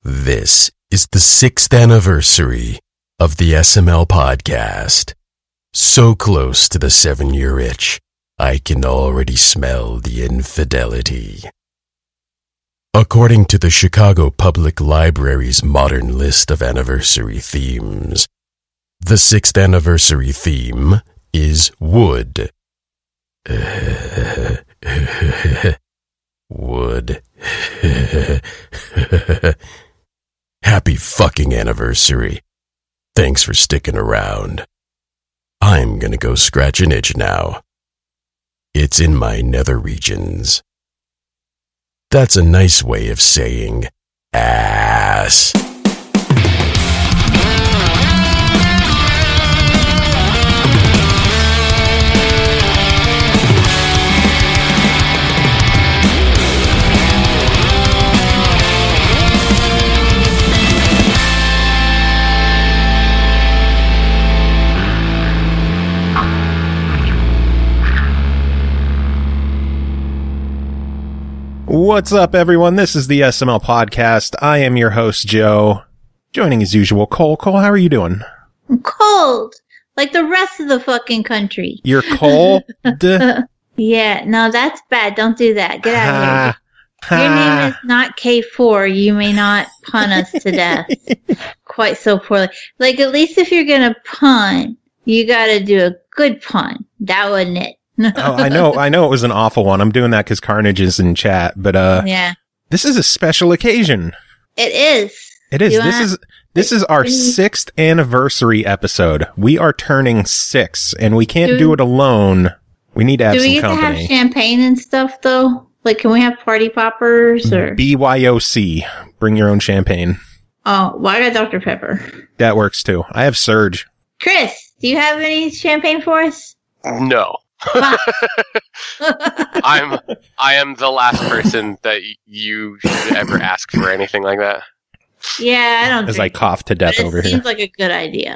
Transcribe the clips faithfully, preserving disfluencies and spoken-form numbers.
This is the sixth anniversary of the S M L podcast. So close to the seven-year itch, I can already smell the infidelity. According to the Chicago Public Library's modern list of anniversary themes, the sixth anniversary theme is wood. Wood. Happy fucking anniversary. Thanks for sticking around. I'm gonna go scratch an itch now. It's in my nether regions. That's a nice way of saying ass. What's up, everyone? This is the S M L podcast. I am your host, Joe. Joining as usual, Cole. Cole, how are you doing? I'm cold, like the rest of the fucking country. You're cold? Yeah, no, that's bad. Don't do that. Get out of here. Your name is not K four. You may not pun us to death quite so poorly. Like, at least if you're gonna pun, you gotta do a good pun. That wasn't it. Oh, I know, I know it was an awful one. I'm doing that because Carnage is in chat, but uh, yeah, this is a special occasion. It is. It is. This is this is our sixth anniversary episode. We are turning six, and we can't do, do it alone. We need to have some company. Do we get to have champagne and stuff, though? Like, can we have party poppers or B Y O C? Bring your own champagne. Oh, well, I got Doctor Pepper. That works too. I have Surge. Chris, do you have any champagne for us? No. I'm I am the last person that you should ever ask for anything like that. Yeah, I don't. As I cough to death over here. It seems like a good idea.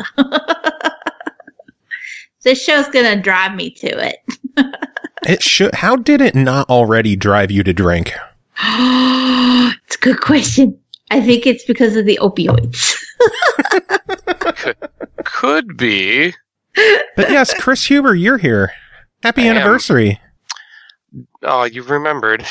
This show's gonna drive me to it. It should. How did it not already drive you to drink? It's a good question. I think it's because of the opioids. could, could be. But yes, Chris Huber, you're here. Happy I anniversary. Am. Oh, you remembered.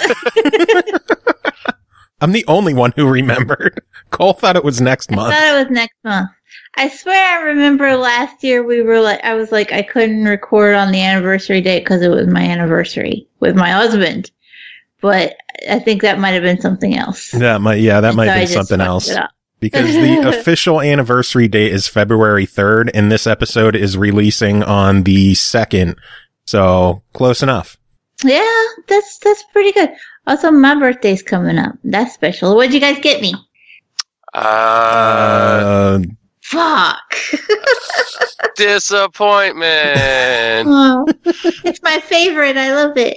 I'm the only one who remembered. Cole thought it was next month. I thought it was next month. I swear I remember last year we were like, I was like, I couldn't record on the anniversary date because it was my anniversary with my husband. But I think that might have been something else. That might, yeah, that might have been something else. Because the official anniversary date is February third, and this episode is releasing on the second. So, close enough. Yeah, that's that's pretty good. Also, my birthday's coming up. That's special. What'd you guys get me? Uh... uh Fuck. Disappointment. Oh, it's my favorite. I love it.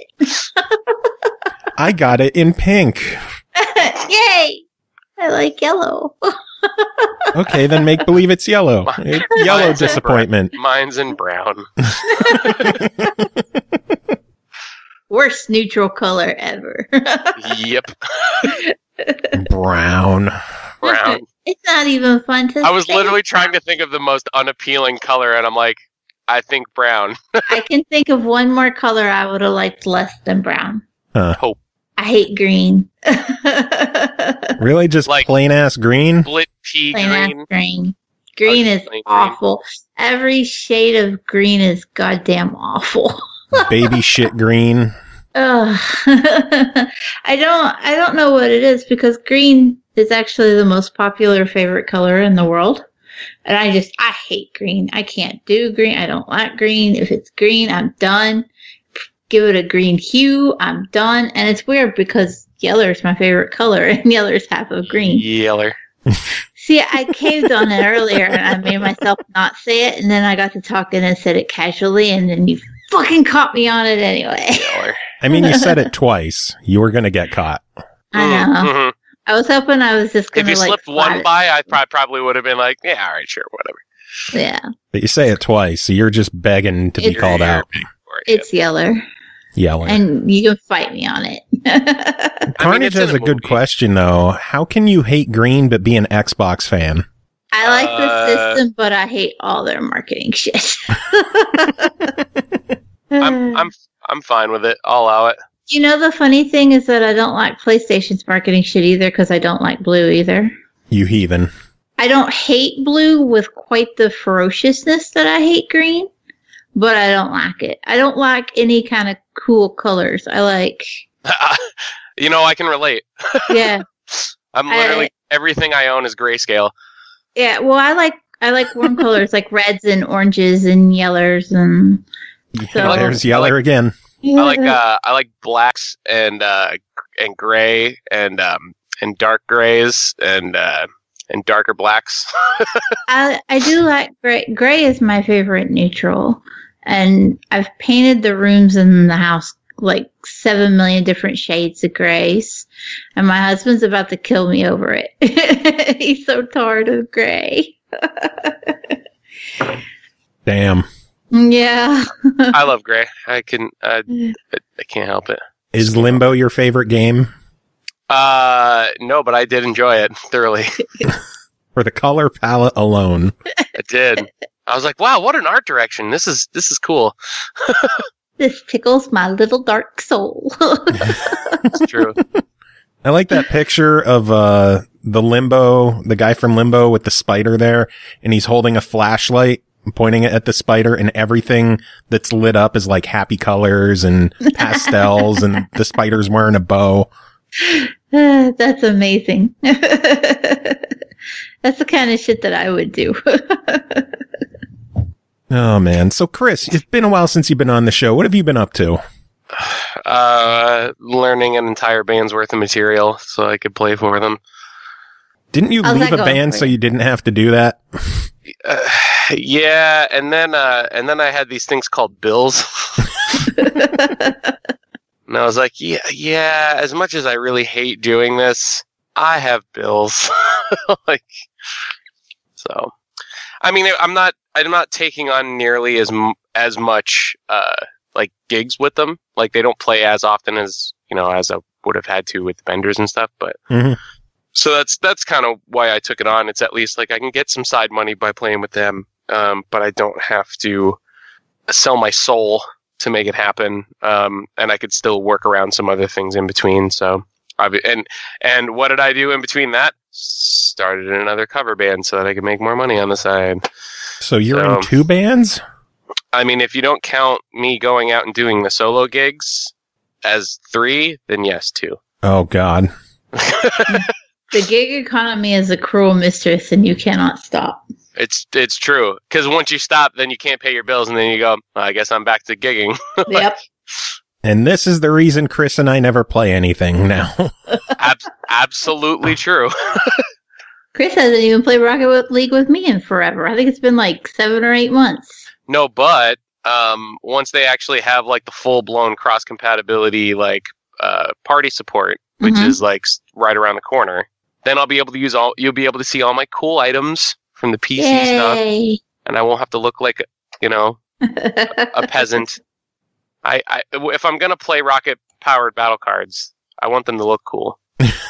I got it in pink. Yay! I like yellow. Okay, then make believe it's yellow. It's yellow Mine's disappointment. In Mine's in brown. Worst neutral color ever. Yep. Brown. Brown. It's not even fun to I was say. literally trying to think of the most unappealing color, and I'm like, I think brown. I can think of one more color I would have liked less than brown. Huh. Hope. I hate green. Really? Just like plain ass green? Split pea plain green. Ass green. Green is awful. Green. Every shade of green is goddamn awful. Baby shit green. Ugh. I don't I don't know what it is because green is actually the most popular favorite color in the world. And I just I hate green. I can't do green. I don't like green. If it's green, I'm done. Give it a green hue, I'm done. And it's weird because yeller is my favorite color, and yeller is half of green. Yeller. See, I caved on it earlier, and I made myself not say it, and then I got to talking and said it casually, and then you fucking caught me on it anyway. Yeller. I mean, you said it twice. You were going to get caught. I know. Mm-hmm. I was hoping I was just going to, like... If you like, slipped one by, I pro- probably would have been like, yeah, all right, sure, whatever. Yeah. But you say it twice, so you're just begging to it's, be called out. It's yeller. Yellow. And you can fight me on it. Carnage I mean, has a good question, though. How can you hate green but be an Xbox fan? I like uh, the system, but I hate all their marketing shit. I'm I'm I'm fine with it. I'll allow it. You know, the funny thing is that I don't like PlayStation's marketing shit either because I don't like blue either. You heathen. I don't hate blue with quite the ferociousness that I hate green, but I don't like it. I don't like any kind of cool colors. I like... You know, I can relate. Yeah. I'm literally... I, everything I own is grayscale. Yeah, well, I like I like warm colors like reds and oranges and yellows and... So, There's yeller like, again. I like uh, I like blacks and uh, and gray and um, and dark grays and uh, and darker blacks. I I do like gray. Gray is my favorite neutral, and I've painted the rooms in the house like seven million different shades of grays, and my husband's about to kill me over it. He's so tired of gray. Damn. Yeah. I love gray. I can. Uh, I can't help it. Is Limbo your favorite game? Uh, no, but I did enjoy it thoroughly. For the color palette alone. I did. I was like, wow, what an art direction. This is this is cool. This tickles my little dark soul. It's true. I like that picture of uh the Limbo, the guy from Limbo with the spider there, and he's holding a flashlight, pointing it at the spider, and everything that's lit up is like happy colors and pastels, and the spider's wearing a bow. Uh, that's amazing. That's the kind of shit that I would do. Oh, man. So, Chris, it's been a while since you've been on the show. What have you been up to? Uh, learning an entire band's worth of material so I could play for them. Didn't you How's leave a band so you didn't have to do that? Uh, yeah, and then uh, and then I had these things called bills. And I was like, yeah, yeah, as much as I really hate doing this, I have bills. Like, so, I mean, I'm not, I'm not taking on nearly as, as much, uh, like gigs with them. Like, they don't play as often as, you know, as I would have had to with vendors and stuff, but, mm-hmm. So that's, that's kind of why I took it on. It's at least like I can get some side money by playing with them. Um, but I don't have to sell my soul to make it happen, um, and I could still work around some other things in between. So, and and what did I do in between that? Started another cover band so that I could make more money on the side. So you're so, in two bands? I mean, if you don't count me going out and doing the solo gigs as three, then yes, two. Oh God. The gig economy is a cruel mistress, and you cannot stop. It's it's true, because once you stop, then you can't pay your bills, and then you go, well, I guess I'm back to gigging. Like, yep. And this is the reason Chris and I never play anything now. ab- absolutely true. Chris hasn't even played Rocket League with me in forever. I think it's been like seven or eight months. No, but um, once they actually have like the full-blown cross-compatibility, like uh, party support, which mm-hmm. is like right around the corner, then I'll be able to use all. You'll be able to see all my cool items from the P C Yay. stuff, and I won't have to look like, you know, a, a peasant. I, I, if I'm gonna play rocket-powered battle cards, I want them to look cool.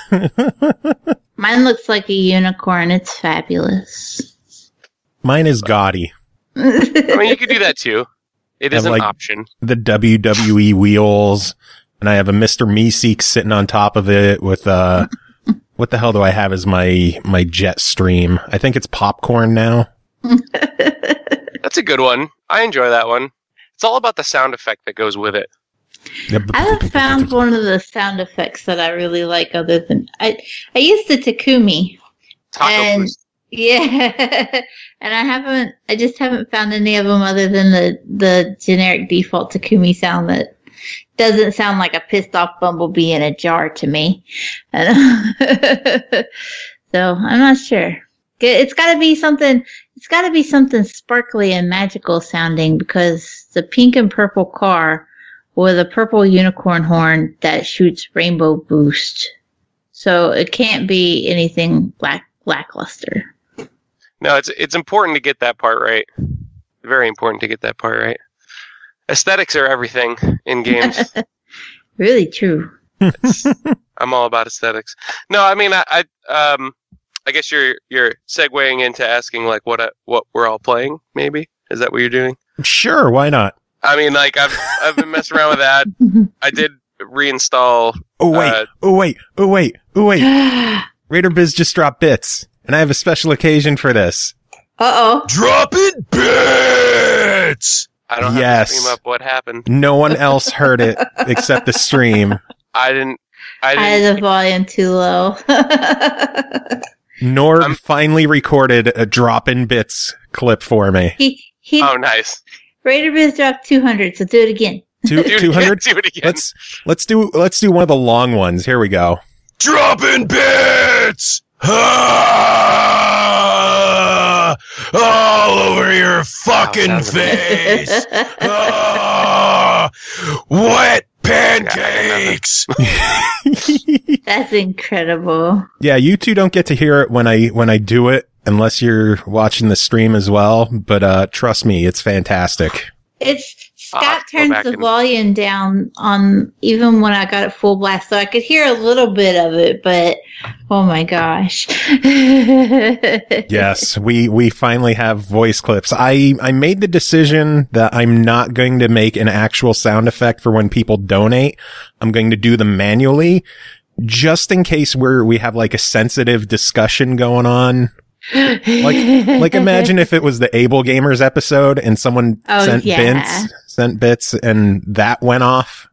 Mine looks like a unicorn. It's fabulous. Mine is gaudy. I mean, you could do that too. It is an like option. The W W E wheels, and I have a Mister Meeseek sitting on top of it with uh what the hell do I have as my, my jet stream? I think it's popcorn now. That's a good one. I enjoy that one. It's all about the sound effect that goes with it. I haven't found one of the sound effects that I really like other than... I I used the Takumi. Taco and, Boost. Yeah. And I haven't... I just haven't found any of them other than the, the generic default Takumi sound that doesn't sound like a pissed off bumblebee in a jar to me. So I'm not sure. It's got to be something. It's got to be something sparkly and magical sounding, because the pink and purple car with a purple unicorn horn that shoots rainbow boost. So it can't be anything black lackluster. No, it's it's important to get that part right. Very important to get that part right. aesthetics are everything in games. Really true. I'm all about aesthetics. No, I mean, I, I, um, I guess you're you're segueing into asking like what I, what we're all playing. Maybe is that what you're doing? Sure, why not? I mean, like I've I've been messing around with that. I did reinstall. Oh wait, uh, oh wait, oh wait, oh wait. Raider Biz just dropped bits, and I have a special occasion for this. Uh-oh. Dropping bits! I don't have Yes. to stream up what happened. No one else heard it except the stream. I didn't. I I didn't. had the volume too low. Norg I'm- finally recorded a drop-in bits clip for me. he, he, Oh, nice. Raider Biz dropped two hundred, so do it again. Two, Do it two hundred? again, Do it again. Let's, let's do, let's do one of the long ones. Here we go. Dropping bits! Ah! All over your fucking Wow, that was- face! Ah! Wet pancakes! That's incredible. Yeah, you two don't get to hear it when I, when I do it, unless you're watching the stream as well. But, uh, trust me, it's fantastic. It's I'll Scott have to go turns back the and- volume down on even when I got it full blast, so I could hear a little bit of it, but oh my gosh. Yes, we, we finally have voice clips. I, I made the decision that I'm not going to make an actual sound effect for when people donate. I'm going to do them manually, just in case we're, we have like a sensitive discussion going on. Like, like imagine if it was the Able Gamers episode and someone Oh, sent yeah. bits, sent bits and that went off.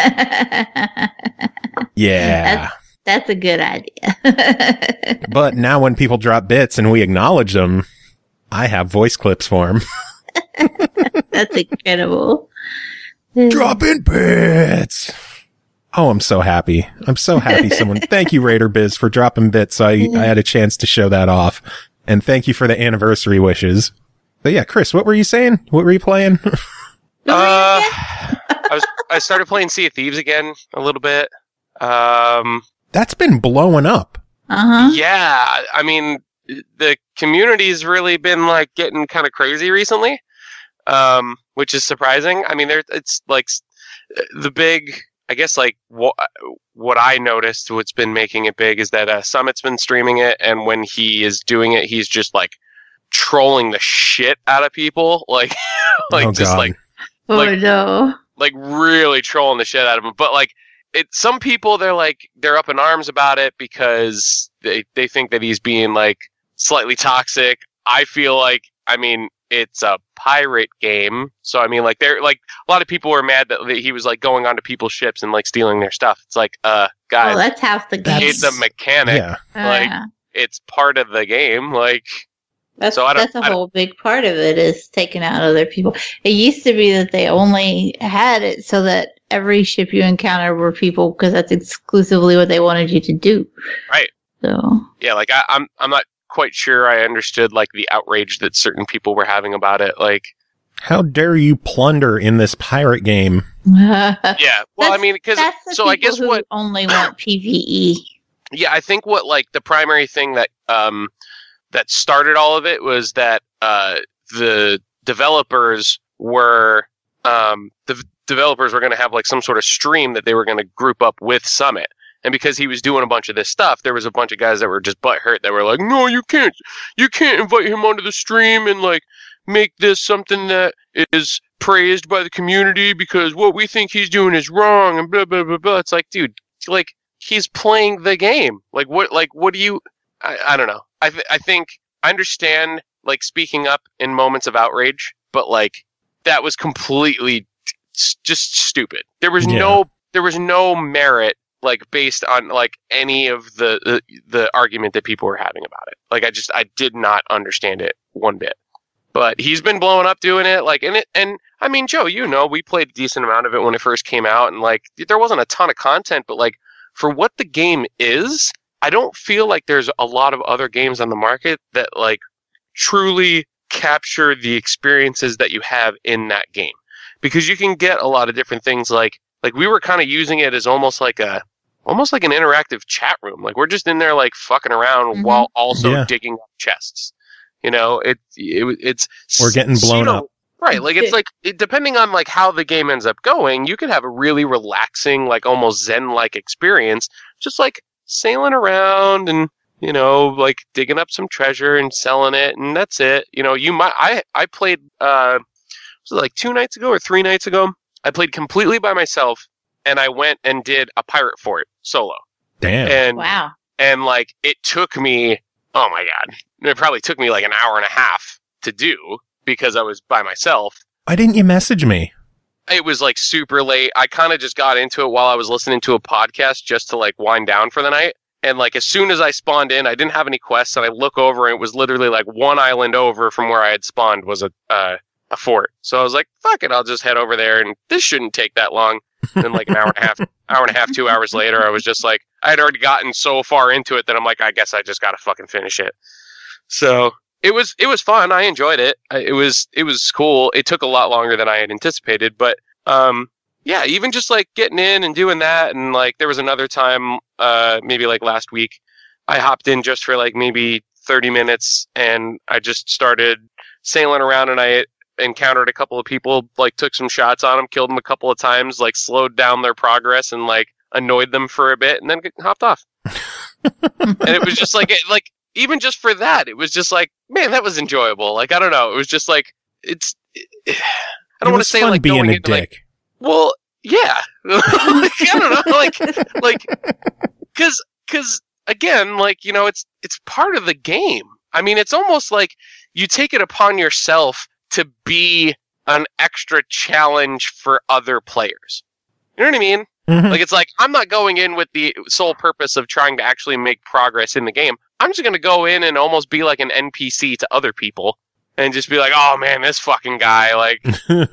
Yeah. That's a good idea. But now when people drop bits and we acknowledge them, I have voice clips for them. That's incredible. Dropping bits. Oh, I'm so happy. I'm so happy someone, thank you Raider Biz for dropping bits. I, I had a chance to show that off. And thank you for the anniversary wishes. But yeah, Chris, what were you saying? What were you playing? Uh, I was. I started playing Sea of Thieves again a little bit. Um, That's been blowing up. Uh-huh. yeah, I mean, the community's really been like getting kind of crazy recently, um, which is surprising. I mean, there it's like s- the big. I guess like what what I noticed, what's been making it big is that uh, Summit's been streaming it, and when he is doing it, he's just like trolling the shit out of people, like like Oh, just God. like Oh like- no. like really trolling the shit out of them. But like it, some people they're like they're up in arms about it because they they think that he's being like slightly toxic. I feel like I mean it's a pirate game, so I mean like they're like a lot of people were mad that he was like going onto people's ships and like stealing their stuff. It's like uh guys, Oh, that's half the game. That's- it's a mechanic. Yeah. like, Uh, It's part of the game. Like that's so I don't- that's a I don't- whole big part of it is taking out other people. It used to be that they only had it so that every ship you encountered were people because that's exclusively what they wanted you to do. Right. So yeah, like I, I'm I'm not quite sure I understood like the outrage that certain people were having about it. Like How dare you plunder in this pirate game? yeah, well I That's- mean because that's the so I people guess who what only want PvE. Yeah, I think what like the primary thing that um that started all of it was that uh the developers were um the v- developers were going to have like some sort of stream that they were going to group up with Summit. And because he was doing a bunch of this stuff, there was a bunch of guys that were just butthurt that were like, "No, you can't, you can't invite him onto the stream and like make this something that is praised by the community because what we think he's doing is wrong." And blah blah blah blah. It's like, dude, like he's playing the game. Like what? Like what do you? I, I don't know. I th- I think I understand like speaking up in moments of outrage, but like that was completely s- just stupid. There was Yeah. no there was no merit like based on like any of the, the the argument that people were having about it. Like I just I did not understand it one bit. But he's been blowing up doing it like and it and I mean Joe, you know, we played a decent amount of it when it first came out and like there wasn't a ton of content, but like for what the game is, I don't feel like there's a lot of other games on the market that like truly capture the experiences that you have in that game. Because you can get a lot of different things like like we were kind of using it as almost like a almost like an interactive chat room. Like we're just in there like fucking around Mhm. while also Yeah. digging up chests. You know, it, it it's We're getting blown pseudo, up. Right, like it's like it, depending on like how the game ends up going, you could have a really relaxing, like almost zen-like experience, just like sailing around and you know, like digging up some treasure and selling it, and that's it. You know, you might. I I played uh, was it like two nights ago or three nights ago? I played completely by myself, and I went and did a pirate fort solo. Damn. And wow. And like it took me, oh my god, it probably took me like an hour and a half to do because I was by myself. Why didn't you message me? It was like super late. I kind of just got into it while I was listening to a podcast just to like wind down for the night. And like as soon as I spawned in, I didn't have any quests, and I look over, and it was literally like one island over from where I had spawned was a uh, a fort. So I was like, "Fuck it, I'll just head over there, and this shouldn't take that long." And then like an hour and a half, hour and a half, two hours later, I was just like, I had already gotten so far into it that I'm like, I guess I just gotta fucking finish it. So it was it was fun. I enjoyed it. It was it was cool. It took a lot longer than I had anticipated, but um. Yeah, even just like getting in and doing that, and like there was another time, uh, maybe like last week, I hopped in just for like maybe thirty minutes, and I just started sailing around, and I encountered a couple of people, like took some shots on them, killed them a couple of times, like slowed down their progress, and like annoyed them for a bit, and then hopped off. And it was just like, it, like even just for that, it was just like, man, that was enjoyable. Like I don't know, it was just like it's. It, I don't want to say like being going a into, dick. like, well, yeah. Like, I don't know, like, like, because, because again, like you know, it's it's part of the game. I mean, it's almost like you take it upon yourself to be an extra challenge for other players. You know what I mean? Mm-hmm. Like it's like I'm not going in with the sole purpose of trying to actually make progress in the game. I'm just going to go in and almost be like an N P C to other people and just be like, "Oh man, this fucking guy!" Like.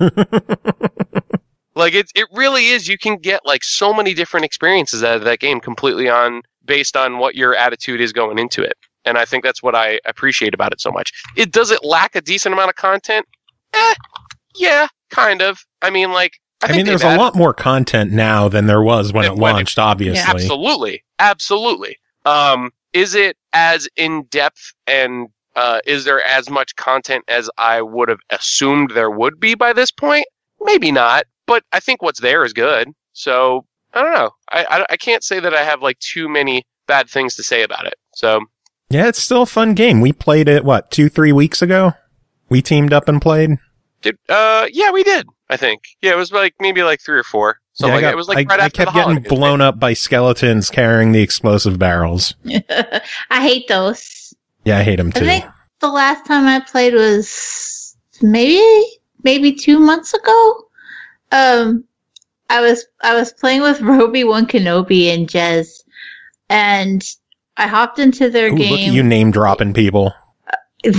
Like it, it really is. You can get like so many different experiences out of that game, completely on based on what your attitude is going into it. And I think that's what I appreciate about it so much. It does it lack a decent amount of content? Eh, yeah, kind of. I mean, like I, I think mean, there's added, a lot more content now than there was when it when launched. it, obviously, yeah, absolutely, absolutely. Um, is it as in depth and uh, is there as much content as I would have assumed there would be by this point? Maybe not. But I think what's there is good. So, I don't know. I, I, I can't say that I have, like, too many bad things to say about it. So, yeah, it's still a fun game. We played it, what, two, three weeks ago? We teamed up and played? Did, uh, yeah, we did, I think. Yeah, it was, like, maybe, like, three or four. So, yeah, like, got, it was, like, I, right I after kept the getting holidays, blown man. up by skeletons carrying the explosive barrels. I hate those. Yeah, I hate them, too. I think the last time I played was maybe, maybe two months ago. Um... I was I was playing with Obi-Wan Kenobi and Jez, and I hopped into their Ooh, game. Look at you name dropping people. No,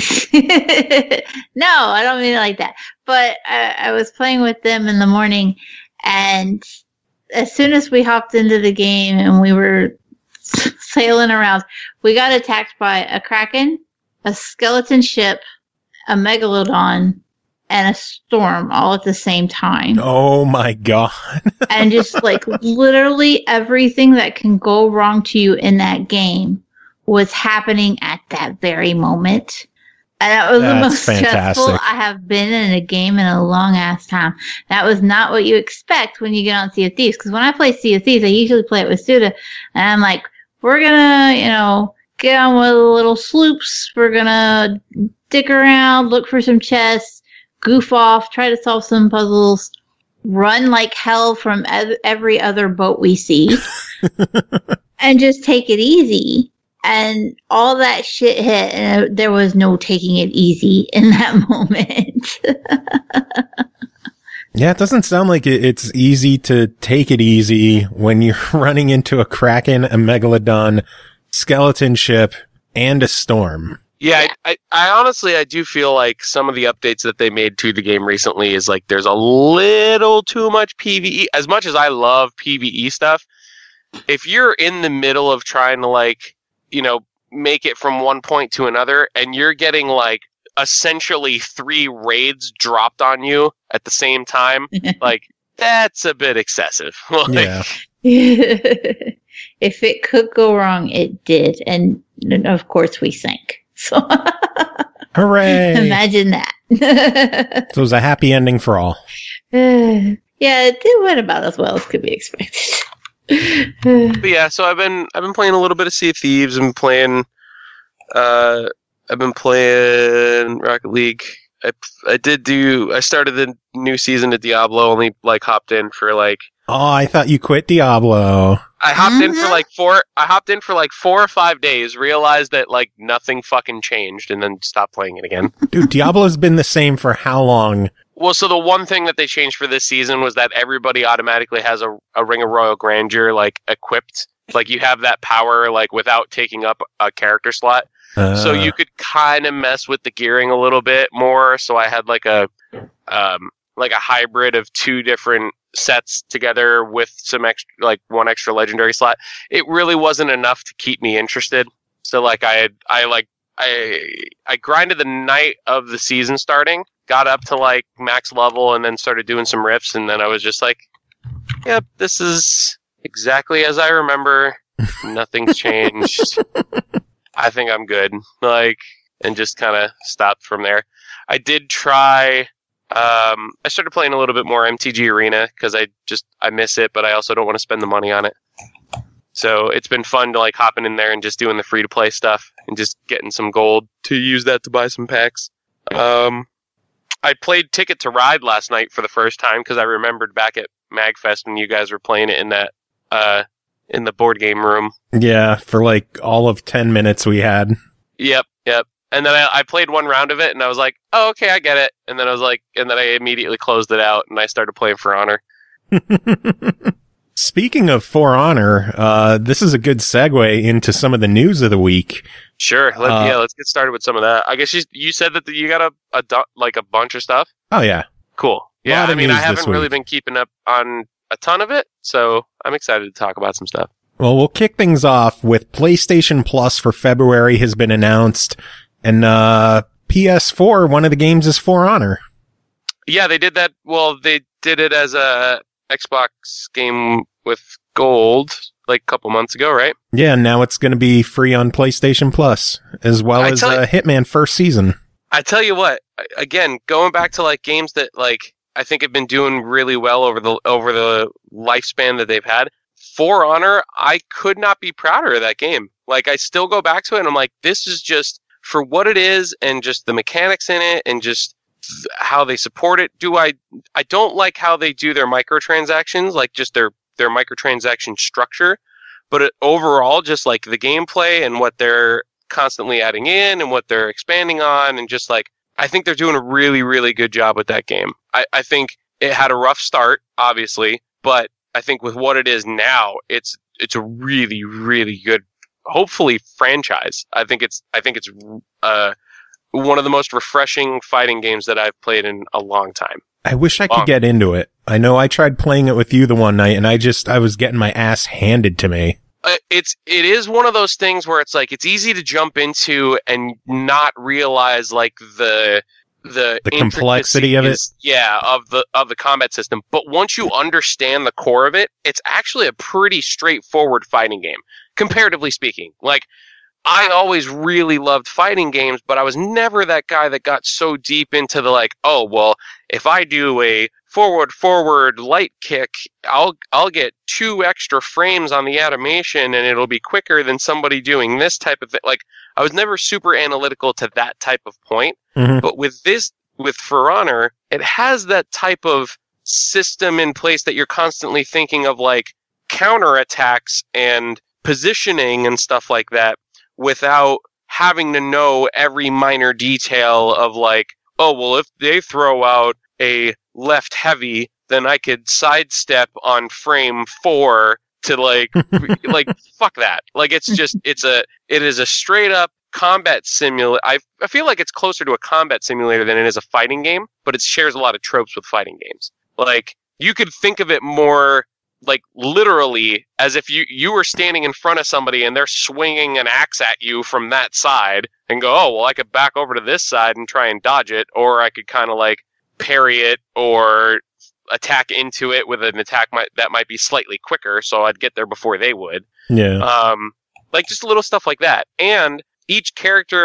I don't mean it like that. But I, I was playing with them in the morning, and as soon as we hopped into the game and we were sailing around, we got attacked by a kraken, a skeleton ship, a megalodon, and a storm all at the same time. Oh my god. And just like literally everything that can go wrong to you in that game was happening at that very moment. And that was That's the most fantastic. stressful I have been in a game in a long ass time. That was not what you expect when you get on Sea of Thieves. Because when I play Sea of Thieves, I usually play it with Suda. And I'm like, we're gonna, you know, get on with the little sloops. We're gonna dick around, look for some chests, goof off, try to solve some puzzles, run like hell from ev- every other boat we see, and just take it easy. And all that shit hit, and there was no taking it easy in that moment. Yeah, it doesn't sound like it, it's easy to take it easy when you're running into a kraken, a megalodon, skeleton ship, and a storm. Yeah, I, I, I honestly, I do feel like some of the updates that they made to the game recently is like there's a little too much PvE. As much as I love PvE stuff, if you're in the middle of trying to like, you know, make it from one point to another and you're getting like essentially three raids dropped on you at the same time, like that's a bit excessive. Like, Yeah. If it could go wrong, it did. And of course we sank. So Hooray! imagine that. So it was a happy ending for all. Yeah, it did went about as well as could be expected. But yeah, so I've been I've been playing a little bit of Sea of Thieves. I've been playing, uh, I've been playing Rocket League. I I did do I started the new season of Diablo. Only like hopped in for like. Oh, I thought you quit Diablo. I hopped Mm-hmm. in for like four. I hopped in for like four or five days. Realized that like nothing fucking changed, and then stopped playing it again. Dude, Diablo's been the same for how long? Well, so the one thing that they changed for this season was that everybody automatically has a, a Ring of Royal Grandeur like equipped. Like you have that power like without taking up a character slot. Uh, So you could kind of mess with the gearing a little bit more. So I had like a um like a hybrid of two different sets together with some extra like one extra legendary slot. It really wasn't enough to keep me interested. So like I had I like I I grinded the night of the season starting. Got up to like max level and then started doing some riffs, and then I was just like, yep, this is exactly as I remember. Nothing's changed. I think I'm good. Like, and just kind of stopped from there. I did try, um, I started playing a little bit more M T G Arena because I just, I miss it, but I also don't want to spend the money on it. So it's been fun to like hopping in there and just doing the free to play stuff and just getting some gold to use that to buy some packs. Um, I played Ticket to Ride last night for the first time because I remembered back at MagFest when you guys were playing it in that uh, in the board game room. Yeah, for like all of ten minutes we had. Yep, yep. And then I, I played one round of it, and I was like, "Oh, okay, I get it." And then I was like, and then I immediately closed it out, and I started playing For Honor. Speaking of For Honor, uh, this is a good segue into some of the news of the week. Sure, let, Uh, yeah, let's get started with some of that. I guess you, you said that you got a, a du- like a bunch of stuff. Oh yeah, Cool. Yeah, Lot I of mean, I news this haven't really week. been keeping up on a ton of it, so I'm excited to talk about some stuff. well, we'll kick things off with PlayStation Plus for February has been announced, and uh, P S four, one of the games is For Honor. Yeah, they did that. Well, they did it as a Xbox game with gold like a couple months ago, right? Yeah, now it's going to be free on PlayStation Plus, as well I as tell you- uh, Hitman First Season. I tell you what, again, going back to like games that like I think have been doing really well over the over the lifespan that they've had. For Honor, I could not be prouder of that game. Like I still go back to it and I'm like, this is just for what it is and just the mechanics in it and just th- how they support it. Do I I don't like how they do their microtransactions, like just their their microtransaction structure, but it, overall just like the gameplay and what they're constantly adding in and what they're expanding on and just like I think they're doing a really really good job with that game. I, I think it had a rough start obviously, but I think with what it is now it's it's a really really good hopefully franchise. I think it's I think it's uh one of the most refreshing fighting games that I've played in a long time. I wish I could Long. get into it. I know I tried playing it with you the one night, and I just I was getting my ass handed to me. Uh, it's it is one of those things where it's like it's easy to jump into and not realize like the the, The complexity of it? intricacies, yeah, of the of the combat system. But once you understand the core of it, it's actually a pretty straightforward fighting game, comparatively speaking. Like I always really loved fighting games, but I was never that guy that got so deep into the like, oh well, if I do a forward forward light kick, I'll I'll get two extra frames on the animation and it'll be quicker than somebody doing this type of thing. Like I was never super analytical to that type of point. Mhm. But with this with For Honor, it has that type of system in place that you're constantly thinking of like counterattacks and positioning and stuff like that without having to know every minor detail of like, oh well if they throw out a left heavy, then I could sidestep on frame four to like, like fuck that. Like it's just, it's a, it is a straight up combat simulator. I, I feel like it's closer to a combat simulator than it is a fighting game, but it shares a lot of tropes with fighting games. Like you could think of it more like literally as if you, you were standing in front of somebody and they're swinging an axe at you from that side and go, oh, well, I could back over to this side and try and dodge it. Or I could kind of like parry it or attack into it with an attack might, that might be slightly quicker, so I'd get there before they would. Yeah. Um, like just little stuff like that. And each character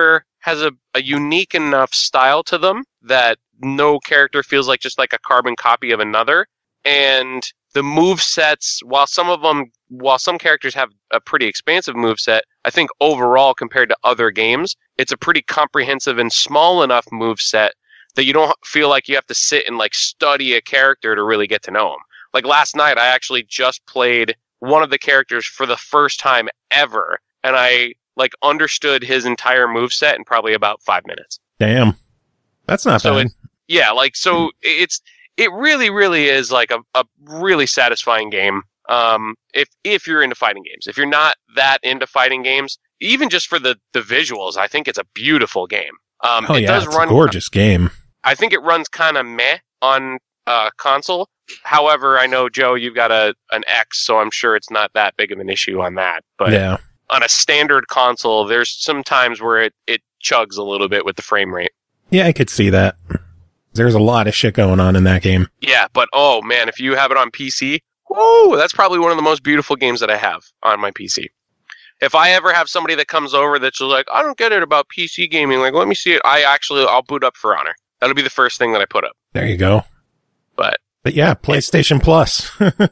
has a, a unique enough style to them that no character feels like just like a carbon copy of another. And the move sets, while some of them, while some characters have a pretty expansive move set, I think overall compared to other games, it's a pretty comprehensive and small enough move set that you don't feel like you have to sit and like study a character to really get to know him. Like last night, I actually just played one of the characters for the first time ever, and I like understood his entire move set in probably about five minutes. Damn, that's not so bad. It, yeah, like so it's it really really is like a, a really satisfying game. Um, if if you're into fighting games, if you're not that into fighting games, even just for the the visuals, I think it's a beautiful game. Um, oh it yeah, does it's run, a gorgeous game. I think it runs kind of meh on uh, console. However, I know, Joe, you've got a an X, so I'm sure it's not that big of an issue on that. But yeah. On a standard console, there's some times where it, it chugs a little bit with the frame rate. Yeah, I could see that. There's a lot of shit going on in that game. Yeah, but oh man, if you have it on P C, whoa, that's probably one of the most beautiful games that I have on my P C. If I ever have somebody that comes over that's just like, I don't get it about P C gaming, like, let me see it. I actually, I'll boot up For Honor. That'll be the first thing that I put up. There you go. But But yeah, PlayStation Plus.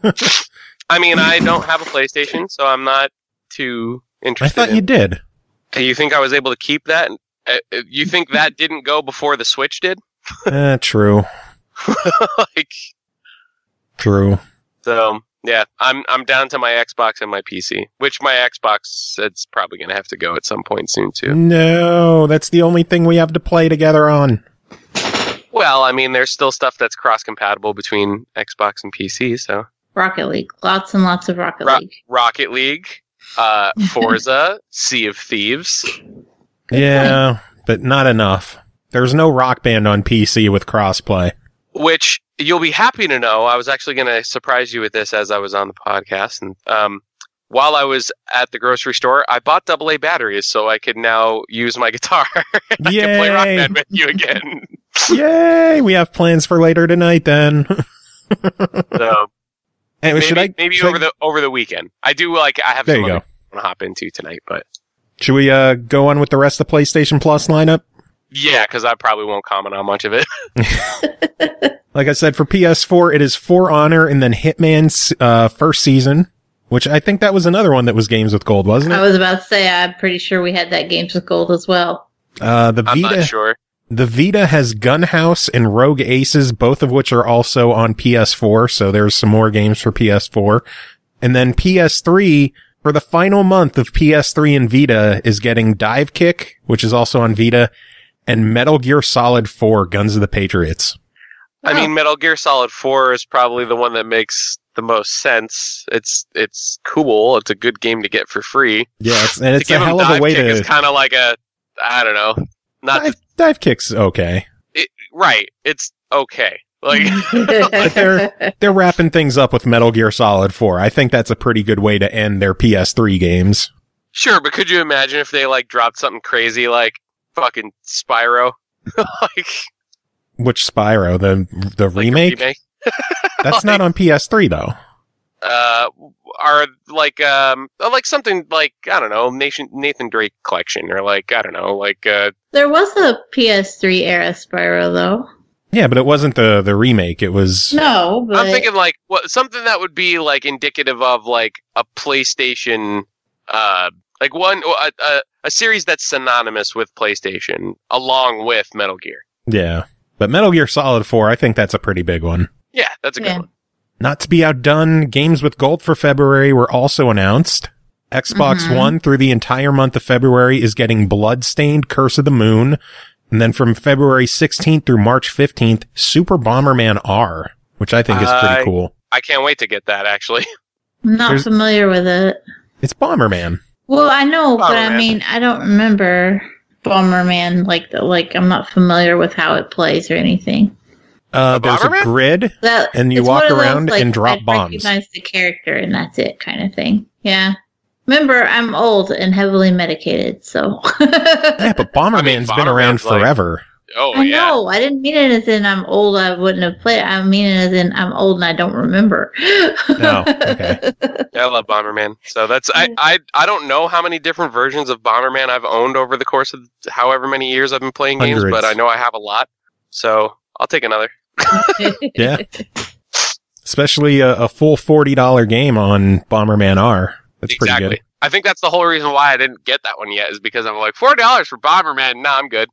I mean, I don't have a PlayStation, so I'm not too interested. I thought in you did. You think I was able to keep that? Uh, you think that didn't go before the Switch did? Eh, true. like, True. So yeah, I'm I'm down to my Xbox and my P C, which my Xbox it's probably gonna have to go at some point soon too. No, that's the only thing we have to play together on. Well, I mean, there's still stuff that's cross-compatible between Xbox and P C, so Rocket League, lots and lots of Rocket Ro- League. Rocket League, uh, Forza, Sea of Thieves. Yeah, but not enough. There's no Rock Band on P C with crossplay. Which you'll be happy to know, I was actually going to surprise you with this as I was on the podcast. And um, while I was at the grocery store, I bought double A batteries so I could now use my guitar. I Yay! can play Rock Band with you again. Yay! We have plans for later tonight then. So anyway, maybe should I, maybe should over I, the over the weekend. I do like I have There some you other go. I want to hop into tonight, but should we uh, go on with the rest of the PlayStation Plus lineup? yeah, because I probably won't comment on much of it. Like I said, for P S four, it is For Honor and then Hitman's uh, first season, which I think that was another one that was Games with Gold, wasn't it? I was about to say, I'm pretty sure we had that Games with Gold as well. Uh, the I'm Vita, not sure. the Vita has Gunhouse and Rogue Aces, both of which are also on P S four. So there's some more games for P S four. And then P S three, for the final month of P S three and Vita, is getting Dive Kick, which is also on Vita, and Metal Gear Solid four, Guns of the Patriots. I mean, Metal Gear Solid four is probably the one that makes the most sense. It's it's cool. It's a good game to get for free. Yeah, it's, and it's to a give hell him of a Dive way Kick to... is kind of like a, I don't know, not Dive, dive Kick's okay. it, right. It's okay. Like But they're they're wrapping things up with Metal Gear Solid four. I think that's a pretty good way to end their P S three games. sure, but could you imagine if they like dropped something crazy like fucking Spyro, like Which Spyro? The the like a remake? remake? That's not on P S three though. Uh, are like um like something like I don't know Nathan Nathan Drake collection or like I don't know like uh There was a P S three era Spyro, though. Yeah, but it wasn't the the remake. It was No, but I'm thinking like what something that would be like indicative of like a PlayStation, uh, like one a, a, a series that's synonymous with PlayStation, along with Metal Gear. yeah. But Metal Gear Solid four, I think that's a pretty big one. Yeah, that's a good Yeah. one. Not to be outdone, games with gold for February were also announced. Xbox Mhm. One through the entire month of February is getting Bloodstained Curse of the Moon. And then from February sixteenth through March fifteenth, Super Bomberman R, which I think is pretty I- cool. I can't wait to get that. Actually, I'm not There's- familiar with it. It's Bomberman. Well, I know, but I Bomberman. mean, I don't remember Bomberman. Like, the, like I'm not familiar with how it plays or anything. Uh, A there's Bomberman? a grid, That and you it's walk one of those, around like, and drop I bombs. recognize the character, and that's it, kind of thing. Yeah. Remember, I'm old and heavily medicated, so. Yeah, but Bomberman's I mean, been around Bomberman's like- forever. Oh, I yeah. know. I didn't mean it as in I'm old. I wouldn't have played it. I mean it as in I'm old and I don't remember. Oh, okay. Yeah, I love Bomberman. So that's I, I I don't know how many different versions of Bomberman I've owned over the course of however many years I've been playing games, Hundreds. but I know I have a lot. So I'll take another. Yeah. Especially a, a full forty dollars game on Bomberman R. That's Exactly. pretty I think that's the whole reason why I didn't get that one yet, is because I'm like, forty dollars for Bomberman? Nah, I'm good.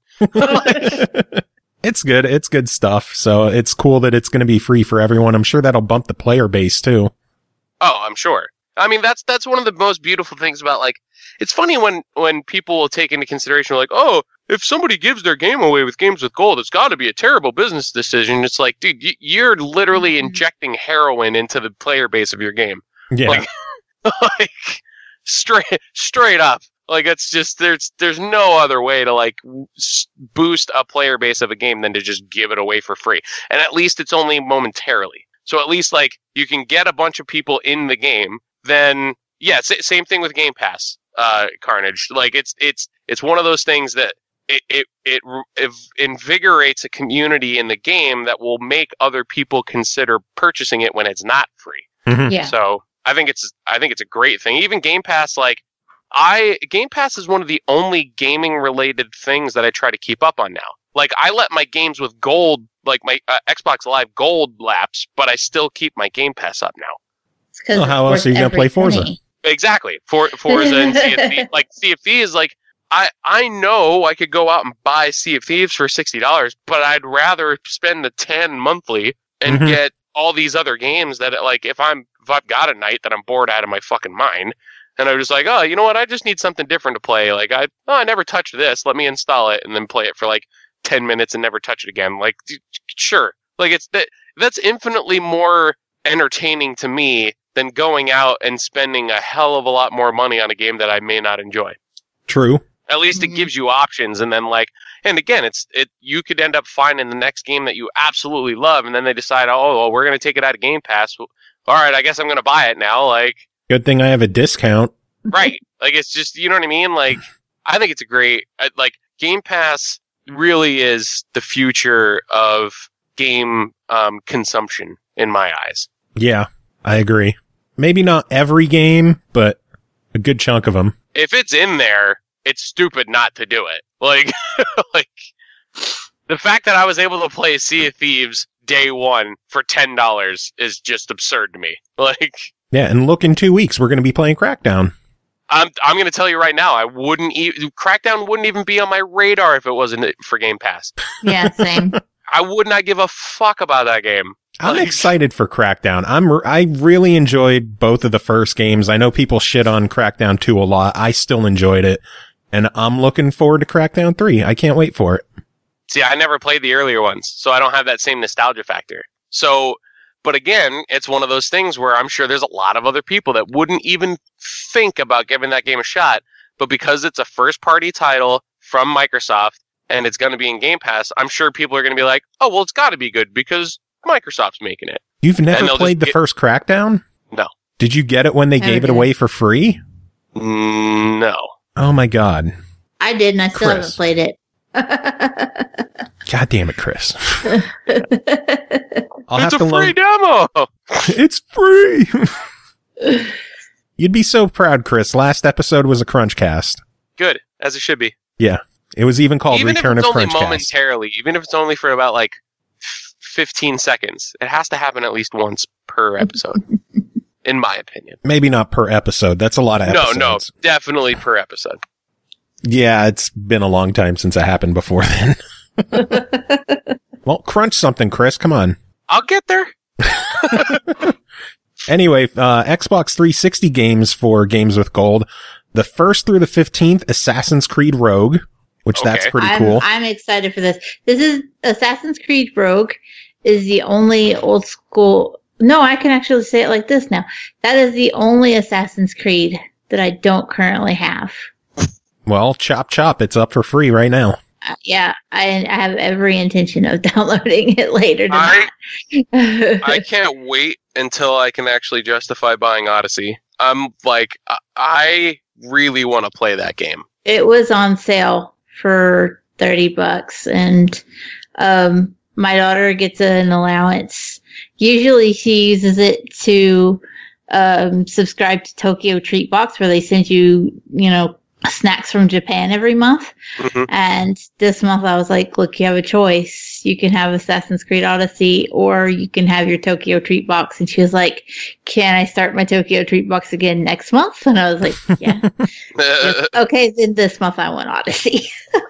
good. It's good. It's good stuff. So it's cool that it's going to be free for everyone. I'm sure that'll bump the player base too. Oh, I'm sure. I mean, that's that's one of the most beautiful things about, like, it's funny when, when people will take into consideration, like, oh, if somebody gives their game away with Games with Gold, it's got to be a terrible business decision. It's like, dude, y- you're literally injecting heroin into the player base of your game. Yeah. Like, like straight straight up. Like, it's just, there's there's no other way to, like, s- boost a player base of a game than to just give it away for free. And at least it's only momentarily. So at least, like, you can get a bunch of people in the game. Then, yeah, s- same thing with Game Pass, uh, Carnage. Like, it's it's it's one of those things that it it, it it invigorates a community in the game that will make other people consider purchasing it when it's not free. Mhm. Yeah. So I think it's I think it's a great thing. Even Game Pass, like, I Game Pass is one of the only gaming related things that I try to keep up on now. Like, I let my games with gold, like my uh, Xbox Live Gold lapse, but I still keep my Game Pass up now. It's 'cause Well, it's how else worth are you gonna every play Forza? penny. Exactly. For Forza and Sea of Thieves. Like, Sea of Thieves, like, I, I know I could go out and buy Sea of Thieves for sixty dollars, but I'd rather spend the ten monthly and Mhm. get all these other games that, like, if I'm if I've got a night that I'm bored out of my fucking mind, and I'm just like, oh, you know what, I just need something different to play. Like, I oh, I never touched this. Let me install it and then play it for like ten minutes and never touch it again. Like, d- sure. Like, it's that that's infinitely more entertaining to me than going out and spending a hell of a lot more money on a game that I may not enjoy. True. At least it Mhm. gives you options, and then, like, and again, it's it. You could end up finding the next game that you absolutely love, and then they decide, oh, well, we're going to take it out of Game Pass. Well, all right, I guess I'm going to buy it now. Like, Good thing I have a discount. right? Like, it's just, you know what I mean? Like, I think it's a great, I- like, Game Pass really is the future of game um, consumption in my eyes. Yeah, I agree. Maybe not every game, but a good chunk of them. If it's in there, it's stupid not to do it. Like, like the fact that I was able to play Sea of Thieves day one for ten dollars is just absurd to me. Like, Yeah, and look, in two weeks, we're going to be playing Crackdown. I'm I'm going to tell you right now, I wouldn't e- Crackdown wouldn't even be on my radar if it wasn't for Game Pass. Yeah, same. I would not give a fuck about that game. I'm Like- excited for Crackdown. I'm I really enjoyed both of the first games. I know people shit on Crackdown two a lot. I still enjoyed it, and I'm looking forward to Crackdown three. I can't wait for it. See, I never played the earlier ones, so I don't have that same nostalgia factor. So, but again, it's one of those things where I'm sure there's a lot of other people that wouldn't even think about giving that game a shot, but because it's a first-party title from Microsoft and it's going to be in Game Pass, I'm sure people are going to be like, oh, well, it's got to be good because Microsoft's making it. You've never they'll played the just get- first Crackdown? No. Did you get it when they Never gave it did. away for free? Mm, no. Oh my god. I did, and I still Chris. haven't played it. God damn it, Chris. I'll It's have a to free learn. demo! It's free. You'd be so proud, Chris. Last episode was a Crunchcast. Good, as it should be. Yeah. It was even called Even Return if of it's only Crunchcast. momentarily, even if it's only for about like f- fifteen seconds, it has to happen at least once per episode, in my opinion. Maybe not per episode. That's a lot of No, episodes. no, definitely per episode. Yeah, it's been a long time since it happened before then. Well, crunch something, Chris. Come on. I'll get there. Anyway, uh, Xbox three sixty games for Games with Gold. The first through the fifteenth, Assassin's Creed Rogue, which that's Okay. pretty I'm, cool. I'm excited for this. This is Assassin's Creed Rogue is the only old school. No, I can actually say it like this now. That is the only Assassin's Creed that I don't currently have. Well, chop chop. It's up for free right now. Uh, yeah, I, I have every intention of downloading it later I- tonight. I can't wait until I can actually justify buying Odyssey. I'm like, I- I really want to play that game. It was on sale for thirty bucks. And um, my daughter gets an allowance. Usually she uses it to um, subscribe to Tokyo Treat Box, where they send you, you know, snacks from Japan every month. Mm-hmm. And this month I was like, look, you have a choice. You can have Assassin's Creed Odyssey, or you can have your Tokyo Treat Box. And she was like, can I start my Tokyo Treat Box again next month? And I was like, yeah. Okay, then this month I want Odyssey. So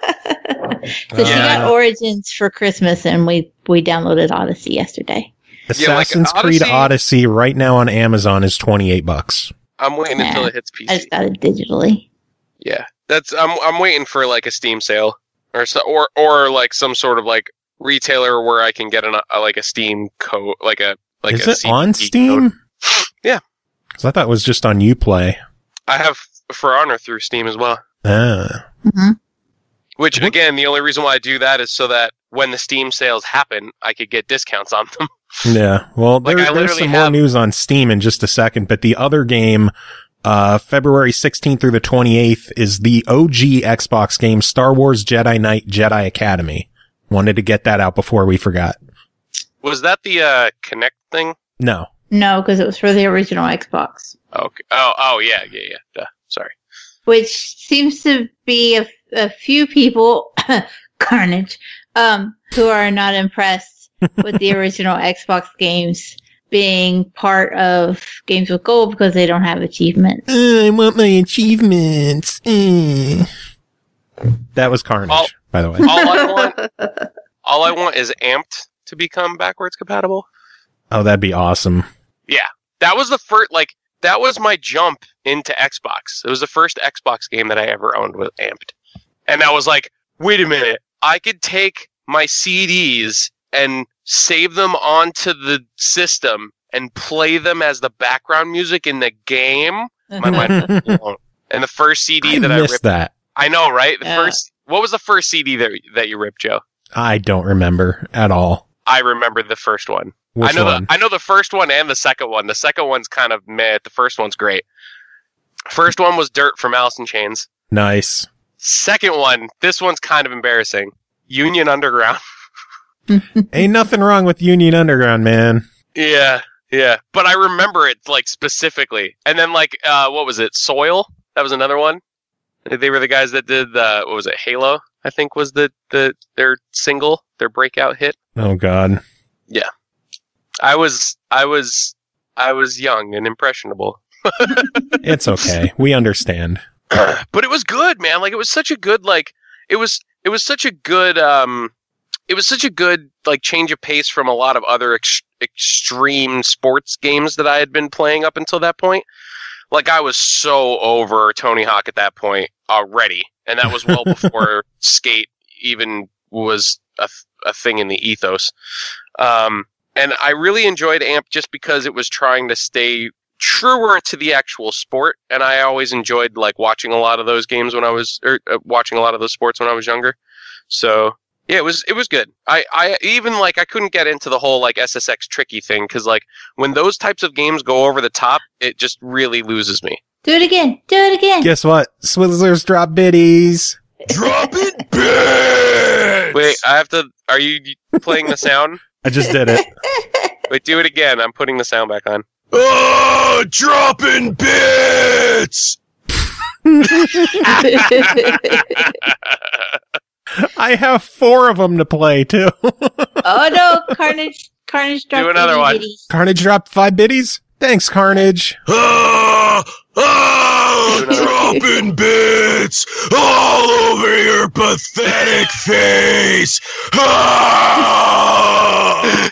uh, she got Origins for Christmas, and we, we downloaded Odyssey yesterday. Assassin's yeah, like Creed Odyssey, Odyssey right now on Amazon is twenty-eight bucks. I'm waiting yeah, until it hits P C. I just got it digitally. Yeah, that's I'm I'm waiting for like a Steam sale or so, or or like some sort of like retailer where I can get an, a like a Steam code, like a like is a it C D on Steam? Code. Yeah, because I thought it was just on Uplay. I have For Honor through Steam as well. Ah. Mm-hmm. Which again, the only reason why I do that is so that when the Steam sales happen, I could get discounts on them. Yeah, well, like there, there's some have... more news on Steam in just a second, but the other game. Uh, February sixteenth through the twenty-eighth is the O G Xbox game, Star Wars Jedi Knight Jedi Academy. Wanted to get that out before we forgot. Was that the, uh, Kinect thing? No. No, because it was for the original Xbox. Okay. Oh, oh, yeah, yeah, yeah. Duh. Sorry. Which seems to be a, a few people, Carnage, um, who are not impressed with the original Xbox games being part of Games with Gold because they don't have achievements. Uh, I want my achievements. Uh. That was Carnage, all, by the way. All I want, all I want is Amped to become backwards compatible. Oh, that'd be awesome. Yeah, that was the first. Like that was my jump into Xbox. It was the first Xbox game that I ever owned with Amped, and I was like, wait a minute, I could take my C Ds and save them onto the system and play them as the background music in the game. My mind was blown. And the first C D I that I ripped, that. I know, right? The yeah. first. What was the first C D that that you ripped, Joe? I don't remember at all. I remember the first one. Which I know one? the I know the first one and the second one. The second one's kind of meh. The first one's great. First one was Dirt from Alice in Chains. Nice. Second one, this one's kind of embarrassing. Union Underground. Ain't nothing wrong with Union Underground, man. Yeah, yeah. But I remember it, like, specifically. And then, like, uh, what was it? Soil? That was another one. They were the guys that did, uh, what was it? Halo, I think, was the, the their single, their breakout hit. Oh, God. Yeah. I was, I was, I was young and impressionable. It's okay. We understand. But it was good, man. Like, it was such a good, like, it was, it was such a good, um, it was such a good, like, change of pace from a lot of other ex- extreme sports games that I had been playing up until that point. Like, I was so over Tony Hawk at that point already. And that was well before Skate even was a, a thing in the ethos. Um, and I really enjoyed A M P just because it was trying to stay truer to the actual sport. And I always enjoyed, like, watching a lot of those games when I was, or uh, watching a lot of those sports when I was younger. So, yeah, it was, it was good. I, I even, like, I couldn't get into the whole, like, S S X tricky thing, because, like, when those types of games go over the top, it just really loses me. Do it again. Do it again. Guess what? Swizzlers drop biddies. Drop it bits! Wait, I have to, are you playing the sound? I just did it. Wait, do it again. I'm putting the sound back on. Oh, dropping bits! I have four of them to play, too. Oh, no. Carnage, Carnage dropped Do another one. biddies. Carnage dropped five biddies? Thanks, Carnage. Ah, ah, dropping bits all over your pathetic face. Ah!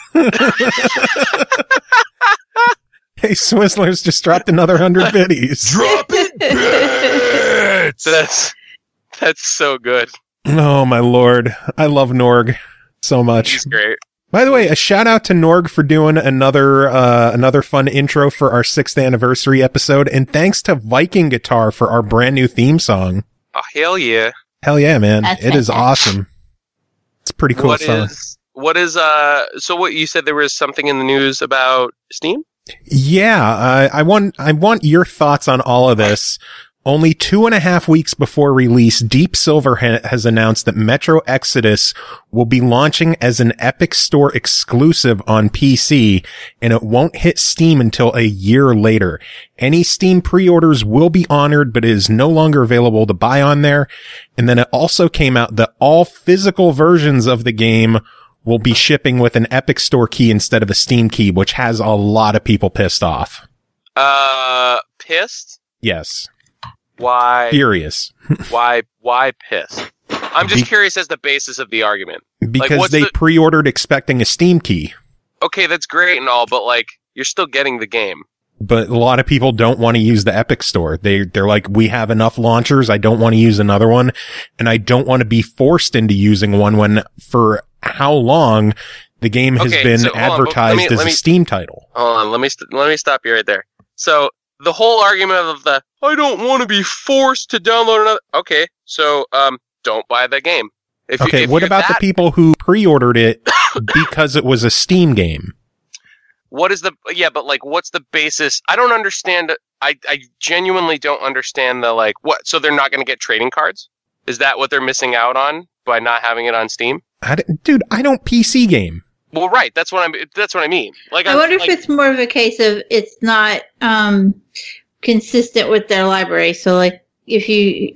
Hey, Swizzlers just dropped another hundred biddies. Dropping bits! That's, that's so good. Oh, my lord. I love Norg so much. He's great. By the way, a shout out to Norg for doing another uh, another fun intro for our sixth anniversary episode, and thanks to Viking Guitar for our brand new theme song. Oh, hell yeah. Hell yeah, man. That's it is awesome. It's a pretty cool what song. Is, what is, uh, so what, you said there was something in the news about Steam? Yeah, uh, I want I want your thoughts on all of this. Only two and a half weeks before release, Deep Silver ha- has announced that Metro Exodus will be launching as an Epic Store exclusive on P C, and it won't hit Steam until a year later. Any Steam pre-orders will be honored, but it is no longer available to buy on there. And then it also came out that all physical versions of the game will be shipping with an Epic Store key instead of a Steam key, which has a lot of people pissed off. Uh, pissed? Yes. Why? Furious. why? Why pissed? I'm just Be- curious as the basis of the argument. Because like, what's they the- pre-ordered expecting a Steam key. Okay, that's great and all, but like, you're still getting the game. But a lot of people don't want to use the Epic Store. They, they're like, we have enough launchers. I don't want to use another one. And I don't want to be forced into using one when for how long the game has Okay, been so, hold on, advertised let me- as let a me- Steam title. Hold on, let me st- let me stop you right there. So the whole argument of the I don't want to be forced to download another. Okay, so um, don't buy the game. If Okay, you, if what you're about that, the people who pre-ordered it because it was a Steam game? What is the yeah? But like, what's the basis? I don't understand. I I genuinely don't understand the like what. So they're not going to get trading cards? Is that what they're missing out on by not having it on Steam? I d- dude, I don't P C game. Well, right. That's what I'm. That's what I mean. Like, I I'm, wonder like, if it's more of a case of it's not um, consistent with their library. So, like, if you,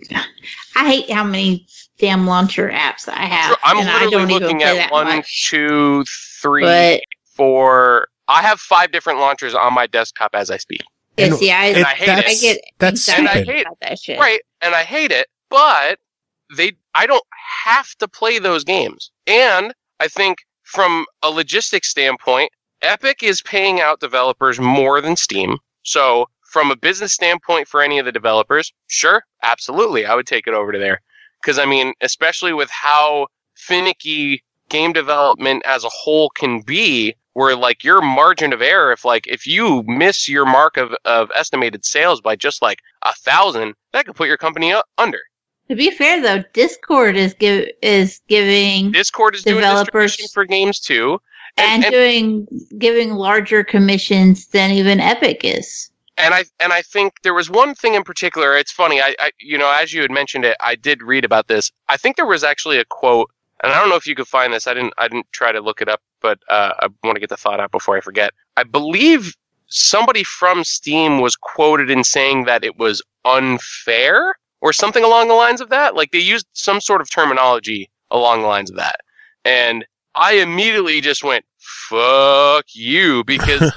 I hate how many damn launcher apps I have, I'm and I literally don't even looking play at that one, much. two, three, But four. I have five different launchers on my desktop as I speak. yeah, And see, I, it- I, hate I it. get That's anxiety stupid. about that shit. Right, and I hate it, but they I don't have to play those games. And I think from a logistics standpoint, Epic is paying out developers more than Steam. So from a business standpoint for any of the developers, sure, absolutely, I would take it over to there. Because, I mean, especially with how finicky game development as a whole can be, where, like, your margin of error, if, like, if you miss your mark of, of estimated sales by just, like, a thousand, that could put your company up under. To be fair, though, Discord is give is giving Discord is doing Developers- distribution for games, too. and, And, and, doing giving larger commissions than even Epic is. and I and I think there was one thing in particular. It's funny. I, I you know, as you had mentioned it, I did read about this. I think there was actually a quote, and I don't know if you could find this. I didn't. I didn't try to look it up, but uh, I want to get the thought out before I forget. I believe somebody from Steam was quoted in saying that it was unfair or something along the lines of that. Like they used some sort of terminology along the lines of that, and I immediately just went, "Fuck you," because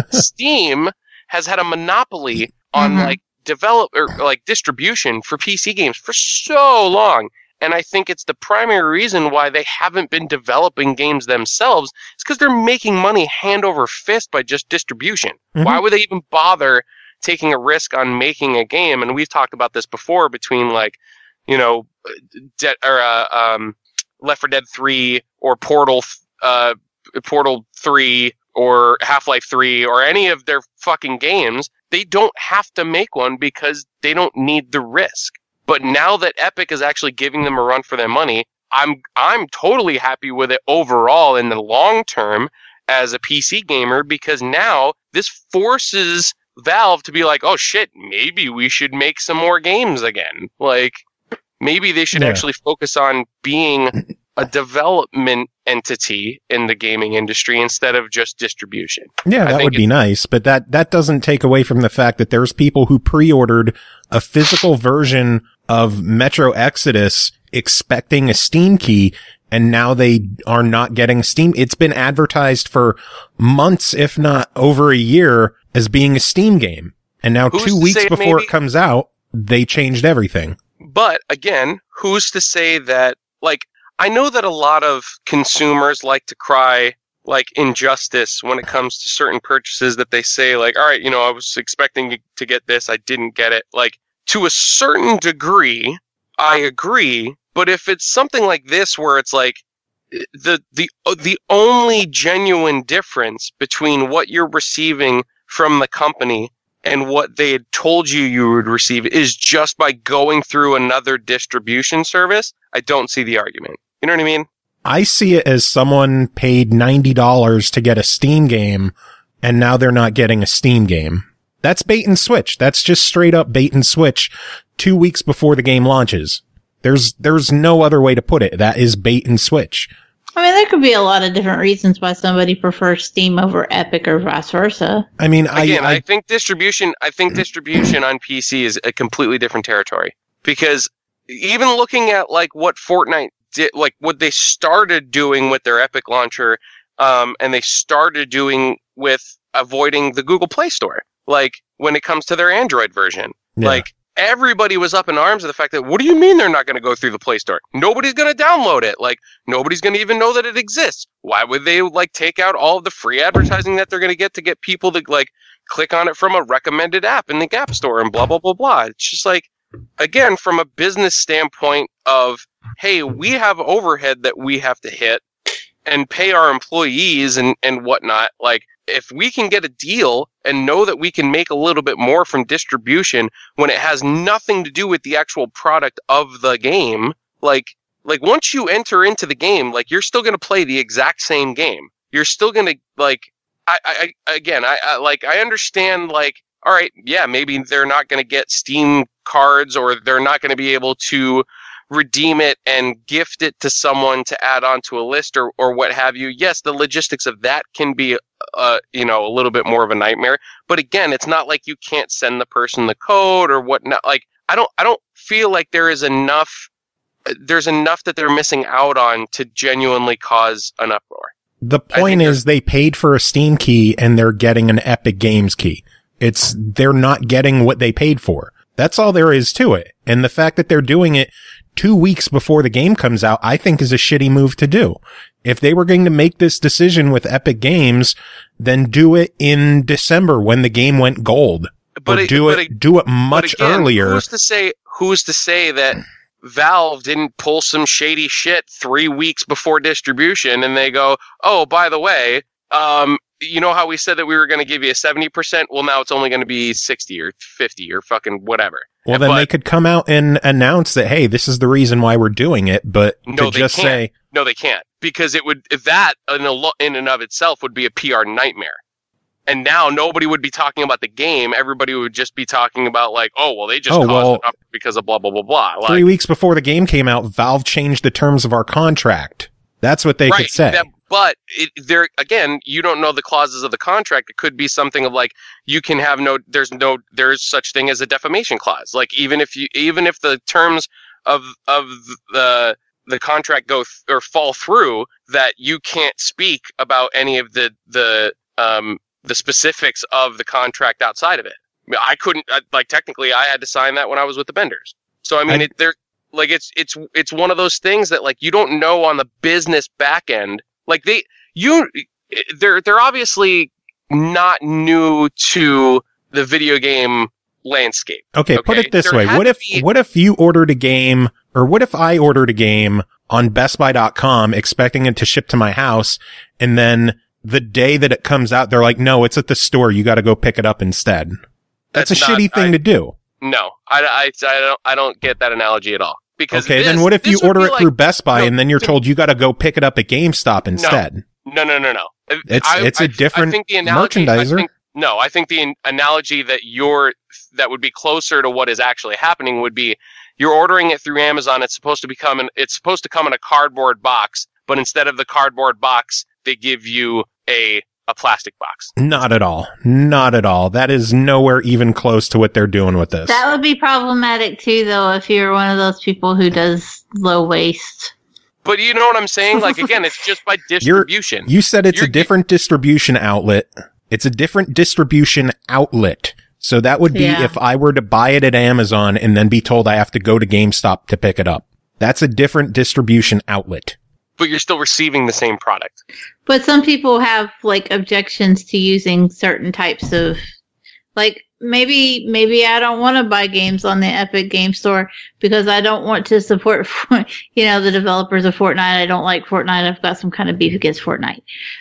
Steam has had a monopoly on Mhm. like develop or like distribution for P C games for so long. And I think it's the primary reason why they haven't been developing games themselves. It's because they're making money hand over fist by just distribution. Mhm. Why would they even bother taking a risk on making a game? And we've talked about this before between like, you know, De- or uh, um, Left four Dead three or Portal, uh, Portal three or Half-Life three or any of their fucking games. They don't have to make one because they don't need the risk. But now that Epic is actually giving them a run for their money, I'm I'm totally happy with it overall in the long term as a P C gamer, because now this forces Valve to be like, oh shit, maybe we should make some more games again. Like, maybe they should Yeah. actually focus on being a development entity in the gaming industry instead of just distribution. Yeah, I that think would be it's- nice, but that, that doesn't take away from the fact that there's people who pre-ordered a physical version of Metro Exodus expecting a Steam key, and now they are not getting Steam. It's been advertised for months, if not over a year, as being a Steam game. And now Who's two to weeks say before maybe- it comes out, they changed everything. But again, who's to say that, like, I know that a lot of consumers like to cry like injustice when it comes to certain purchases that they say like, all right, you know, I was expecting to get this, I didn't get it. Like, to a certain degree, I agree. But if it's something like this where it's like the the the only genuine difference between what you're receiving from the company and what they had told you you would receive is just by going through another distribution service, I don't see the argument. You know what I mean? I see it as someone paid ninety dollars to get a Steam game, and now they're not getting a Steam game. That's bait and switch. That's just straight up bait and switch two weeks before the game launches. There's there's no other way to put it. That is bait and switch. I mean, there could be a lot of different reasons why somebody prefers Steam over Epic or vice versa. I mean, Again, I, I I think distribution. I think distribution on P C is a completely different territory, because even looking at like what Fortnite did, like what they started doing with their Epic launcher, um, and they started doing with avoiding the Google Play Store, like when it comes to their Android version, Yeah. like. Everybody was up in arms of the fact that, what do you mean they're not going to go through the Play Store? Nobody's going to download it. Like, nobody's going to even know that it exists. Why would they, like, take out all of the free advertising that they're going to get to get people to, like, click on it from a recommended app in the App Store and blah, blah, blah, blah. It's just like, again, from a business standpoint of, hey, we have overhead that we have to hit and pay our employees and, and whatnot. Like, if we can get a deal and know that we can make a little bit more from distribution when it has nothing to do with the actual product of the game, like, like once you enter into the game, like, you're still going to play the exact same game. You're still going to, like, I, I, again, I, I, like, I understand, like, all right, yeah, maybe they're not going to get Steam cards, or they're not going to be able to redeem it and gift it to someone to add onto a list, or, or what have you. Yes, the logistics of that can be, uh, you know, a little bit more of a nightmare. But again, it's not like you can't send the person the code or whatnot. Like, I don't, I don't feel like there is enough, there's enough that they're missing out on to genuinely cause an uproar. The point is they paid for a Steam key and they're getting an Epic Games key. It's, they're not getting what they paid for. That's all there is to it. And the fact that they're doing it two weeks before the game comes out, I think is a shitty move to do. If they were going to make this decision with Epic Games, then do it in December when the game went gold. But or it, do but it, it, do it much but again, earlier. Who's to say, who's to say that Valve didn't pull some shady shit three weeks before distribution and they go, oh, by the way, um, you know how we said that we were going to give you a seventy percent? Well, now it's only going to be sixty or fifty or fucking whatever. Well, then but, they could come out and announce that, hey, this is the reason why we're doing it. But no, to they just can't. say, no, they can't, because it would, that in, a, in and of itself would be a P R nightmare. And now nobody would be talking about the game. Everybody would just be talking about, like, oh, well, they just Oh, caused well, it up because of blah, blah, blah, blah. Like, three weeks before the game came out, Valve changed the terms of our contract. That's what they right, could say. That, but it, there again, you don't know the clauses of the contract. It could be something of like, you can have no, there's no, there's such thing as a defamation clause. Like, even if you, even if the terms of of the the contract go th- or fall through, that you can't speak about any of the the um the specifics of the contract outside of it. I, mean, I couldn't, I, like, technically, I had to sign that when I was with the vendors. So I mean, I, it, there. Like, it's, it's, it's one of those things that, like, you don't know on the business back end. Like, they, you, they're, they're obviously not new to the video game landscape. Okay, okay? Put it this there way. What if, be, what if you ordered a game, or what if I ordered a game on Best Buy dot com expecting it to ship to my house, and then the day that it comes out, they're like, no, it's at the store. You got to go pick it up instead. That's, That's a not, shitty thing I, to do. No, I, I, I don't, I don't get that analogy at all. Because okay, this, then what if you order it like, through Best Buy no, and then you're to, told you got to go pick it up at GameStop instead? No, no, no, no. no. It's I, it's a I, different I think the analogy, merchandiser. I think, no, I think the an- analogy that you're that would be closer to what is actually happening would be you're ordering it through Amazon. It's supposed to become an, it's supposed to come in a cardboard box, but instead of the cardboard box, they give you a a plastic box. Not at all. Not at all. That is nowhere even close to what they're doing with this. That would be problematic too, though, if you're one of those people who does low waste. But you know what I'm saying? Like, again, it's just by distribution. You're, you said it's You're, a different distribution outlet. It's a different distribution outlet. So that would be yeah. if I were to buy it at Amazon and then be told I have to go to GameStop to pick it up. That's a different distribution outlet. But you're still receiving the same product. But some people have, like, objections to using certain types of, like, maybe maybe I don't want to buy games on the Epic Game Store because I don't want to support, you know, the developers of Fortnite. I don't like Fortnite. I've got some kind of beef against Fortnite.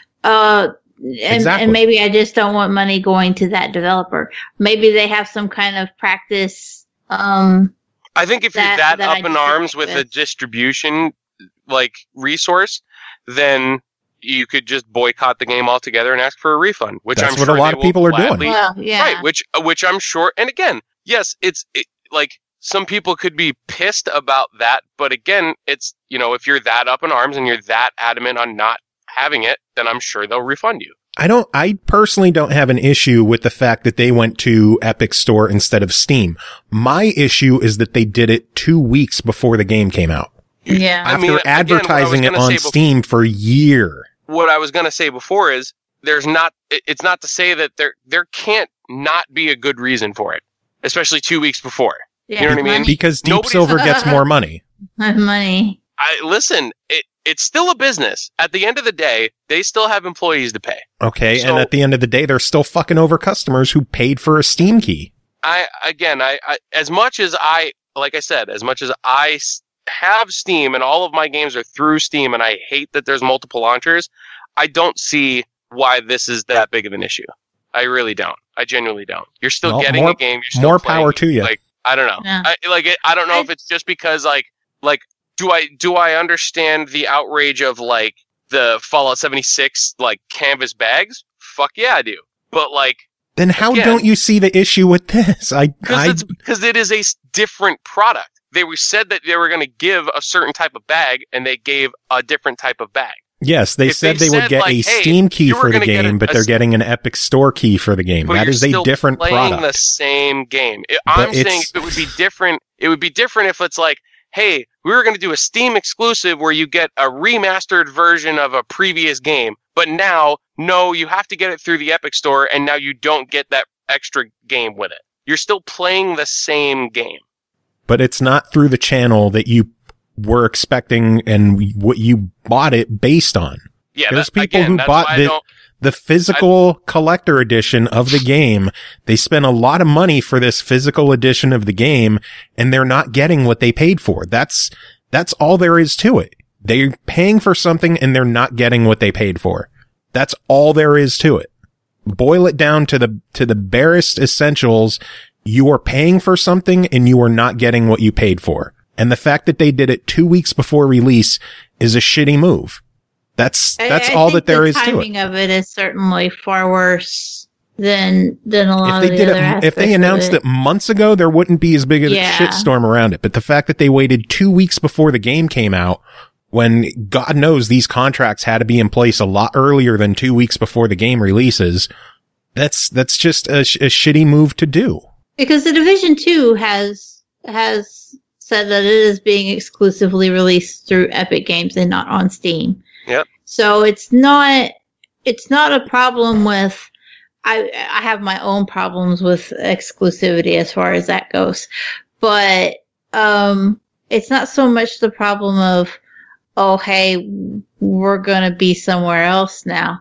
Uh, and, exactly. and maybe I just don't want money going to that developer. Maybe they have some kind of practice. Um, I think if that, you're that, that up in arms with, with a distribution, like, resource, then you could just boycott the game altogether and ask for a refund, which That's I'm what sure a lot they of people will are doing. gladly, well, yeah. right? Which, which I'm sure, and again, yes, it's it, like some people could be pissed about that, but again, it's, you know, if you're that up in arms and you're that adamant on not having it, then I'm sure they'll refund you. I don't, I personally don't have an issue with the fact that they went to Epic Store instead of Steam. My issue is that they did it two weeks before the game came out. Yeah. I After mean, advertising again, it what I was on gonna say Steam for a year. What I was going to say before is there's not, it- it's not to say that there, there can't not be a good reason for it, especially two weeks before. Yeah. You know what I mean? Money. Because Deep Nobody's- Silver gets more money. Money. I listen, it, it's still a business. At the end of the day, they still have employees to pay. Okay, So- and at the end of the day, they're still fucking over customers who paid for a Steam key. I, again, I, I, as much as I, like I said, as much as I s- have Steam and all of my games are through Steam and I hate that there's multiple launchers, I don't see why this is that big of an issue. I really don't. I genuinely don't. You're still Well, getting more- a game. You're still more playing, power to you. Like, I don't know. Yeah. I, like, it, I don't know I- if it's just because, like, like, do I, do I understand the outrage of, like, the Fallout seventy-six, like, canvas bags? Fuck yeah, I do. But, like, Then how Again- don't you see the issue with this? I, Because I, it's because it is a s- different product. They were said that they were going to give a certain type of bag, and they gave a different type of bag. yes, they if said they they would said, get like, a hey, Steam key you were for the gonna get game, a- but a they're s- getting an Epic Store key for the game. But That you're is a still different playing product. the same game. It- But I'm saying it's- it would be different. It would be different if it's like, hey, we were going to do a Steam exclusive where you get a remastered version of a previous game, but now, no, you have to get it through the Epic Store, and now you don't get that extra game with it. You're still playing the same game. But it's not through the channel that you were expecting and what you bought it based on. Yeah, There's that, people again, who that's bought why I the- don't- The physical collector edition of the game, they spent a lot of money for this physical edition of the game, and they're not getting what they paid for. That's, that's all there is to it. They're paying for something and they're not getting what they paid for. That's all there is to it. Boil it down to the, to the barest essentials. You are paying for something and you are not getting what you paid for. And the fact that they did it two weeks before release is a shitty move. That's, I- that's I all think that there the is to it. timing of it is certainly far worse than than a lot If they of the did other it, if aspects they of announced it. it months ago, there wouldn't be as big of a Yeah. shitstorm around it. But the fact that they waited two weeks before the game came out, when God knows these contracts had to be in place a lot earlier than two weeks before the game releases, that's, that's just a, sh- a shitty move to do. Because the Division Two has has said that it is being exclusively released through Epic Games and not on Steam. Yep. So it's not it's not a problem with. I I have my own problems with exclusivity as far as that goes, but um, it's not so much the problem of, oh hey, we're gonna be somewhere else now,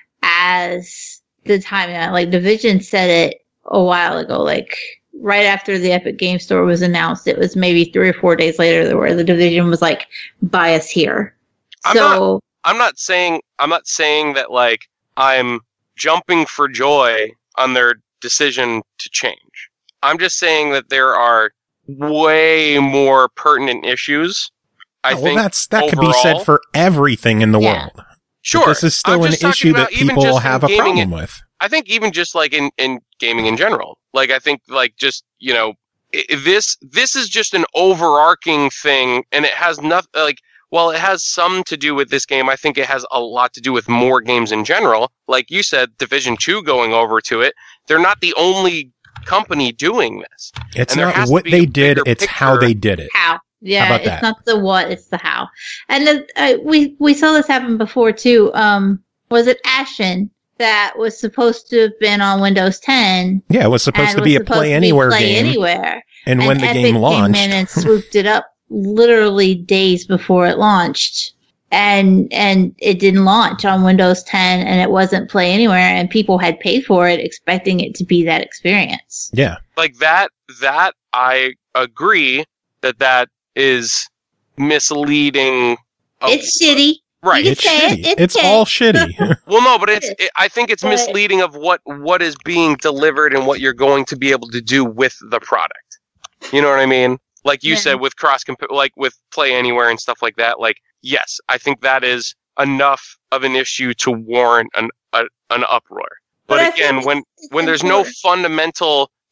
as the timing. Like Division said it a while ago, like right after the Epic Game Store was announced. It was maybe three or four days later where the Division was like, buy us here. I'm So I'm not saying I'm not saying that like I'm jumping for joy on their decision to change. I'm just saying that there are way more pertinent issues. I Oh, well, think that's, that could be overall- said for everything in the Yeah. world. But sure. this is still I'm an just talking issue about that even people just in have a gaming problem in- with. I think even just like in, in gaming in general, like I think like just, you know, i- this, this is just an overarching thing, and it has nothing like, while it has some to do with this game, I think it has a lot to do with more games in general. Like you said, Division two going over to it, they're not the only company doing this. It's and there not has to what be they a did, bigger it's how picture. they did it. how? Yeah, about it's that? not the what, it's the how. And the, uh, we we saw this happen before too. Um, was it Ashen that was supposed to have been on Windows ten? Yeah, it was supposed and to was be a supposed Play to be Anywhere Play game. Anywhere. And when the Epic game launched, came in and swooped it up literally days before it launched. And and it didn't launch on Windows ten, and it wasn't Play Anywhere, and people had paid for it expecting it to be that experience. yeah, Like that, that I agree that that is misleading. of- It's shitty. right. You it's say it, shitty. it's It's okay. all shitty. Well, no, but it's. It It, I think it's But- misleading of what what is being delivered and what you're going to be able to do with the product. You know what I mean? Like you Yeah. said, with cross comp- like with Play Anywhere and stuff like that. Like, yes, I think that is enough of an issue to warrant an a, an uproar. But, But I again, think when it's when there's no important. fundamental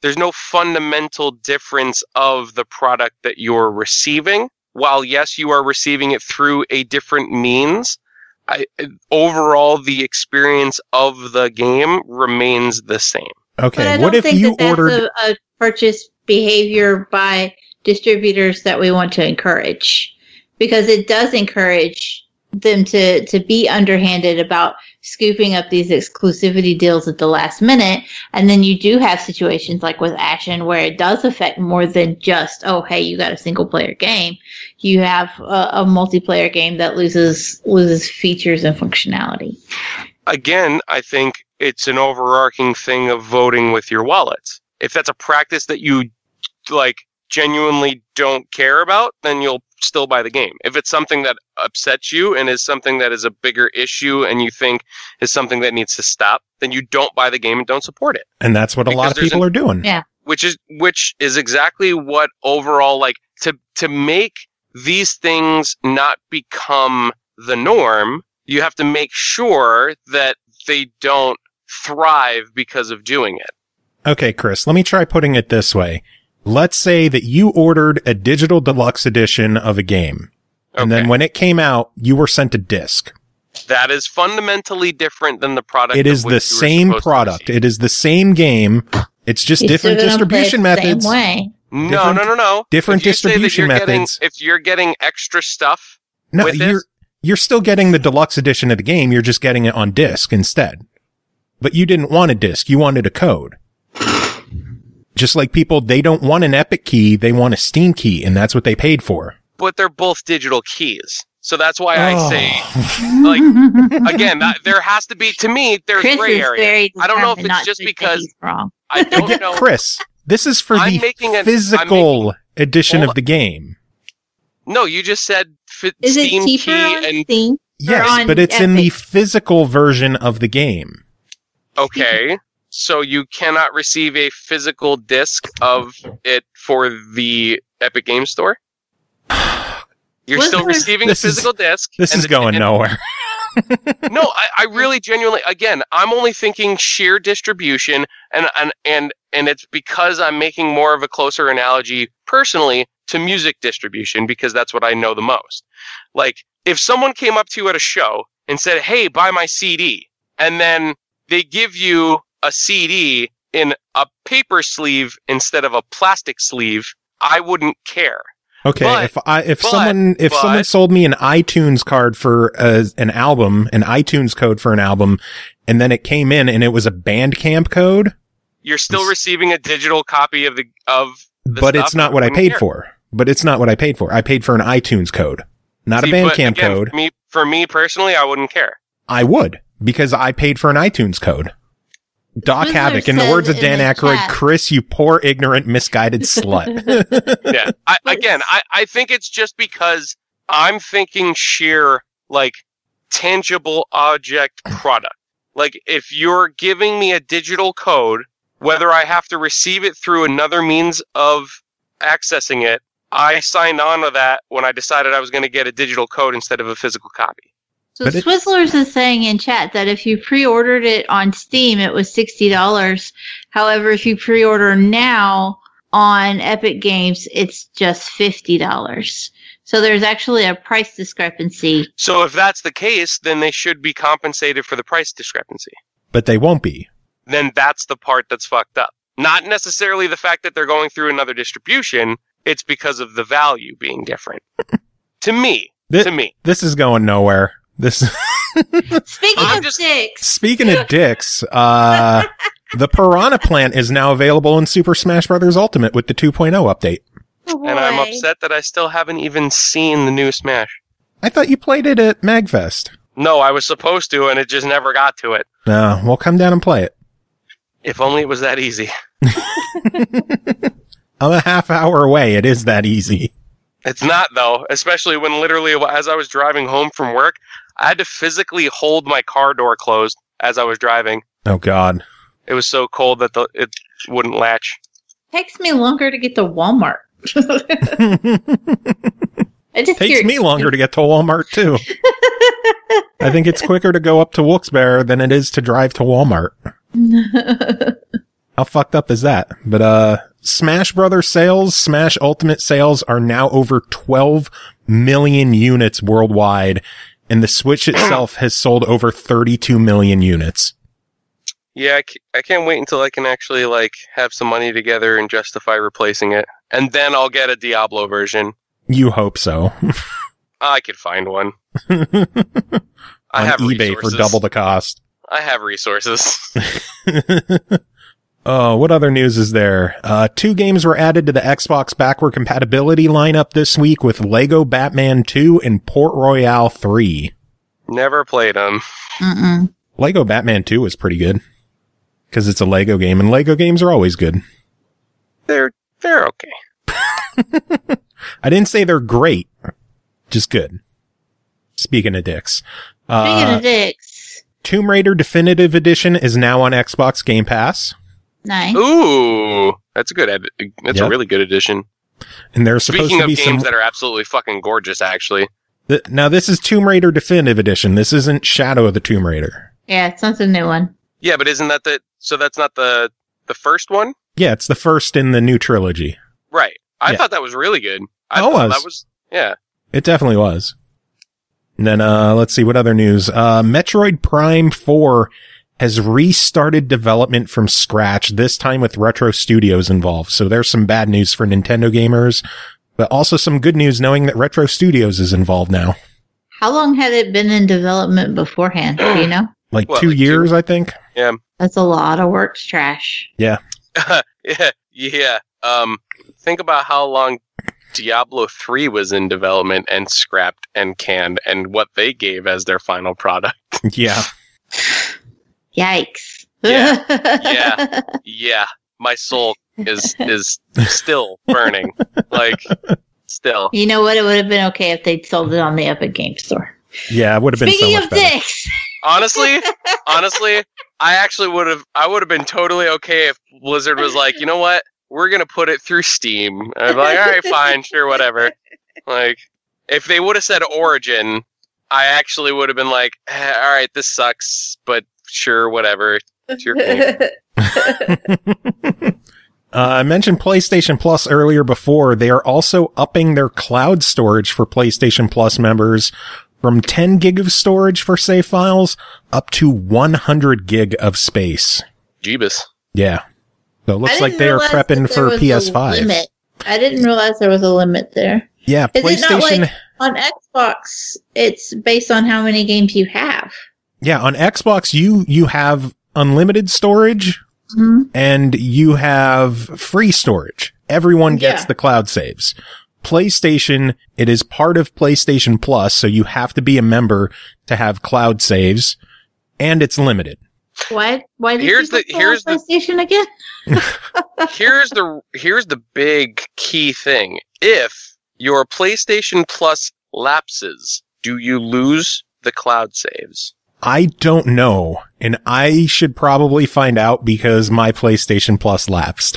there's no fundamental difference of the product that you're receiving. While yes, you are receiving it through a different means, I, overall the experience of the game remains the same. Okay, But I what don't if think you that that's ordered? a, a purchase behavior by distributors that we want to encourage, because it does encourage them to, to be underhanded about scooping up these exclusivity deals at the last minute. And then you do have situations like with Ashen where it does affect more than just, oh, hey, you got a single player game. You have a, a multiplayer game that loses loses features and functionality. Again, I think it's an overarching thing of voting with your wallets. If that's a practice that you like genuinely don't care about, then you'll still buy the game. If it's something that upsets you and is something that is a bigger issue and you think is something that needs to stop, then you don't buy the game and don't support it. And that's what a lot Because of there's people an- are doing. Yeah. Which is which is exactly what overall, like, to to make these things not become the norm, you have to make sure that they don't thrive because of doing it. Okay, Chris, let me try putting it this way. Let's say that you ordered a digital deluxe edition of a game. And then Okay. when it came out, you were sent a disc. That is fundamentally different than the product. It of is which the you were same supposed to product. receive. It is the same game. It's just You're different still gonna play it distribution the same methods. way. No, different- no, no, no. different If you say that distribution you're getting- methods. If you're getting extra stuff, No, with you're this? you're still getting the deluxe edition of the game. You're just getting it on disc instead. But you didn't want a disc. You wanted a code. Just like people, they don't want an Epic key. They want a Steam key, and that's what they paid for. but they're both digital keys. So that's why I Oh. say, like, again, that, there has to be, to me, there's Chris gray is area. very I don't know if determined it's not just to think because he's wrong. I don't Again, know. Chris, this is for I'm the making a- I'm physical edition Hold of the game. No, you just said fi- Is it Steam cheaper key on and Steam? Yes, on but it's in the Epic? physical version of the game. okay. So you cannot receive a physical disc of it for the Epic Game Store? You're Was still there- receiving This a is- physical disc. This and is the- going and- nowhere. No, I, I really genuinely, again, I'm only thinking sheer distribution, and, and and and it's because I'm making more of a closer analogy personally to music distribution, because that's what I know the most. Like, if someone came up to you at a show and said, hey, buy my C D, and then they give you a C D in a paper sleeve instead of a plastic sleeve, I wouldn't care. Okay, But- if I if but- someone if but- someone sold me an iTunes card for uh, an album, an iTunes code for an album, and then it came in and it was a Bandcamp code, You're still It's- receiving a digital copy of the of the but stuff, it's not and what I wouldn't paid care. for. But it's not what I paid for. I paid for an iTunes code, not See, a but Bandcamp again, code. For me, for me personally, I wouldn't care. I would, because I paid for an iTunes code. Doc Twizzler Havoc, in the says words of in Dan the Aykroyd, chat- Chris, you poor, ignorant, misguided slut. Yeah. I, But- again, I, I think it's just because I'm thinking sheer, like, tangible object product. Like, if you're giving me a digital code, whether I have to receive it through another means of accessing it, I signed on to that when I decided I was going to get a digital code instead of a physical copy. So But it- Swizzlers is saying in chat that if you pre-ordered it on Steam, it was sixty dollars. However, if you pre-order now on Epic Games, it's just fifty dollars. So there's actually a price discrepancy. So if that's the case, then they should be compensated for the price discrepancy. But they won't be. Then that's the part that's fucked up. Not necessarily the fact that they're going through another distribution, it's because of the value being different. To me. Thi- to me. This is going nowhere. This. Speaking I'm of just- dicks, Speaking of dicks, uh, the Piranha Plant is now available in Super Smash Bros. Ultimate with the two point oh update. oh And I'm boy. upset that I still haven't even seen the new Smash. I thought you played it at MagFest. No, I was supposed to, and it just never got to it. No, well, come down and play it. If only it was that easy. I'm a half hour away. It is that easy. It's not, though, especially when literally as I was driving home from work, I had to physically hold my car door closed as I was driving. Oh, God. It was so cold that the, it wouldn't latch. Takes me longer to get to Walmart. I just Takes hear- me longer to get to Walmart, too. I think it's quicker to go up to Wilkes-Barre than it is to drive to Walmart. How fucked up is that? But, uh, Smash Brothers sales, Smash Ultimate sales are now over twelve million units worldwide, and the Switch itself has sold over thirty-two million units. Yeah, I, c- I can't wait until I can actually, like, have some money together and justify replacing it. And then I'll get a Diablo version. You hope so. I could find one. On I have eBay resources. for double the cost. I have resources. Oh, what other news is there? Uh, two games were added to the Xbox backward compatibility lineup this week with Lego Batman two and Port Royale three. Never played them. Mm-mm. Lego Batman two was pretty good. Because it's a Lego game, and Lego games are always good. They're they're okay. I didn't say they're great. Just good. Speaking of dicks. Uh, Speaking of dicks. Tomb Raider Definitive Edition is now on Xbox Game Pass. Nice. Ooh, that's a good. Ed- that's Yep. a really good addition. And there's supposed Speaking to of be games some... that are absolutely fucking gorgeous, actually. Th- now, this is Tomb Raider Definitive Edition. This isn't Shadow of the Tomb Raider. Yeah, it's not the new one. Yeah, but isn't that the? So that's not the the first one, Yeah, it's the first in the new trilogy. right? I Yeah. thought that was really good. I Oh, it thought was. that was yeah. It definitely was. And then, uh, let's see, what other news? Uh, Metroid Prime four has restarted development from scratch, this time with Retro Studios involved. So there's some bad news for Nintendo gamers, but also some good news knowing that Retro Studios is involved now. How long had it been in development beforehand? Do you know? Like What, two like years, two- I think. Yeah. That's a lot of work to trash. Yeah. yeah, yeah. Um, think about how long Diablo three was in development and scrapped and canned, and what they gave as their final product. Yeah. Yikes. Yeah. Yeah. Yeah, my soul is is still burning. Like, still. You know what? It would have been okay if they'd sold it on the Epic Game Store. Yeah, it would have been Speaking so much of better. dicks. Honestly, honestly, I actually would have. I would have been totally okay if Blizzard was like, you know what, we're gonna put it through Steam. I'd be like, all right, fine, sure, whatever. Like, if they would have said Origin, I actually would have been like, eh, all right, this sucks, but sure, whatever. It's your game. Uh, I mentioned PlayStation Plus earlier before. They are also upping their cloud storage for PlayStation Plus members from ten gig of storage for save files up to one hundred gig of space. Jeebus. Yeah. So it I looks didn't like they are realize prepping that there for was P a S five. limit. I didn't realize there was a limit there. Yeah, Is it not PlayStation. like- On Xbox, it's based on how many games you have. Yeah, on Xbox, you, you have unlimited storage Mm-hmm. and you have free storage. Everyone gets Yeah. the cloud saves. PlayStation, it is part of PlayStation Plus, so you have to be a member to have cloud saves, and it's limited. Why? Why did Here's you the- put here's on the- PlayStation again? here's the here's the big key thing. If your PlayStation Plus lapses, do you lose the cloud saves? I don't know, and I should probably find out because my PlayStation Plus lapsed.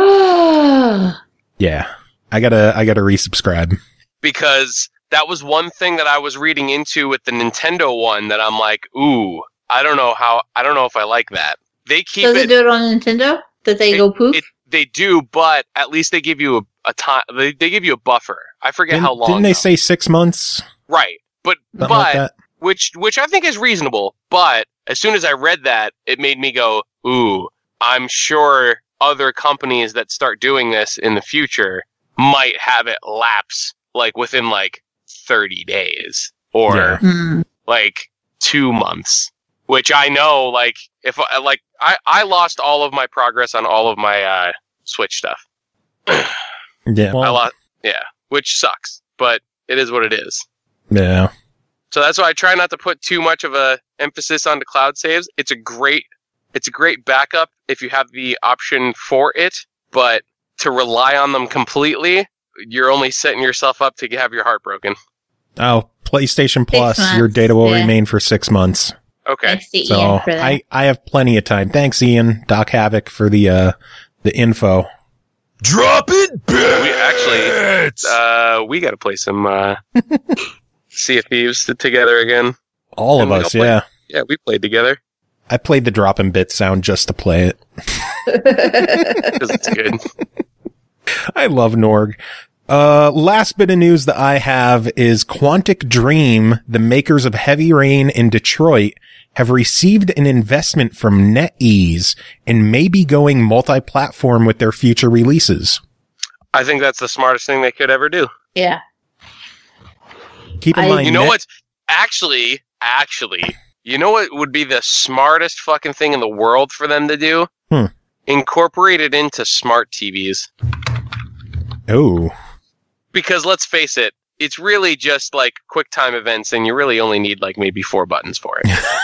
Oh, Yeah. I gotta, I gotta resubscribe. Because that was one thing that I was reading into with the Nintendo one that I'm like, ooh, I don't know how, I don't know if I like that. They keep does it, it do it on Nintendo? That they It- go poop? it- they do, but at least they give you a, a time, they, they give you a buffer. I forget Didn't, how long. didn't they though. say six months? Right. But, Something but, like that? which, which I think is reasonable, but as soon as I read that, it made me go, ooh, I'm sure other companies that start doing this in the future might have it lapse like within like thirty days or Yeah. Hmm. like two months, which I know, like if I, like I, I lost all of my progress on all of my, uh, Switch stuff. Yeah. I Well, lost, yeah, which sucks, but it is what it is. yeah. So that's why I try not to put too much of a emphasis onto cloud saves. It's a great, it's a great backup if you have the option for it, but to rely on them completely, you're only setting yourself up to have your heart broken. Oh, PlayStation Plus, months, your data will yeah. remain for six months. Okay. Thanks to So Ian for that. I, I have plenty of time. Thanks, Ian, Doc Havoc, for the, uh, the info. Dropping bits. We actually, uh, we got to play some uh, Sea of Thieves together again. All And of we us, all play- yeah. Yeah, we played together. I played the drop and bit sound just to play it. because it's good. I love Norg. Uh, last bit of news that I have is Quantic Dream, the makers of Heavy Rain in Detroit, have received an investment from NetEase and may be going multi-platform with their future releases. I think that's the smartest thing they could ever do. Yeah. Keep in I- mind, You know Net- what's actually, actually, you know what would be the smartest fucking thing in the world for them to do? Hmm. Incorporate it into smart T Vs. Oh, Because let's face it, it's really just like QuickTime events, and you really only need like maybe four buttons for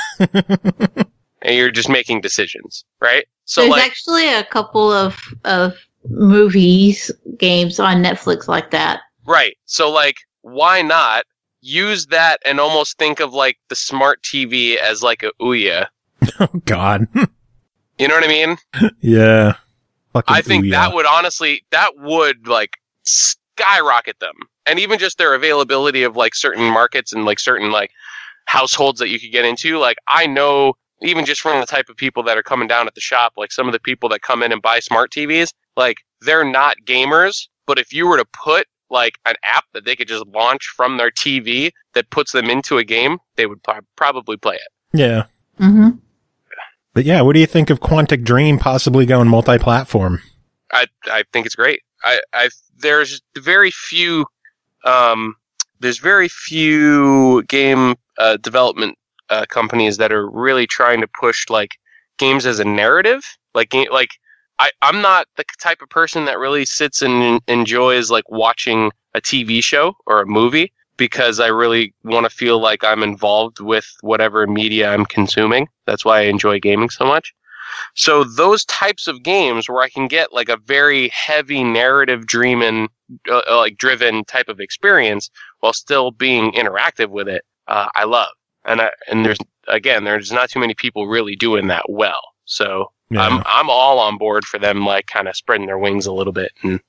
it. And you're just making decisions, right? So There's like, actually a couple of of movies, games on Netflix like that. right. So like, why not use that and almost think of like the smart T V as like a Ouya? oh God. You know what I mean? Yeah. Fucking I think Ouya. that would honestly, that would like skyrocket them. And even just their availability of like certain markets and like certain like households that you could get into. Like I know even just from the type of people that are coming down at the shop, like some of the people that come in and buy smart T Vs, like they're not gamers, but if you were to put like an app that they could just launch from their T V that puts them into a game, they would pro- probably play it. Yeah. Mm-hmm. But yeah, what do you think of Quantic Dream possibly going multi-platform? I I think it's great. I I there's very few um there's very few game uh, development uh, companies that are really trying to push like games as a narrative. Like game, like I I'm not the type of person that really sits and enjoys like watching a T V show or a movie, because I really want to feel like I'm involved with whatever media I'm consuming. That's why I enjoy gaming so much. So those types of games where I can get like a very heavy narrative dreaming, uh, like driven type of experience while still being interactive with it, uh, I love. And I, and there's again, there's not too many people really doing that well. So Yeah. I'm I'm all on board for them, like kind of spreading their wings a little bit. And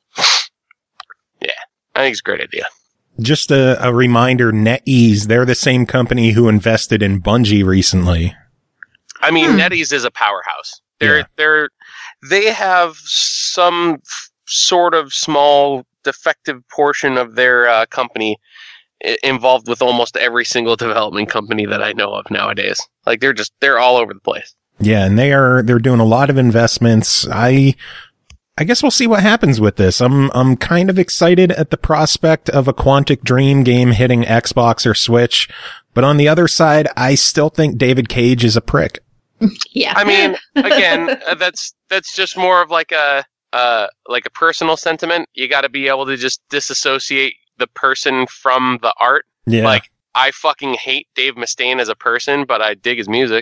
yeah, I think it's a great idea. Just a, a reminder, NetEase, they're the same company who invested in Bungie recently. I mean, Hmm. NetEase is a powerhouse. They're Yeah. they're they have some f- sort of small defective portion of their uh, company I- involved with almost every single development company that I know of nowadays. Like they're just they're all over the place. Yeah, and they are, they're doing a lot of investments. I, I guess we'll see what happens with this. I'm, I'm kind of excited at the prospect of a Quantic Dream game hitting Xbox or Switch. But on the other side, I still think David Cage is a prick. Yeah. I mean, again, uh, that's that's just more of like a uh like a personal sentiment. You got to be able to just disassociate the person from the art. Yeah. Like I fucking hate Dave Mustaine as a person, but I dig his music.